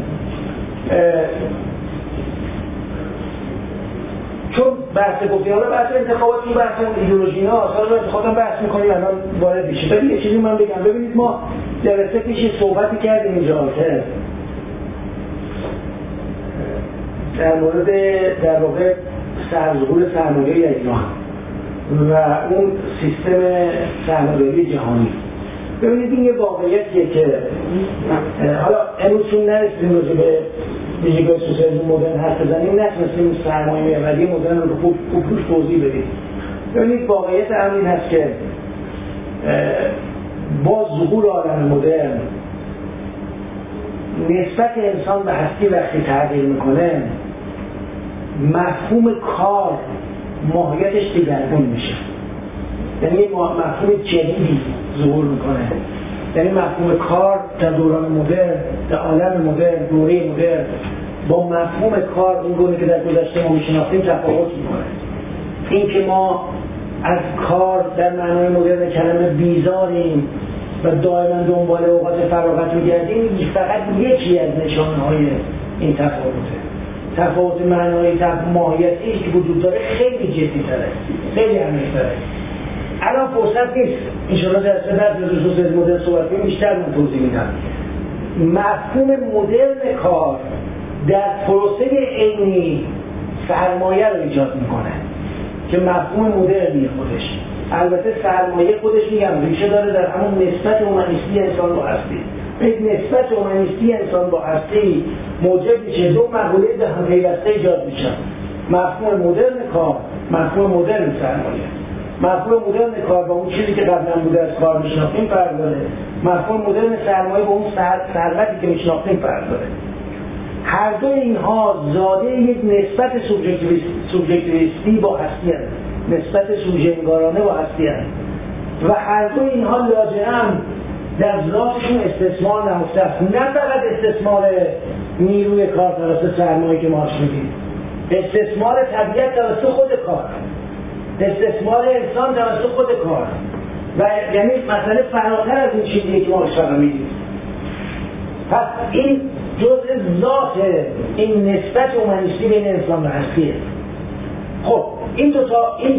A: چون بحث گفتی حالا بحث انتخابات این بحث ایدئولوژی ها حالا انتخابات بحث می‌کنیم الان وارد میشه. ببین یه چیزی من بگم، ببینید ما جلسه پیش صحبتی کردیم اینجا که در مورد در واقع سرظهور سرمایه ایران و اون سیستم سرمایه‌داری جهانی. ببینید این یه واقعیتیه که حالا امروز چون نرسیدیم راجع به ویژگی سوسیالیسم مدرن حرف بزنیم، نتونستیم سرمایه محوری مدرن رو خوب خوب روش توضیح بدیم. ببینید واقعیت امر این هست که با ظهور عالم مدرن نسبت انسان به هستی وقتی تغییر میکنه، مفهوم کار ماهیتش دیگرگون میشه. یعنی مفهوم جدیدی ظهور میکنه. یعنی مفهوم کار در دوران مدرن، در عالم مدرن، دوره مدرن با مفهوم کار اون گونه که در گذشته ما میشناختیم تفاوت میکنه. این که ما از کار در معنای مدرن کلمه بیزاریم و دائما دنبال اوقات فراغت میگردیم فقط یکی از نشانه‌های این تفاوته. تفاوت معنایی ماهیتی که وجود داره خیلی جدی تره، خیلی عمیق‌تره. الان فرصت نیست انشاءالله در صدر به خصوص از مدرن صحبت کنیم، بیشتر من توضیح میدم. مفهوم مدرن کار در پروسه عینی سرمایه رو ایجاد میکنه که مفهوم مدرنی خودش. البته سرمایه خودش میگم ریشه داره در همون نسبت اومانیستی انسان با هستی. یک نسبت اومانیستی انسان با هستی موجب میشه دو مقوله به هم پیوسته ایجاد میشن. مفهوم مدرن کار، مفهوم مدرن سرمایه. مفهوم مدرن کار با اون چیزی که قبلا بوده از کار میشناختیم فرق داره. مفهوم مدرن سرمایه با اون ثروتی که میشناختیم فرق داره. هر دو اینها زاده یک نسبت سوبژکتیویستی با هستی هست، نسبت سوژه‌انگارانه با هستی هست و هر دو اینها لاجرم در ذاتشون استثمار نهفته است. نه فقط استثمار نیروی کار توسط سرمایه که ماش میدید، استثمار طبیعت توسط خود کار، استثمار انسان توسط خود کار و یعنی مسئله فراتر از این چیزیه که ما اشاره میدیم. پس این جزء ذات این نسبت اومانیستی بین انسان و هستیه. خب این دو تا این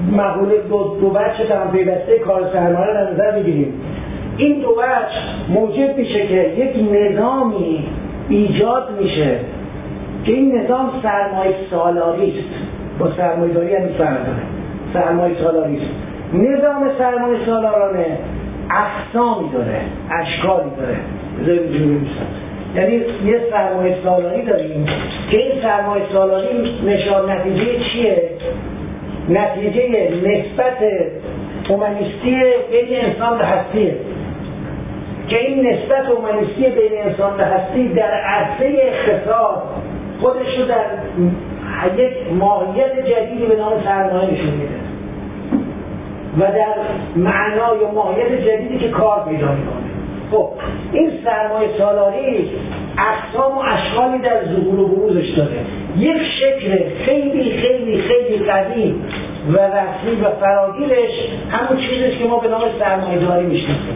A: مقوله دو, دو وجه هم پیوسته کار سرمایه رو در نظر بگیریم. این دو وجه موجب میشه که یک نظامی ایجاد میشه که این نظام سرمایه سالاری است. با سرمایه داری هم فرق داره. سرمایه سالاری است. نظام سرمایه سالارانه اقسامی داره، اشکالی داره. بذارید اینجوری میشن. یعنی یه سرمایه سالاری داریم که این سرمایه سالاری نشان نتیجه چیه؟ نتیجه نسبت اومانیستی بین انسان و هستیه که این نسبت اومانیستی بین انسان و هستی در عرصه اقتصاد خودش رو در یک ماهیت جدیدی به نام سرمایه نشون میده و در معنای و ماهیت جدیدی که کار پیدا میکنه. خب این سرمایه سالاری اقسام و اشکالی در ظهور و بروزش داره. یک شکل خیلی خیلی خیلی قوی و رسمی و فراگیرش همون چیزیست که ما به نام سرمایه داری میشناسیم.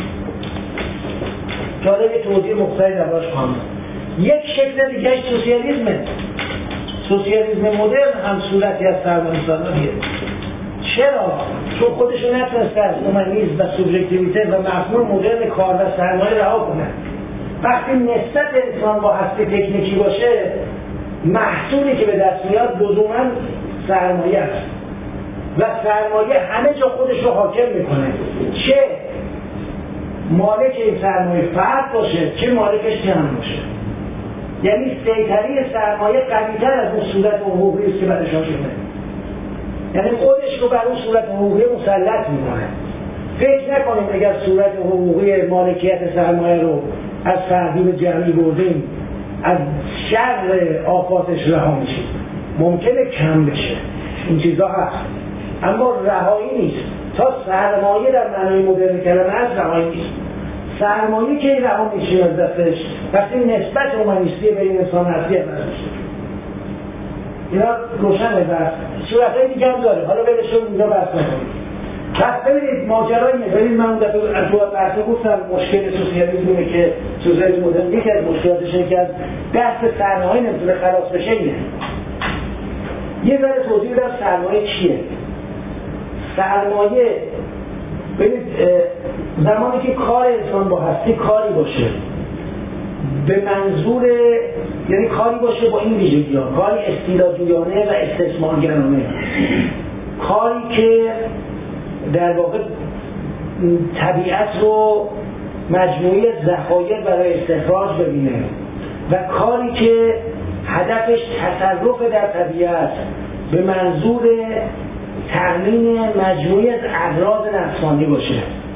A: جالب یه توضیح مختصری دربارش خواهم داد. یک شکل دیگه‌اش سوسیالیسمه. سوسیالیسم مدرن هم صورتی از سرمایه سالاریه. چرا؟ چون خودشون نتونسته از اومانیسم و سوبژکتیویته و مفهوم مدرن کار و سرمایه رها کنن. وقتی نسبت انسان با هستی تکنیکی باشه، محصولی که به دست میاد لزوما سرمایه است و سرمایه همه جا خودش رو حاکم میکنه، چه مالک این سرمایه فرد باشه چه مالکش جمع باشه. یعنی سیطره سرمایه قوی‌تر از اون صورت حقوقی است که بعدش شده. یعنی خودش رو بر اون صورت حقوقی مسلط میکنه. فکر نکنیم اگر صورت حقوقی مالکیت سرمایه رو از فردی به جمعی بردیم از شر آفاتش رها میشیم. ممکنه کم بشه، این چیزا هست، اما رهایی نیست. تا سرمایه در معنای مدرن کلمه هست رهایی نیست. سرمایه که رها میشه از دستش وقتی نسبت اومانیستی بین انسان هستی عوض میشه. اینا روشنه بس صورتهای دیگه هم داره، حالا برشون اینجا بحث نکنیم. پس ببینید ماجرا اینه. ببینید من اون دفعه از تو بحثه گفتم مشکل سوسیالیسم اینه که سوسیالیسم مدرن یکی از مشکلاتش اینه که از دست سرمایه نمیتونه خلاص بشه. اینه یه ذره توضیح بدم سرمایه چیه. سرمایه ببینید زمانی که کار انسان با هستی کاری باشه به منظور، یعنی کاری باشه با این ویژگی‌ها، کاری استیلاجویانه و استثمارگرانه، کاری که در واقع طبیعت رو مجموعه ذخایر برای استخراج ببینه و کاری که هدفش تصرف در طبیعت به منظور تأمین مجموعه از اغراض نفسانی باشه.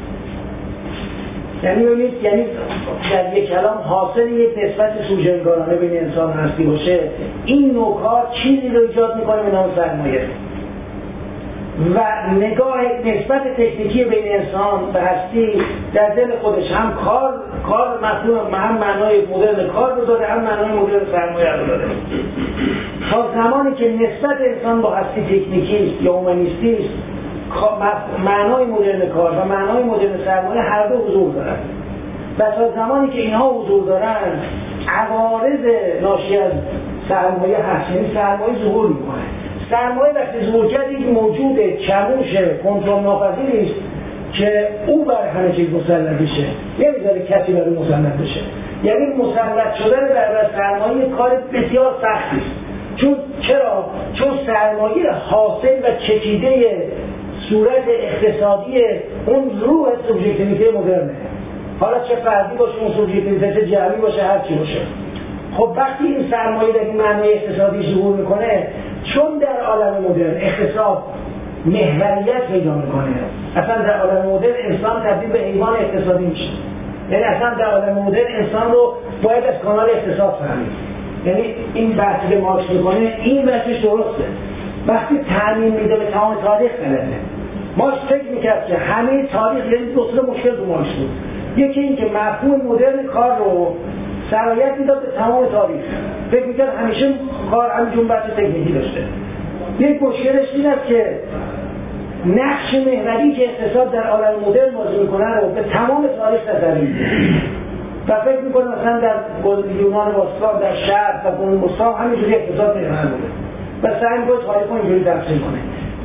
A: یعنی ببینید، یعنی در یک کلام حاصل یک نسبت سوژنگارانه بین انسان هستی باشه. این نوع کار چیزی رو ایجاد میکنه به نام سرمایه و نگاه نسبت تکنیکی بین انسان و هستی در دل خودش هم کار کار مفهوم هم معنای مدرن کار رو داره، هم معنای مدرن سرمایه رو داره. تا زمانی که نسبت انسان با هستی تکنیکی است یا اومانیستی است، معنای مدرن کار و معنای مدرن سرمایه هر دو حضور دارن و تا زمانی که اینها حضور دارن عوارض ناشی از سرمایه هست، یعنی سرمایه ظهور میکنه. سرمایه وقتی ظهور کرد یک موجود کموش کنترل ناپذیری است که او بر همه چیز مسلط بشه، نمیذاره کسی بر او مسلط بشه. یعنی مسلط شدن بر سرمایه کار بسیار سختی است. چون چرا؟ چون سرمایه حاصل و چکیده صورت اقتصادی اون روح سوبژکتیویته مدرنه. حالا چه فردی باشه، اون سوبژکتیویته چه جمعی باشه، هر چی باشه. خب وقتی این سرمایه در این معنای اقتصادی ظهور میکنه، چون در عالم مدرن اقتصاد محوریت پیدا میکنه، اصلا در عالم مدرن انسان تبدیل به حیوان اقتصادی میشه. یعنی اصلا در عالم مدرن انسان رو باید از کانال اقتصاد فهمید. یعنی این بحثی که مارکس میکنه این بحثش درسته. وقتی تعمیم میده به تمام تاریخ غلطه. مارکس فکر میکرد که همه تاریخ یعنی دو تا مشکل تو مارکس بود. یکی این که مفهوم مدرن کار رو سرایت میداد به تمام تاریخ. فکر میکرد همیشه کار همینجور بحث تکنیکی داشته. یک مشکلش این است که نقش محوری که اقتصاد در عالم مدرن بازی میکنه رو به تمام تاریخ تصویر میده. و فکر میکنه مثلا در یونان وسطا، در شرق و قرون وسطا همینجوری اقتصاد محوری بوده. و سعی میکنه تاریخ رو اینجوری تفسیر کنه.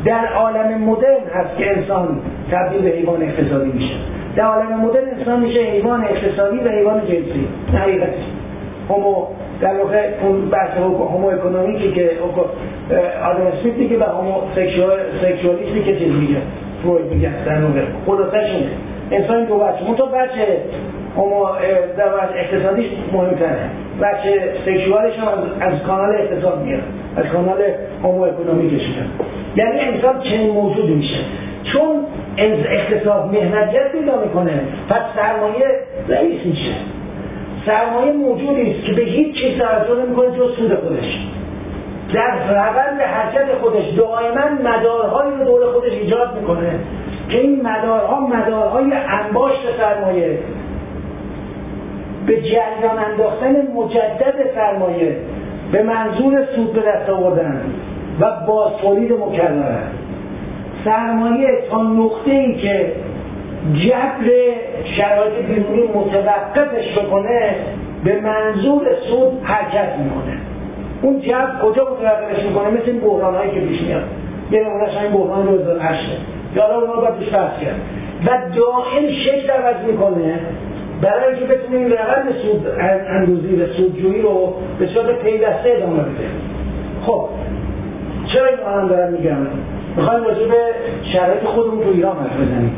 A: در عالم مدرن هست که انسان تبدیل به حیوان اقتصادی میشه. در عالم مدرن انسان میشه حیوان اقتصادی و حیوان جنسی. حقیقت هومو در واقع اون بحث هومو اکونومیکی که آدم اسمیت میگه و هومو سکشوالیستی که چیز میگه فروید میگه در واقع خلاصش اینه انسان دو بچه منطقه بچه هومو در بچه اقتصادیش مهمتره، بچه سکشوالش هم از, از کانال اقتصاد میاد، از کانال هومو اکونومیکش میاد. یعنی انسان چنین موجود میشه چون اقتصاد مهنت پیدا میکنه، پس سرمایه رئیس میشه. سرمایه موجودی است که به هیچ چیز توجه نمیکنه جز سود خودش. در روند حرکت خودش دائما مدارهایی رو دور خودش ایجاد میکنه که این مدارها مدارهای انباشت سرمایه، به جریان انداختن مجدد سرمایه به منظور سود به دست آوردن و بازتولید مکرر. سرمایه تا نقطه‌ای که جبر شرایط بیرونی متوقفش بکنه به منظور سود حرکت میکنه. اون جبر کجا متوقفش میکنه؟ مثل این بحران‌هایی که پیش میاد. یه نمونهش این بحران دو هزار و هشت که حالا اونها باید پیش بحث کرد و دائم شکل عوض میکنه برای اینکه بتونه این روند سود اندوزی و سودجویی رو به صورت پیوسته ادامه بده. خب چرا این آن دارم میگم؟ میخوایم راجع به شرایط خودمون تو ایران حرف بزنیم.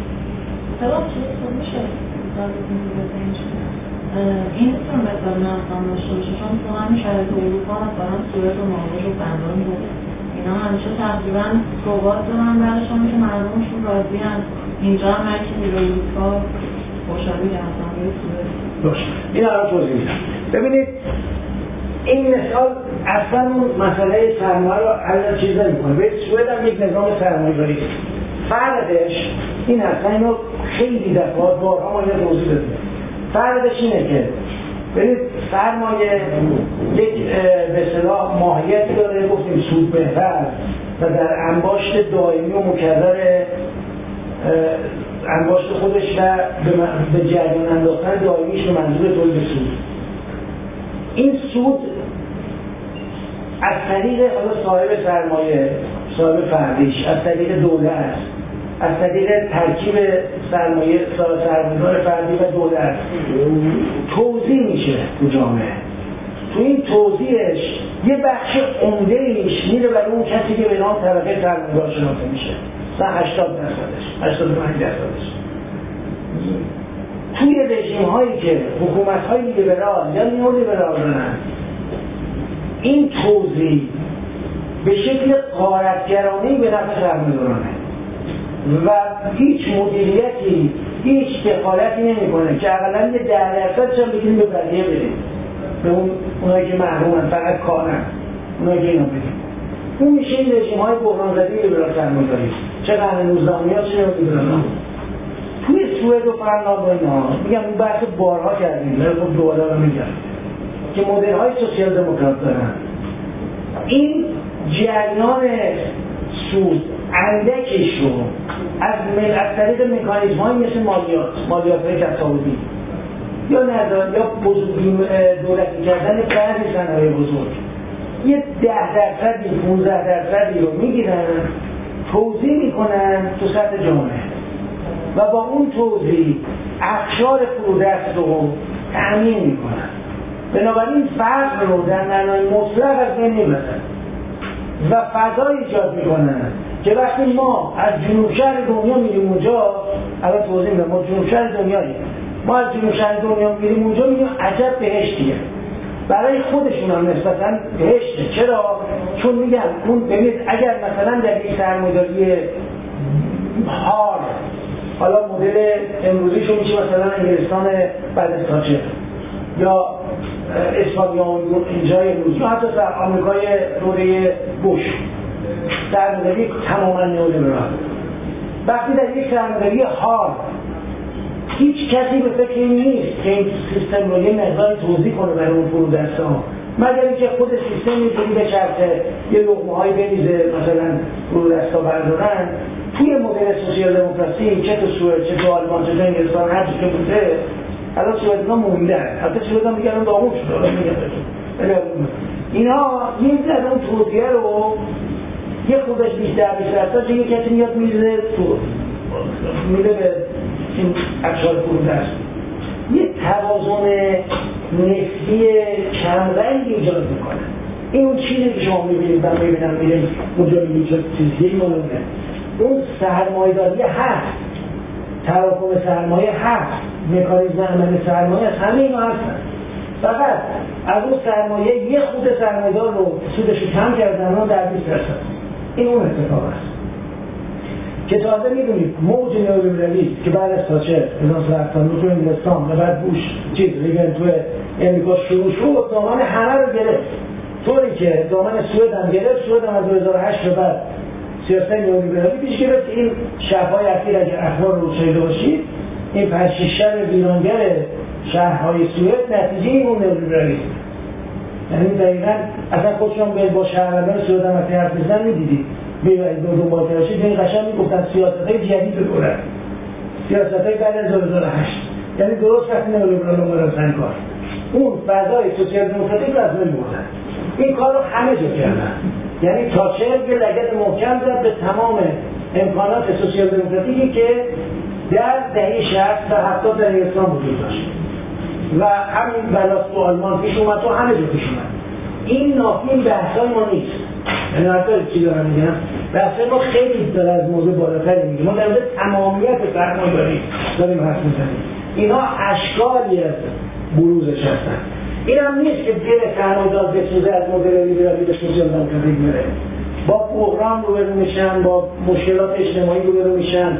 B: این میتونه مثال نظام داشته باشه چون تو همین شرایط اروپا مثلا سوئد و نروژ و فنلاند بود، اینا همیشه تقریبا ثبات دارن بعدشون که مردمشون راضی هست. اینجا هم هرکی میره اروپا خوشحالی گردن به سوئد.
A: باشه این الان توضیح میدم. ببینید این مثال اصلا اون مسئله سرمایه رو از چیز نمی‌کنه. به سوئد هم یک نظام سرمایه‌داری است. فرقش این هست، اینو خیلی دفعات بارها ما اینو توضیح دادیم. فرقش اینه که ببینید سرمایه یک به اصطلاح ماهیتی داره، گفتیم سود محور و در انباشت دائمی و مکرر انباشت خودش و به جریان انداختن دائمیش به منظور تولید سود. این سود از طریق حالا صاحب سرمایه، صاحب فردیش، از طریق دولت، از طریق ترکیب سرمایه سرمایه‌دار فردی و دولت توزیع میشه تو جامعه. تو این توزیعش یه بخش عمده‌ایش میره برای اون کسی که به نام طبقه سرمایه‌دار شناخته میشه، مثلا هشتاد درصدش، هشتاد و پنج درصدش. توی رژیم هایی که حکومت های لیبرال یا نئولیبرال دارن این توزیع به شکل غارتگرانه‌ای به نفع سرمایه‌دارانه و هیچ مدیریتی هیچ دخالتی نمی‌کنه که اقلا یه ده درصدش هم بگیریم به بقیه بدیم، به اون اونایی که محرومن فقط کارن، اونایی که اینا بدیم. اون میشه این رژیم های بحران زده لیبرال سرمایه‌داری. چه قرن نوزدهمی ها چه لیبرال. توی سوئد و فنلاند و اینا میگم این بحث بارها کردیم، ولی خب دوباره رو میگم که مدل های سوسیال دموکرات دارن. این جریان سود اندکش رو از از طریق مکانیزم های مثل مالیات، مالیات های تصاعدی یا نداد یا دولتی کردن بعضی صنایع بزرگ یه ده درصدی پونزده درصدی رو میگیرن توزیع میکنن تو سطح جامعه و با اون توزیع اقشار فرودست رو تأمین میکنن. بنابراین فقر رو در معنای مطلق از بین میبرن و فضا ایجاد میکنن که وقتی ما از جنوب شهر دنیا میریم اونجا، الان توضیح میدم، ما جنوب شهر دنیاییم، ما از جنوب شهر دنیا میریم اونجا میگیم عجب بهشتیه. برای خودشون هم نسبتاً بهشته. چرا؟ چون میگن اون ببینید اگر مثلا در یک سرمایه‌داری هار، حالا مدل امروزیشو میشه مثلا انگلستان بعد از تاچر یا اسپانیا و اینجای امروز یا حتی در آمریکای دوره بوش، سرمایه‌داری تماما نئولیبرال. وقتی در یک سرمایه‌داری هار هیچ کسی به فکر این نیست که این سیستم رو یه مقدار توزیع کنه برای اون فرودست‌ها، مگر اینکه خود سیستم اینجوری به چرخه یه لقمه‌هایی بریزه مثلا فرودست‌ها بردارن. توی مدل سوسیال دموکراسی چه تو سوئد چه تو آلمان چه تو انگلستان هر چی که بوده، الان سوئدی‌ها موندن، البته سوئد هم میگن داغون شده، الان میگن اینا این زدن توزیع رو یه خوبش بیشتر بیشتر تا دیگه کسی میاد میزه تو میده به این اکشار پولدر یه توازن نسبی کمرنگی ایجاد میکنه. این اون چیزی که شما میبینید من میبینم میریم اونجا میبینید چه چیزی مالونه اون سرمایه‌داری هست، تراکم سرمایه هست، مکانیزم عمل سرمایه هست، همه اینا هستن. فقط از اون سرمایه یه خود سرمایه‌دار رو سودش رو کم کردن رو در بیست درصد. این اون اتفاق است که تازه میدونید موج نئولیبرالی که بعد از تاچر هزار و نهصد و هفتاد تو انگلستان و بعد بوش چیز ریگن تو امریکا شروع شد دامن همه رو گرفت، طوری که دامن سوئد هم گرفت. سوئد هم از دو هزار و هشت به بعد سیاست نئولیبرالی پیش گرفت. این شب‌های اخیر اگر اخبار رو شنیده باشید این پنج شش شب ویرانگر شهرهای سوئد نتیجه اون نئولیبرالیسم. یعنی دقیقاً اصلا خودشون با شهروندان سوئد هم وقتی حرف می‌زدن می‌دیدید بیایید دو دنبال کرشید این قشنگ میگفتن سیاست‌های جدید دولت، سیاست‌های بعد از دو هزار و هشت، یعنی درست وقتی نئولیبرال اومدن سر کار اون فضای سوسیال دموکراتیک رو از بین بردن. این کار رو همه جا کردن. یعنی تاچر یه لگد محکم زد به تمام امکانات سوسیال دموکراتیکی که در دهه شصت تا هفتاد در انگلستان وجود داشت و همین بلاس تو آلمان پیش اومد و همه جا پیش اومد. این نافی این بحثای ما نیست. یعنی حتی چی دارم میگم بحثای ما خیلی داره از موضوع بالاتری میگه. ما در مورد تمامیت سرمایه‌داری داریم حرف میزنیم. اینا اشکالی از بروزش هستن. این هم نیست که دل سرمایه‌دار بسوزه از مدل لیبرالی به سوسیال دموکراتیک بره. با بحران روبرو میشن، با مشکلات اجتماعی روبرو میشن،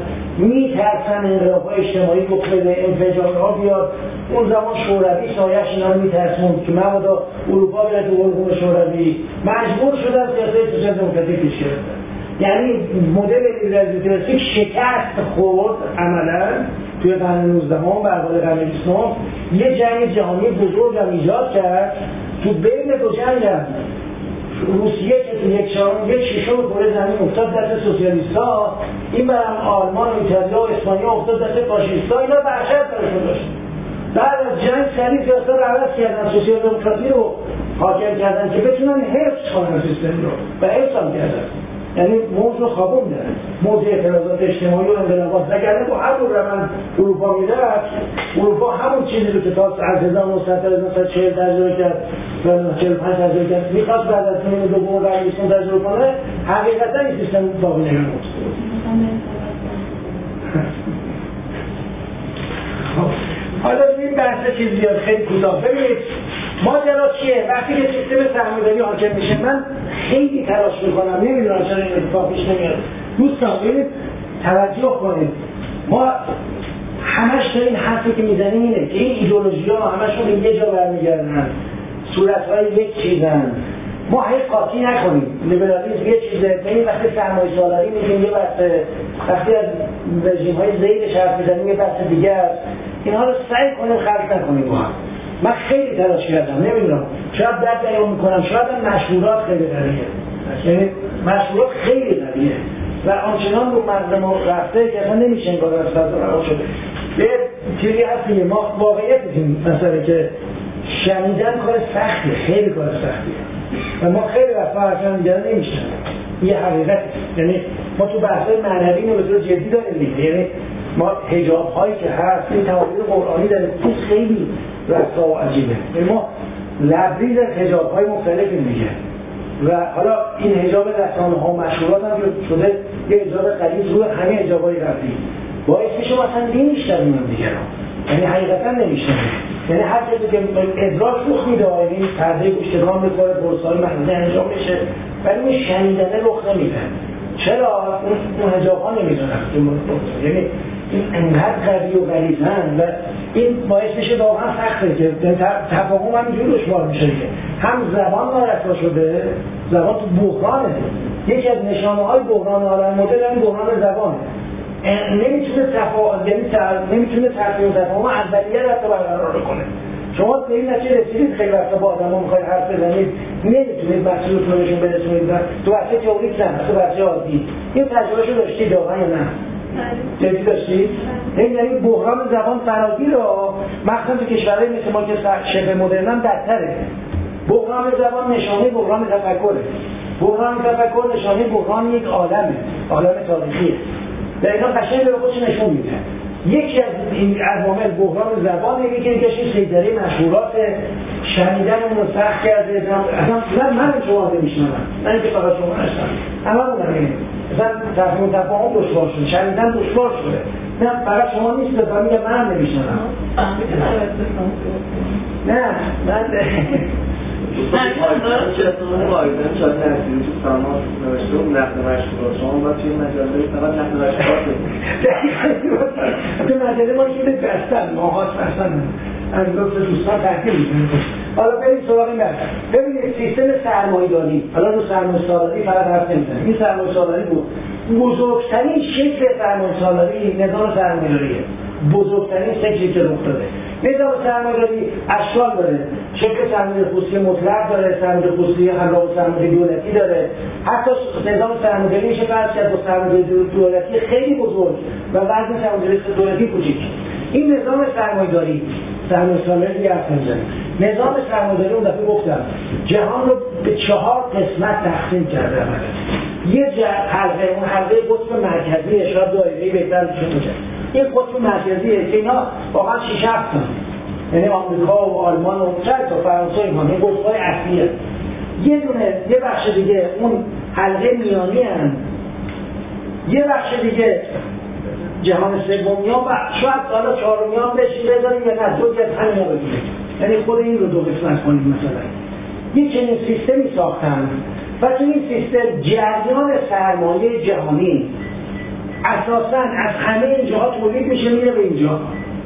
A: میترسن انقلاب‌های اجتماعی رخ بده، انفجارها بیاد. اون زمان شوروی سایه‌اش اینا رو میترسوند که مبادا اروپا بره تو حلقوم شوروی، مجبور شدن سیاست سوسیال دموکراتیک پیش گرفتن. یعنی مدل لیبرالیسم شکست خورد عملاً توی قرن نوزدهم و اوایل قرن بیستم. یه جنگ جهانی بزرگ هم ایجاد کرد. تو بین دو جنگ هم روسیه که تو یک چهارم یک ششم کره زمین افتاد دست سوسیالیست‌ها، این برام آلمان و ایتالیا و اسپانیا افتاد دست فاشیست‌ها. اینا وحشت براشون داشت. بعد از جنگ سریع سیاست رو عوض کردن، سوسیال دموکراسی رو حاکم کردن که بتونن حفظ کنن سیستم رو و حفظ هم کردن. یعنی موج رو خوابوندن، موج اعتراضات اجتماعی و انقلابات. وگرنه با هر روند اروپا میرفت، اروپا همون چیزی رو که تا از هزار و نهصد تا هزار و نهصد و چهل تجربه کرد و چهل و پنج تجربه کرد میخواست بعد از جنگ دوم قرن بیستم تجربه کنه، حقیقتا این سیستم باقی نمیموند. حالا این بحث چیز زیاد خیلی کوتاه. ببینید ماجرا چیه؟ وقتی که سیستم سرمایه‌داری حاکم میشه من خیلی تلاش میکنم، نمیدونم چرا این اتفاق پیش نمیاد. دوستان ببینید توجه کنید، ما همش داریم حرفی که میزنیم اینه که این ایدئولوژی‌ها همشون به یه جا برمیگردن، صورت‌های یک چیزن. ما هیچ قاطی نکنیم. لیبرالیسم یه چیزه، ببین وقتی سرمایه‌سالاری میگیم یه بحث، وقتی از رژیم‌های زیدش حرف میزنیم یه بحث دیگه است. اینها رو سعی کنیم خلق نکنیم با هم. من خیلی تلاش کردم، نمیدونم شاید درد بیان میکنم، شاید هم مشهورات خیلی قویه، یعنی مشهورات خیلی قویه و آنچنان رو مغز ما رفته که اصلا نمیشه این کار از فضا رها شده. یه چیزی هست دیگه، ما واقعیت میگیم مثلا که شنیدن کار سختیه، خیلی کار سختیه و ما خیلی وقتا حرفان دیگه نمیشن. یه حقیقت، یعنی ما تو بحث‌های معنوی به طور جدی داریم دیگه، یعنی ما حجاب‌هایی که هست این تعابیر قرآنی داره تو خیلی رسا و عجیبه. ما لبریز از حجاب‌های مختلفی میگه و حالا این حجاب رسانه‌ها و مشهورات هم شده یه حجاب غلیظ روی همه حجاب‌های قبلی، باعث میشه مثلا نمیشنویم دیگران، یعنی حقیقتا نمیشنویم. یعنی هر چیزی که ادراک رخ میده، یعنی پرده گوشتگان به کار پرس‌های مغزی انجام میشه ولی اون شنیدنه رخ نمیده. چرا؟ اون حجاب‌ها نمیدونن، یعنی این انقدر قوی و غلیظن و این باعث میشه واقعا سخته که تفاهم همینجوری دشوار میشه که هم زبان نارسا شده، زبان تو بحرانه. یکی از نشانه‌های بحران عالم مدل این بحران زبانه. نمیتونه تفاهم، یعنی نمیتونه تفاهم و تفاهم اولیه رو حتی برقرار کنه. شما به این نتیجه رسیدید خیلی وقتا با آدم‌ها می‌خواید حرف بزنید نمیتونید مسئولتون بهشون برسونید تو بحث تئوریک نه، تو بحث عادی. این تجربهشو داشتید واقعا یا نه؟ جدی داشتید؟ این یعنی بحران زبان فراگیر رو مخصوصا تو کشورهای مثل ما که شبه مدرن هم بدتره. بحران زبان نشانه بحران تفکره. بحران تفکر نشانه بحران یک عالمه، عالم تاریخیه. در اینا قشنگ به خودش نشون میده. یکی از این عوامل بحران زبانه، یکی دیگه سیدری مشهورات شنیدن اون رو سخت کرده. اصلا من شما نمیشنم، من اینکه فقط شما نشنم، اما اون نمیدونم مثلا تفاهم تفاهم دشوار شده، شنیدن دشوار شده. نه فقط شما نیست، به میگه من نمیشنم. نه من
D: چطور قایدن شاید تحصیلی تو سامان نوشته و نقل مشهورات شما باید توی مجله فقط نقل مشهورات
A: تو مجله ما شده دستن ماهات بستن از گفت دوستان تحقیل میکنه. حالا بریم سراغ این بحث. ببینید سیستم سرمایه‌داری، حالا رو سرمایه‌سالاری فقط حرف نمیزنیم، این سرمایه‌سالاری بود بزرگترین شکل سرمایه‌سالاری نظام سرمایه‌داریه، بزرگترین شکلی که رخ داده. نظام سرمایه‌داری اشکال داره، شکل سرمایه خصوصی مطلق داره، سرمایه خصوصی همراه با سرمایه دولتی داره. حتی نظام سرمایه‌داری میشه فرض کرد با سرمایه دولتی خیلی بزرگ و وزن سرمایه دولتی کوچیک. این نظام سرمایه‌داری سرمایه‌سالاری دیگه حرف نمی‌زنیم. نظام سرمایه‌داری اون دفعه گفتم جهان رو به چهار قسمت تقسیم کرده. یه حلقه، اون حلقه قطب مرکزی اشاره دایره‌ای بهتر میشه. این قطب مرکزیه که اینا واقعا شش هفت تا، یعنی آمریکا و آلمان و چند تا فرانسه اینا، این قطب‌های اصلیه. یه دونه یه بخش دیگه اون حلقه میانی هست، یه بخش دیگه جهان سومی ها و شاید حالا چهارمی ها بشین بذاریم یا نه جزی از همین ها بگیریم، یعنی خود این رو دو قسمت کنیم. مثلا یه چنین سیستمی ساختن و تو این سیستم جریان سرمایه جهانی اساساً از همه این جاها تولید میشه میره به اینجا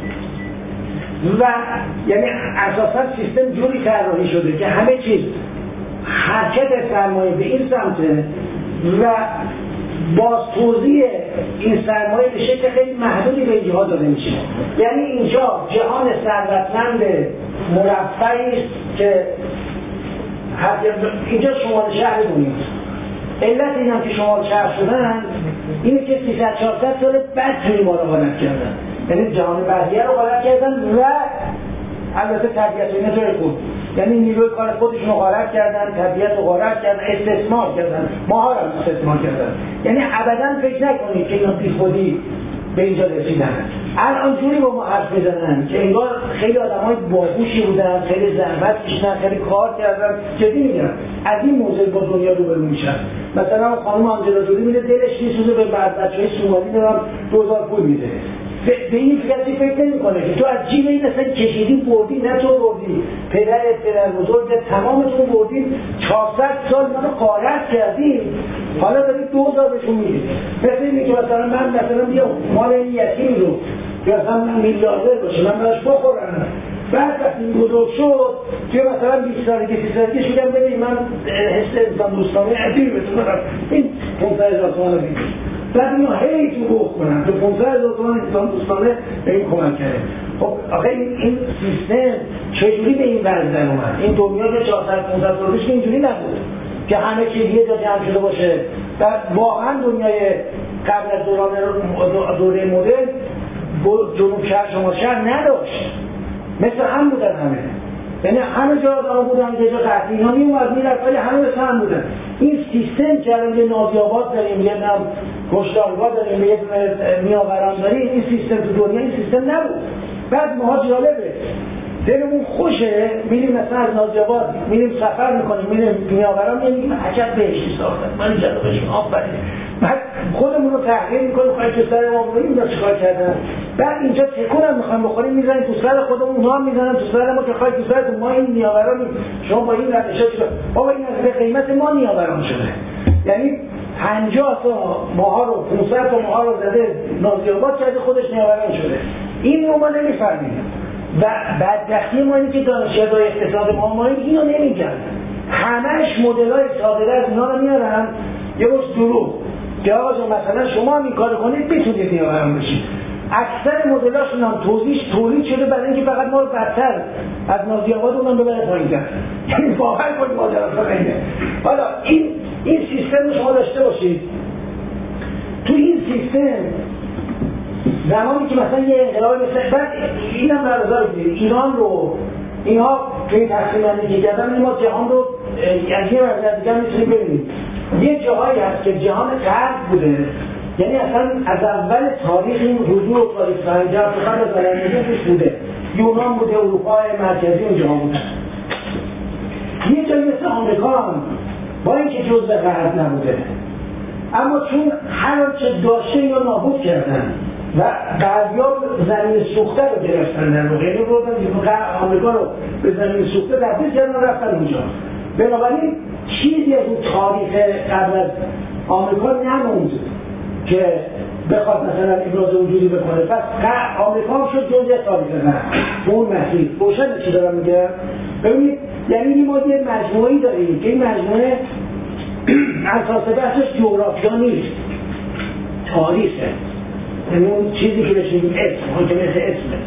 A: و یعنی اساساً سیستم جوری طراحی شده که همه چیز حرکت سرمایه به این سمته و باز توزیع این سرمایه به شکل خیلی محدودی به اینجاها داده میشه. یعنی اینجا جهان ثروتمند مرفعی است که اینجا شمال شهر دنیاست. علت این هم که شمال شهر شدن اینه که سیصد چهارصد سال بعد توی ما رو غارت کردن، یعنی جهان بحریه رو غارت کردن و البته طبیعت اینا جای خود، یعنی نیروی کار خودشون رو غارت کردن، طبیعت رو غارت کردن، استثمار کردن، ماها رو استثمار کردن. یعنی ابدا فکر نکنید که اینا بی خودی به اینجا رسیدن. الان جوری با ما حرف میزنن که انگار خیلی آدمای باهوشی بودن، خیلی زحمت کشیدن، خیلی کار کردن. جدی میگم از این موضوع با دنیا روبرو میشن. مثلا خانم آنجلا جولی میره دلش میسوزه به بچه‌های سومالی دارن دو هزار پول میده. به این کسی فکر نمی‌کنه که تو از جیب این اصلا کشیدی بردی، نه تو بردی، پدرت پدر بزرگت تمامتون بردید، چهارصد سال ما رو غارت کردیم، حالا دارید دو هزار بهشون میدید. مثل اینه که مثلا من مثلا بیام مال این یتیم رو یا مثلا میلیاردر باشه من براش بخورم، بعد وقتی این بزرگ شد توی مثلا بیست سالگی سی سالگی شدم ببین من حس انسان دوستانه عجیب بتونم این پانصد هزار تومان رو بگیر، بعد اینو هی تو بخ کنم تو پانصد هزار تومان انسان دوستانه به این کمک کرده. خب آخه این سیستم چجوری به این وضع در اومد؟ این دنیا که چهارصد پانصد سال پیش اینجوری نبود که همه چیز یه جا جمع شده باشه. در واقعا دنیای قبل از دوران دوره مدرن جنوب شهر شمال شهر نداشت، مثل هم بودن همه، یعنی همه جا آدم بودن که جا قطعی اینا میومد میرفت ولی همه مثل هم بودن. این سیستم که الان یه نازیاباد داریم، یه نم کشتارگاه داریم، یه نیاوران داریم، این سیستم تو دنیا این سیستم نبود. بعد ماها جالبه دلمون خوشه میریم مثلا از نازیاباد میریم سفر میکنیم میریم نیاوران میگیم عجب بهشتی ساختن، من اینجا رو بهشون آفرین، بعد خودمون رو تحقیر میکنیم خواهی تو سر ما بودیم اینا چیکار کردن، بعد اینجا تکون هم میخوایم بخوریم میزنیم تو سر خودمون، اونا هم میزنن تو سر ما که خواهی تو سر ما این نیاورانیم، شما با این روشا چیکار؟ بابا این از به قیمت ما نیاوران شده، یعنی پنجاه تا ماها رو پانصد تا ماها رو زده نازیاباد کرده خودش نیاوران شده. این رو ما نمیفهمیم و بدبختی ما اینه که دانشگاه اقتصاد ما ما اینو نمیگن، همش مدل‌های ساده از اینا رو میارن یه روز دروغ که آقا جان مثلا شما هم این کارو کنید بتونید نیاوران بشید. اکثر مدل‌هاشون هم توضیح تولید شده برای اینکه فقط ما رو بدتر از نازیاباد اونم ببره پایین‌تر، یعنی واقعا کلی ماجرا اینه. حالا این این سیستم رو شما داشته باشید. تو این سیستم زمانی که مثلا یه انقلاب مثل بعد اینم برازار بگیرید ایران رو اینها توی تقسیم بندی که کردن ما جهان رو از یه منظر دیگه میتونید ببینید یه جاهایی هست که جهان غرب بوده، یعنی اصلا از اول تاریخ این حضور و تاریخ فرنجه و قبل از برنامه توش بوده، یونان بوده، اروپا مرکزی اونجا بوده. یه جایی مثل آمریکا هم با اینکه جزء غرب نبوده، اما چون هر آنچه داشته یا نابود کردن و غربی‌ها زمین سوخته رو گرفتن، در واقع یعنی بردن آمریکا رو به زمین سوخته تبدیل کردن و رفتن اونجا. بنابراین چیزی از اون تاریخ قبل از آمریکا نموند که بخواد مثلا ابراز وجودی بکنه. پس آمریکا هم شد جزء تاریخ غرب به اون مسیر. روشن چی دارم میگم؟ ببینید یعنی ما یه مجموعه‌ای داریم که این مجموعه اساس بحثش جغرافیا نیست، تاریخه. یعنی اون چیزی که بهش میگیم اسم، که مثل اسمه.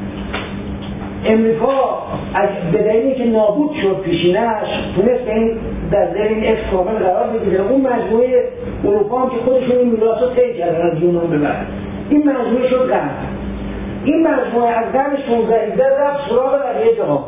A: امریکا از بدلیلی که نابود شد پیشینش تونست این در زیر این اسم کامل قرار بگیره. اون مجموعه اروپا هم که خودشون این میراث رو طی کردن از یونان به بعد، این مجموعه شد غرب. این مجموعه از قرن شانزده رفت سراغ بقیه جاها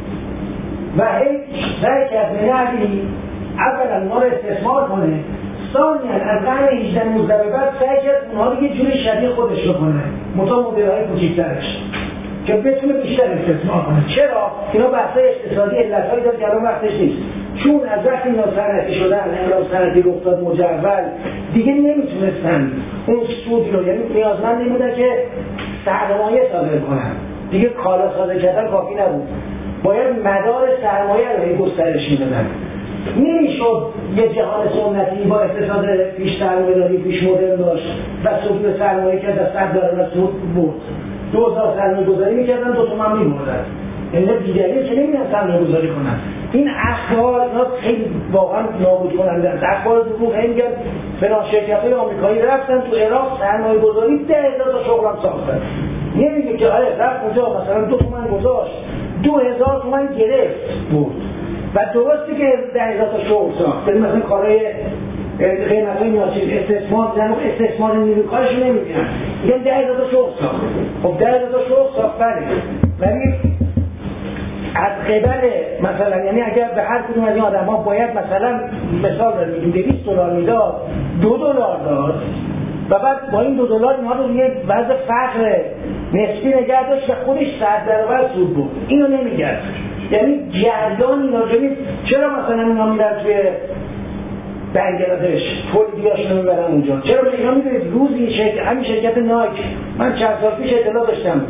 A: و هی سعی کرد نهدی اولا ما رو استثمار کنه، ثانیاً از قرن هجده نوزده به بعد سعی کرد اونها رو یه جوری شبیه خودش رو کنه، منتها مدل‌های کوچیک‌ترش که بتونه بیشتر استثمار کنه. چرا؟ اینا بحث‌های اقتصادی علت‌هایی داره که الان وقتش نیست. چون از وقتی اینا صنعتی شدن، انقلاب صنعتی رخ داد مجول، دیگه نمیتونستن اون سود رو، یعنی نیازمند این بودن که سرمایه صادر کنن. دیگه کالا صادر کردن کافی نبود، باید مدار سرمایه رو گسترش میدادن. نمیشد یه جهان سنتی با اقتصاد پیش سرمایه‌داری پیش مدرن داشت و سود سرمایه کرد و صد دلار سود برد. دو هزار سرمایه گذاری میکردن، دو تومن میبردن. این دیگری که نمیدن سرمایه گذاری کنن. این اخبار اینا خیلی واقعا نابود کننده است. اخبار دروغ میگن فلان شرکت‌های آمریکایی رفتن تو عراق سرمایه گذاری ده هزار تا شغل هم ساختن. نمیگه که آره رفت اونجا مثلا دو تومن گذاشت، دو هزار تومن گرفت بود. و درسته که ده هزار تا شغل ساخت. یعنی مثلا کارهای قیمت‌های ناچیز استثمار زنو استثمار نیروی کارش نمی‌کنن. میگن ده هزار تا شغل ساخت. خب ده هزار تا شغل ساخت بله. ولی از قبل مثلا یعنی اگر به هر کدوم از این آدم‌ها باید مثلا مثال بزنیم دویست دلار میداد، دو دلار داد و بعد با این دو دلار اینها رو یه وضع فقر نسبی نگه داشت و خودش صد برابر سود بود. اینو نمیگه. یعنی جریان اینا ببینید چرا مثلا اینا میرن توی بنگلادش تولیدیاشون رو میبرن اونجا؟ چرا به اینا میدونید روزی شرکت همین شرکت نایک، من چند سال پیش اطلاع داشتم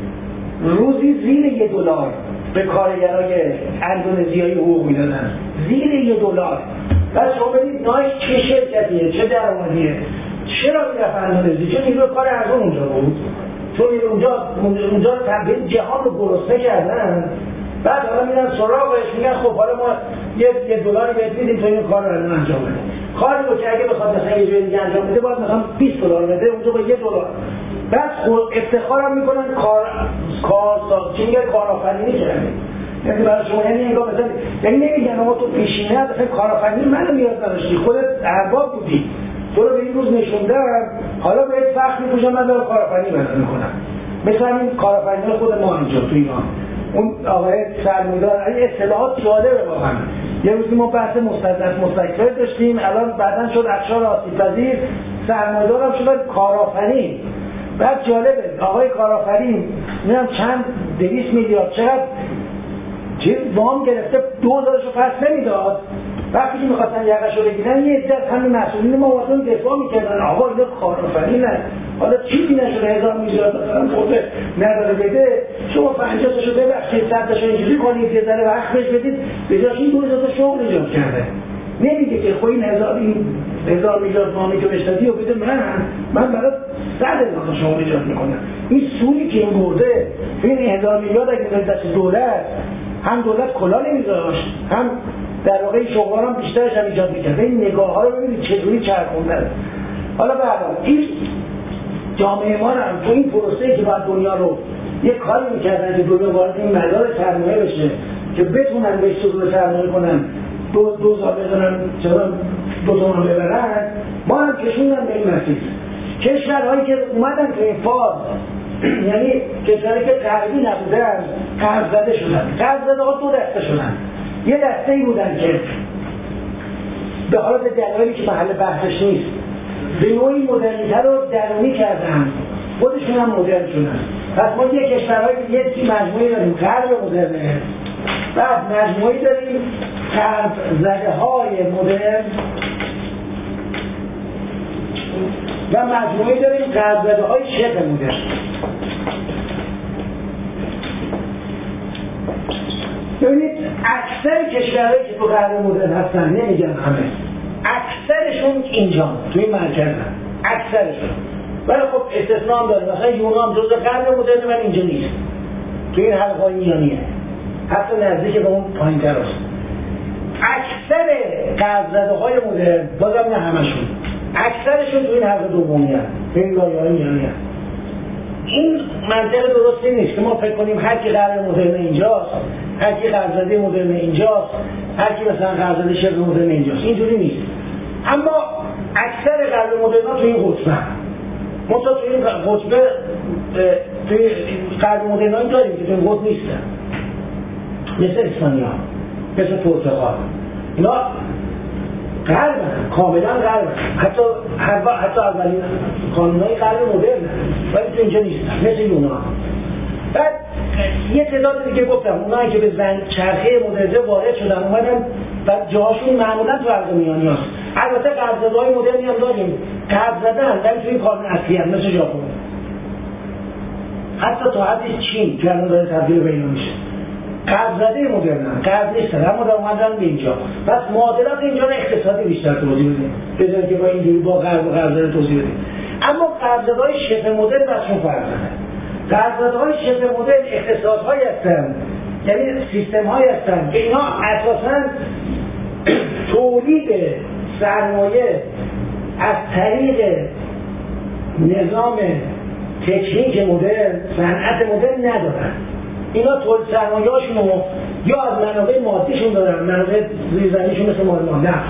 A: روزی زیر یه دلار به کارگرای اندونزیایی حقوق میدادن، زیر یه دلار. بس شما ببینید نایک چه شرکتیه، چه درآمدیه. چرا میرفت اندونزی؟ چون نیروی کار ارزون اونجا بود، چون اونجا اونجا تبدیل جهان رو گرسنه کردن. بعد حالا میرن سراغش میگن خب حالا ما یه یه دلار بهت میدیم تو این کار رو انجام بده. کاری رو که اگه بخواد مثلا یه جای دیگه انجام بده باید مثلا بیست دلار بده، اونجا با یه دلار. بعد خود افتخارم میکنن کار کار چی میگه کارآفرینی کردن. یعنی برای شما یعنی انگار مثلا یعنی نمیگن ما تو پیشینه مثلا کارآفرینی منو نیاز نداشتی، خودت ارباب بودی، تو رو به این روز نشوندم، حالا بهت فخر می‌کنم من دارم کارآفرینی بلد میکنم. مثلا این کارآفرینی خود ما اینجا تو ایران اون آقای سرمایه‌دار این اصطلاحات جالبه واقعا. یه روزی ما بحث مستضعف مستکبر داشتیم، الان بعدن شد اقشار آسیب‌پذیر، سرمایه‌دار هم شد کارآفرین. بعد جالبه آقای کارآفرین میگم چند دویست میلیارد چقدر چیز وام گرفته دو هزارشو پس نمیداد. وقتی که می‌خواستن یقه‌شو بگیرن یه عده از همین مسئولین ما واسه دفاع می‌کردن آقا اینا کارآفرینن، حالا چیزی نشده هزار میلیارد مثلا خود نداره بده، شما پنجاه تاشو ببخشید صد تاشو اینجوری کنید یه ذره وقت بهش بدید به جاش این دو هزار تا شغل ایجاد کرده. نمیگه که خب این هزار این هزار میلیارد وامی که بهش دادی و بده من من برات صد هزار تا شغل ایجاد میکنم. این سودی که این برده این هزار میلیارد اگه بده دست دولت، هم دولت کلا نمیذاشت هم در واقع این شغل‌ها هم بیشترش هم ایجاد می‌کرد. این نگاه‌ها رو ببینید چطوری چرخونده. حالا به هر حال این جامعه ما هم تو این پروسه‌ای که باید دنیا رو یک کاری می‌کردن که دنیا وارد این مدار سرمایه بشه که بتونن به سود سرمایه کنن، دو دو سال بزنن چرا دو تومن ببرن، ما هم کشوندن به این مسیر. کشورهایی که اومدن تو این فاز یعنی کشورهایی که غربی نبودن قرض زده شدن. قرض زده ها دو دسته شدن. یه دسته ای بودن که به حال به دلایلی که محل بحثش نیست به نوعی مدرنیته رو درونی کردن، خودشون هم مدرن شدن. پس ما یک کشورهای یه مجموعی داریم غرب مدرنه، بعد مجموعی داریم غرب زده های مدرن و مجموعی داریم غرب زده های شبه مدرن. ببینید اکثر کشورهایی که تو غرب مدرن هستن، نمیگم همه، اکثرشون اینجا توی مرکز هم. اکثرشون، ولی خب استثناء هم داره. مثلا یونان جزء غرب مدرن من اینجا نیست، توی این حلقه‌های میانیه، حتی نزدیک به اون پایین‌تر است. اکثر غرب‌زده های مدرن، بازم نه همشون، اکثرشون توی این حلقه دومی هست، توی این لایه‌های میانی هست. این منطق درستی نیست که ما فکر کنیم هر کی غرب مدرن اینجاست، هر کی غرب‌زده مدرن اینجاست، هر کی مثلا غرب‌زده شبه مدرن اینجاست. اینجوری نیست. اما اکثر غرب مدرن‌ها توی این قطبه، ما تا توی این قطبه توی غرب مدرن‌ها داریم که توی این قطب نیستن، مثل اسپانیا، مثل پرتغال. اینا غرب کاملا غرب، حتی حتی اولین قانون‌های غرب مدرن، ولی تو اینجا نیستن، مثل یونان. بعد یه تعداد دیگه گفتم اونایی که به زنگ چرخه مدرنه وارد شدن اومدن و جاهاشون معمولا تو حلقه میانی هست. البته قراردادهای مدرنی هم داریم، قرض زدن ولی توی کانون اصلی هم مثل ژاپن، حتی تا حد چین که الان داره تبدیل به اینا میشه. قرض زده مدرن، قرض نیستن، اما در اومدن به اینجا. پس معادلات اینجا رو اقتصادی بیشتر توضیح بدیم، بذاریم که با اینجوری با قرض و قرض زده توضیح بدیم. اما قراردادهای شبه مدرن بسشون فرق داره. قراردادهای شبه مدرن اقتصادهایی هستن، یعنی سیستم هایی هستن که اینا اساساً تولید سرمایه از طریق نظام تکنیک مدرن، صنعت مدرن ندارن. اینا تولید سرمایه هاشون رو یا از منابع مادیشون دارن، منابع زیرزمینیشون مثل مال نفت،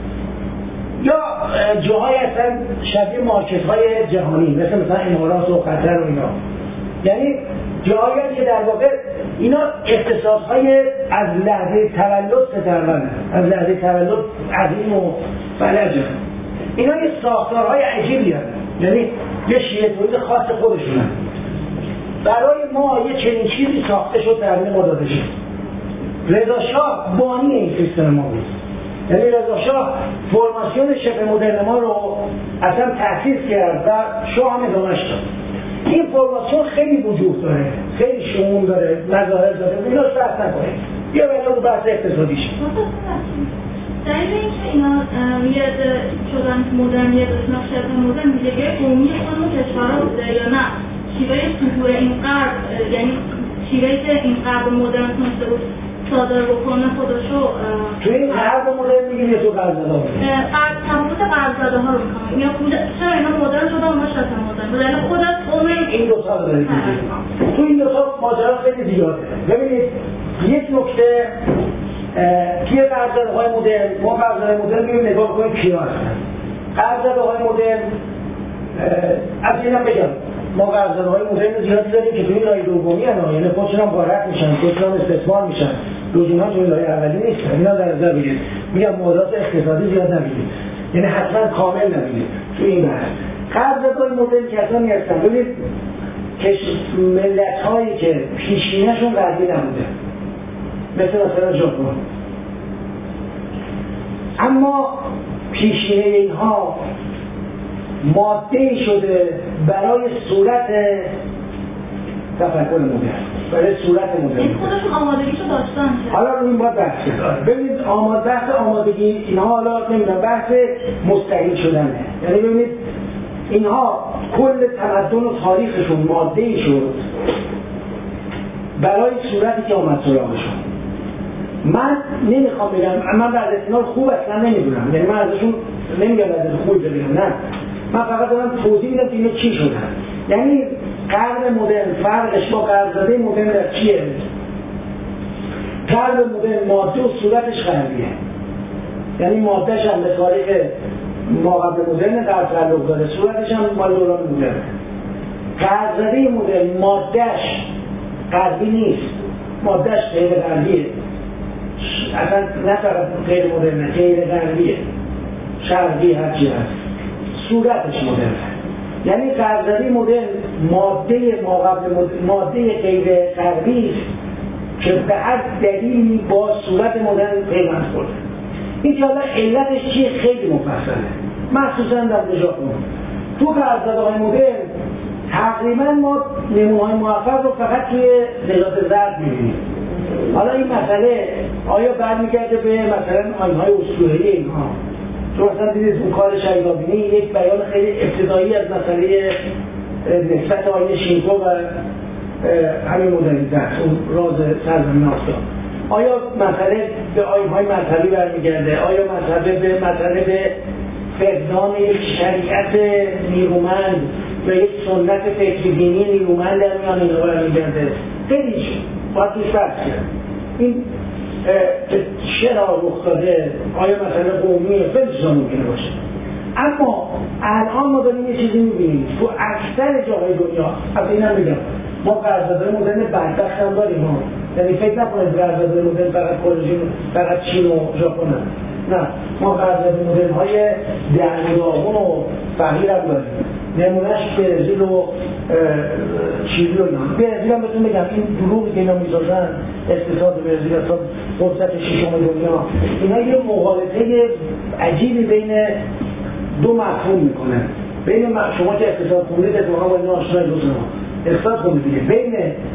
A: یا جاهای هستن شبیه مارکت های جهانی مثل مثلا امارات و قطر و اینا. یعنی جاهایی که در واقع اینا اقتصادهای از لحظه تولد سترون، از لحظه تولد عظیم و فلجن. اینا یه ساختارهای عجیبی هست، یعنی یه شیوه تولید خاص خودشون هست. برای ما یه چنین چیزی ساخته شد در ما داده شد. رضا شاه بانی این سیستم ما بود. یعنی رضا شاه فرماسیون شبه مدرن ما رو اصلا تأسیس کرد و شاه هم ادامه‌اش داد. این فرماسیون خیلی وجود داره، خیلی شمول داره، مظاهر داره، اینا رو سرد نکنید. بیا برای اون بحث اقتصادیش.
E: در اینکه اینا یه شدن مدرن، یه داشتن شبه مدرن، دیگه قومی خانم کشورها بوده یا نه؟ شیوه ظهور این غرب، یعنی شیوهی که این غرب مدرن تونسته بود صادر بکنه خودشو
A: توی این غرب مدرن میگیم یه تو قرض‌زده ها
E: غرب تفاوت قرض‌زده ها رو میکنم. یا چرا اینا مدرن شدن اونا شبه مدرن بود؟ یعنی خودت قوم
A: این دو تا دارید تو این دو تا ماجرا خیلی زیاده. ببینید یک نکته توی قرض‌زده های مدرن، ما قرض‌زده مدرن میگیم نگاه کنیم کیا هستن. قرض‌زده های مدرن از اینم بگم ما قراردادهای مدرن زیادی داریم که توی لایه دومی هستن، یعنی خودشون هم غارت میشن، خودشون هم استثمار میشن. لزوما توی لایه اولی نیستن. اینا در نظر بگیرید. میگم معادلات اقتصادی زیاد نمیگید. یعنی حتما کامل نمیگید. توی این بحث قراردادهای مدرن کسانی هستن. ببینید که ملت‌هایی که پیشینه‌شون غربی نبوده. مثل مثلا ژاپن. اما پیشینه اینها ماده‌ای شده برای صورت تفکر مدرن، برای صورت مدرن.
E: این خودشون آمادگیشو داشتن.
A: حالا رو این باید بحث شد. ببینید آماد بحث آمادگی اینها حالا نمیدونم بحث مستقل شدنه. یعنی ببینید اینها کل تمدن و تاریخشون ماده‌ای شد برای صورتی که آمد سراغشون. من نمیخوام بگم، من بعد از اینا خوب اصلا نمیدونم، یعنی من ازشون نمیگم بعد از خوب بگم، نه، من فقط دارم توضیح میدم که اینا چی شدن. یعنی قرن مدرن فرقش با قرارداد مدرن در چیه؟ قرن مدرن ماده و صورتش غربیه، یعنی مادهش هم به تاریخ ما قبل مدرن در تعلق داره، صورتش هم مال دوران مدرن. قرارداد مدرن مادهش غربی نیست، مادهش غیر غربیه، اصلا نه فقط غیر مدرنه، غیر غربیه. شرقی هرچی هست صورتش مدرن، یعنی قراردادی مدرن ماده ماقبل ماده غیر غربی که به هر دلیلی با صورت مدرن پیوند خورده. این که حالا علتش چیه خیلی مفصله، مخصوصا در ژاپن. تو قراردادهای مدرن تقریبا ما نمونه‌های موفق رو فقط توی نژاد زرد می‌بینیم. حالا این مسئله آیا برمیگرده به مثلا آیین‌های اسطوره‌ای اینها؟ چون مثلا دیدید اون کار شیدابینی یک بیان خیلی ابتدایی از مسئله نسبت آیین شینتو و همین مدرنیته است، اون راز سرزمین آسیا. آیا مسئله به آیین‌های مذهبی برمیگرده؟ آیا مسئله به مسئله به فقدان یک شریعت نیرومند و یک سنت فکری دینی نیرومند در میان اینها برمیگرده؟ خیلی باید توش بحث کرد. این چرا رخ داده؟ آیا مسئله قومی؟ خیلی چیزا ممکنه باشه. اما الان ما داریم یه چیزی می‌بینیم تو اکثر جاهای دنیا. از اینم میگم ما قراردادهای مدرن بدبخت هم داریم ها. یعنی فکر نکنید قراردادهای مدرن فقط خارجی فقط چین و ژاپن هست. نه، ما قرارداد مدرن‌های در داغون و فقیر هم داریم. نمونهش برزیل و چیلی و اینا. برزیل هم بهتون بگم این دروغی که اینا می‌سازن، اقتصاد برزیل اصلا قدرت ششم دنیا، اینا یه مغالطه عجیبی بین دو مفهوم میکنن. بین شما که اقتصاد خوندید اتفاقا با اینا آشنای دوستان اقتصاد خوندید دیگه، بین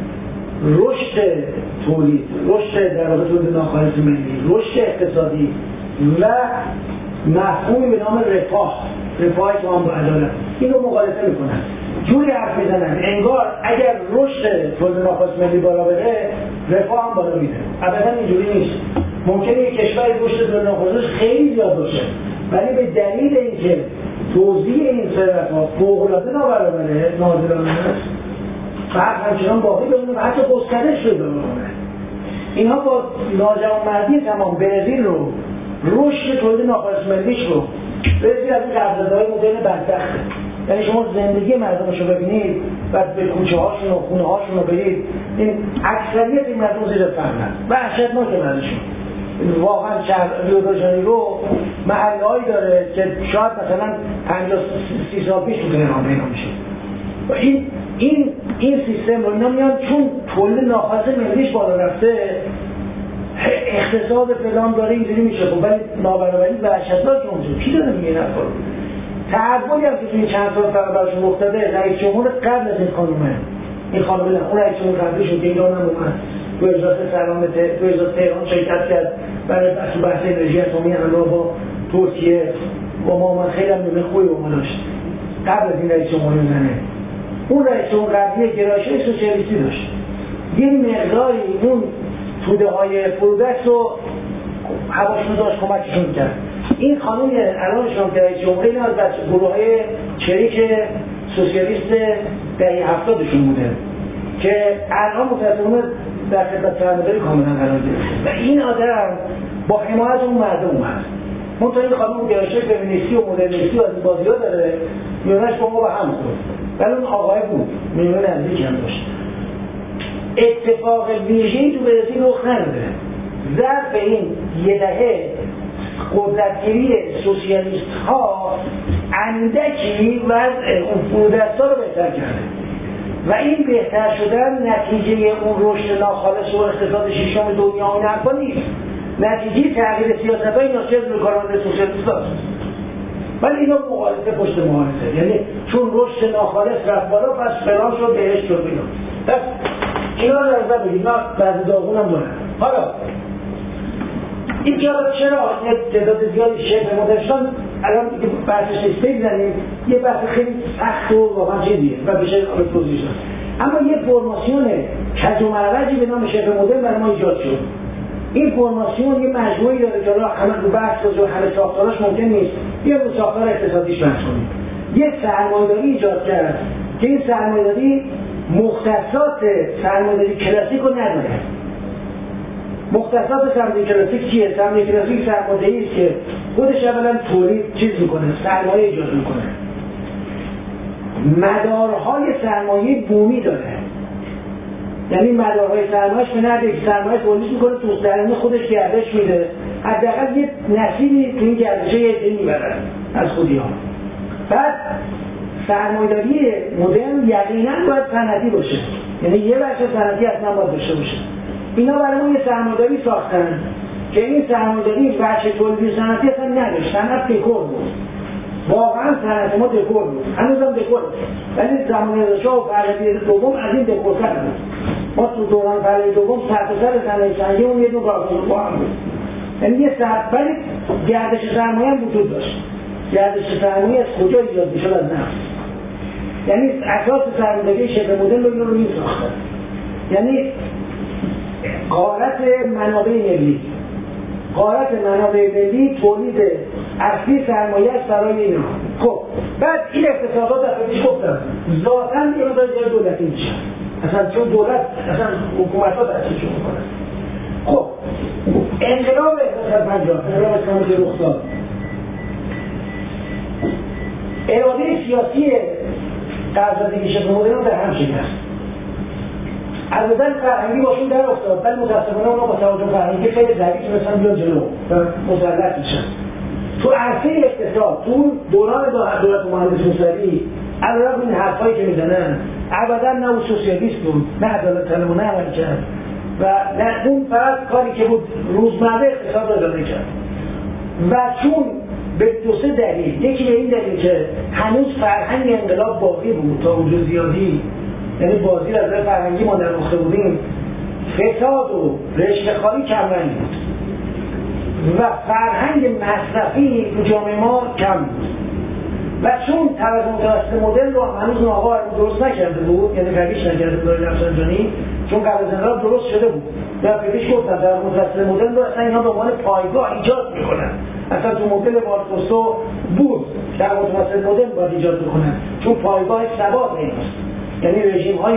A: رشد تولید، رشد در واقع تولید ناخالص ملی، رشد اقتصادی و مفهومی به نام رفاه، رفاه تمام با عدالت، اینو مقایسه میکنن. جوری حرف میزنن انگار اگر رشد تولید ناخالص ملی بالا بره رفاه هم بالا میره. ابدا اینجوری نیست. ممکنه یک کشور رشد تولید ناخالص خیلی زیاد باشه، ولی به دلیل اینکه توزیع این ثروت‌ها فوق‌العاده نابرابره، ناظرانه است، فرق همچنان باقی بمونه و حتی گسترش شده بمونه. اینها با ناجوانمردی تمام برزیل رو، رشد تولید ناخالص ملیش رو، برزیل از این قراردادهای مدرن بدبخته. یعنی شما زندگی مردمش رو ببینید و به کوچه هاشون و خونه هاشون رو برید، این اکثریت این مردم زیر فقرن و وحشتناکه برشون. واقعا شهر ریو دو ژانیرو محله‌هایی داره که شاید مثلا پنجاه سی سال پیش تو تهران پیدا میشه. و این این این سیستم رو اینا میان چون تولید ناخالص ملیش بالا رفته، اقتصاد فلان داره اینجوری میشه. خب ولی نابرابری وحشتناک اونجا کی داره میگه نفر تحولی هم که توی چند سال فقط براشون رخ داده. رئیس جمهور قبل از این خانومه، این خانومه نه، اون رئیس جمهور قبلیشون که ایران هم اومد تو اجلاس سلامت تو اجلاس تهران شرکت کرد برای بحث بحث انرژی اتمی همراه با ترکیه. با ما من خیلی هم نیمه خوبی با ما داشت قبل از این رئیس جمهور زنه. اون رئیس جمهور قبلی گرایش سوسیالیستی داشت. یه مقداری اون توده های فرودکس رو هواشون داشت کمکشون کرد. این خانوم الانشون که رئیس جمهوری اینا از گروه های چریک سوسیالیست دهه هفتادشون بوده که الان متاسفانه در خدمت سرمایه‌داری کاملا قرار گرفته و این آدم با حمایت اون مردم اومد. منتها این خانوم گرایش فمینیستی و مدرنیستی و از این بازی‌ها داره، میونش با ما به هم خورد. ولی اون آقای بود، میون نزدیک هم داشت. اتفاق ویژه‌ای تو برزیل رخ نداده. ظرف این یه دهه قدرتگیری سوسیالیست ها اندکی وضع اون فرودستا رو بهتر کرده و این بهتر شدن نتیجه اون رشد ناخالص و اقتصاد ششم دنیا و نرفا نیست، نتیجه تغییر سیاست های ناشی از کارآمد سوسیالیست هاست. ولی اینا مقایسه پشت مقایسه، یعنی چون رشد ناخالص رفت بالا پس فلان شد بهش شد اینا. پس اینا رو از بگید، اینا بعضی داغون هم دارن. حالا این که چرا تعداد زیادی شبه مدرنشان الان که بحثش استیل زنیم یه بحث خیلی سخت و واقعا جدیه و بشه توضیح شد. اما یه فرماسیون کج و معوجی به نام شبه مدرن برای ما ایجاد شد. این فرماسیون یه مجموعی داره که الان همه رو بحث و همه ساختاراش ممکن نیست. یه رو ساختار اقتصادیش بحث کنیم. یه سرمایه‌داری ایجاد کرد که این سرمایه‌داری مختصات سرمایه‌داری کلاسیک رو نداره. مختصات سرمایه کلاسیک چیه؟ سرمایه کلاسیک سرمایه‌ای است که خودش اولا تولید چیز میکنه، سرمایه ایجاد میکنه. مدارهای سرمایه بومی داره. یعنی مدارهای سرمایه‌اش به نحوی که سرمایه تولید میکنه تو درون خودش گردش میده، حداقل یه نصیبی تو این گردشه یه میبرن از خودی ها. بعد سرمایه‌داری مدرن یقینا باید صنعتی باشه، یعنی یه بخش صنعتی اصلا باید داشته باشه. اینا برای ما یه سرمایه‌داری ساختن که این سرمایه‌داری بخش تولیدی صنعتی اصلا نداشت، صنعت دکور بود. واقعا صنعت ما دکور بود، هنوزم دکور بود، ولی زمانه‌شاه و پهلوی دوم از این دکورتر بود. ما تو دوران پهلوی دوم سر تا سر صنایع سنگی اون یه دو کارخونه با هم بود، یعنی یه سر ولی گردش سرمایه هم وجود داشت. گردش سرمایه از کجا ایجاد میشد؟ از نفت. یعنی اساس سرمایه‌داری شبه مدرن رو رو می‌ساختن، یعنی غارت منابع ملی، غارت منابع ملی تولید اصلی سرمایه است برای اینا. خب بعد این اقتصادات در پیش گفتم ذاتاً یه مقدار جای دولتی میشه، اصلا چون دولت اصلا حکومت‌ها تأسیسشون میکنن. خب انقلاب هزار و سیصد و پنجاه، انقلاب اسلامی که رخ داد، اراده سیاسی قراردادی شبه مدرن رو در هم شکست. از نظر فرهنگی باشون در افتاد، ولی متاسفانه اونا با توجه فرهنگی خیلی ضعیف تونستن بیان جلو و مسلط میشن. تو عرصه اقتصاد، تو دوران دولت مهندس موسوی، علیرغم این حرفایی که میزنن، ابدا نه اون سوسیالیست بود، نه عدالت طلب و نه عمل کرد و نه اون فقط کاری که بود روزمره اقتصاد رو اداره کرد. و چون به دو سه دلیل، یکی به این دلیل که هنوز فرهنگ انقلاب باقی بود تا وجود زیادی، یعنی بازی از نظر فرهنگی ما در نقطه بودیم، فساد و رشوه‌خواری کمرنگ بود و فرهنگ مصرفی تو جامعه ما کم بود و چون طرز متوسط مدل رو هنوز اون آقا درست نکرده بود، یعنی قبیش نکرده بود رفسنجانی، چون قبل از انقلاب درست شده بود و قبیش گفتن طرز متوسط مدل رو اصلا اینا به عنوان پایگاه ایجاد میکنن. اصلا تو مدل وارتوسو بود در متوسط مدل باید ایجاد بکنن چون پایگاه ثبات ایناست، یعنی رژیم های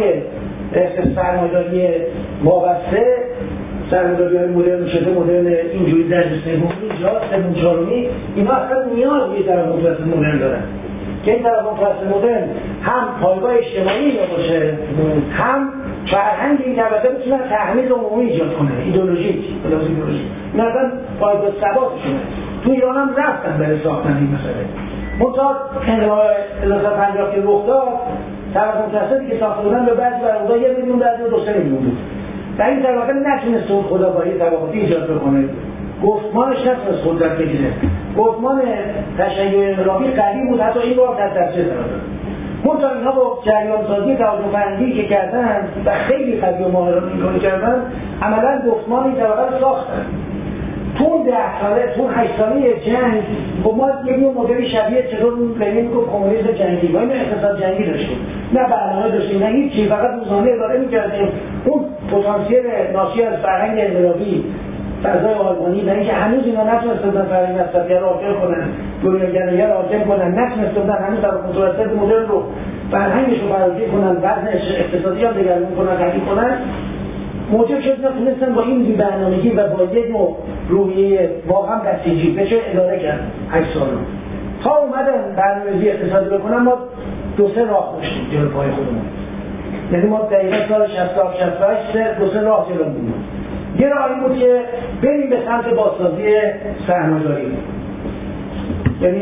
A: سرمایه‌داری وابسته، سرمایه‌داری های مدرن شده، مدرن اینجوری در سومی ایجاد سوم چهارمی، اینا اصلا نیازی در متوسط مدرن دارن که این طرف متوسط مدرن هم پایگاه اجتماعی باشه، هم فرهنگ این طبقه بتونن تحمیل عمومی ایجاد کنه، ایدئولوژیک، ایدئولوژی. مثلا پایگاه ثباتشونه. تو ایران هم رفتن برای ساختن این مسئله. منتها انقلاب هزار و سیصد و پنجاه که رخ داد، طبقه متوسطی که ساخته بودن به بعضی برآوردا یک میلیون، بعضی دو سه میلیون بود. و این طبقه نتونست اون خودآگاهی طبقاتی ایجاد بکنه. گفتمانش نتونست قدرت بگیره. گفتمان تشیع انقلابی قوی بود، حتی این بار تحت تاثیر قرار داد. منتها اینها با جریان‌سازی توجه فرهنگی که کردن و خیلی قوی و ماهرانه این کارو کردن، عملاً گفتمان این طبقه رو ساختن. تو اون ده ساله، تو اون هشت ساله جنگ، خب ما یه نوع مدلی شبیه چطور لنین گفت کمونیسم جنگی، ما این اقتصاد جنگی داشتیم، نه برنامه داشتیم، نه هیچی، فقط روزانه اداره می‌کردیم. اون پتانسیل ناشی از فرهنگ انقلابی، فضای آلمانی و اینکه هنوز اینا نتونستن فرهنگ مصرفی رو حاکم کنن، دنیاگرایی رو حاکم کنن، نتونستن هنوز در متوسط مدرن رو فرهنگش رو فراگیر کنن، وزن اقتصادی هم دگرگون کنن، تغییر کنن، موجب شد اینا تونستن با این بی‌برنامگی و با یک نوع روحیه واقعا بسیجی بشه اداره کرد هشت سال رو. تا اومدن برنامه‌ریزی اقتصادی بکنن، ما دو سه راه داشتیم جلو پای خودمون. یعنی ما دقیقاً سال شصت و هفت شصت و هشت دو سه راه جلو بودیم. یه راه این بود که بریم به سمت بازسازی سرمایه‌داری. یعنی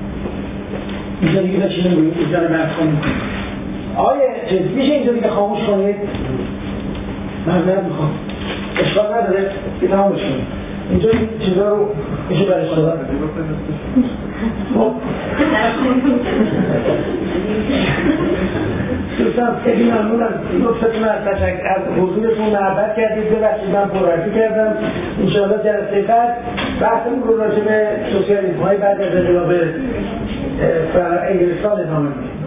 A: اینجا دیگه بچینیم روی اینجا رو بحث کنیم. آقای چیز میشه اینجا دیگه خاموش کنید؟ من نمیخوام. اشکال نداره که تمام بشیم. اینجا این چیزا رو میشه برش دادن. خب دوستان خیلی ممنونم لطفتون از تشکر از حضورتون محبت کردید. ببخشید من پرحرفی کردم. انشاءالله جلسه بعد بحثمون رو راجع به سوسیالیسم های بعد از انقلاب انگلستان ادامه میدیم.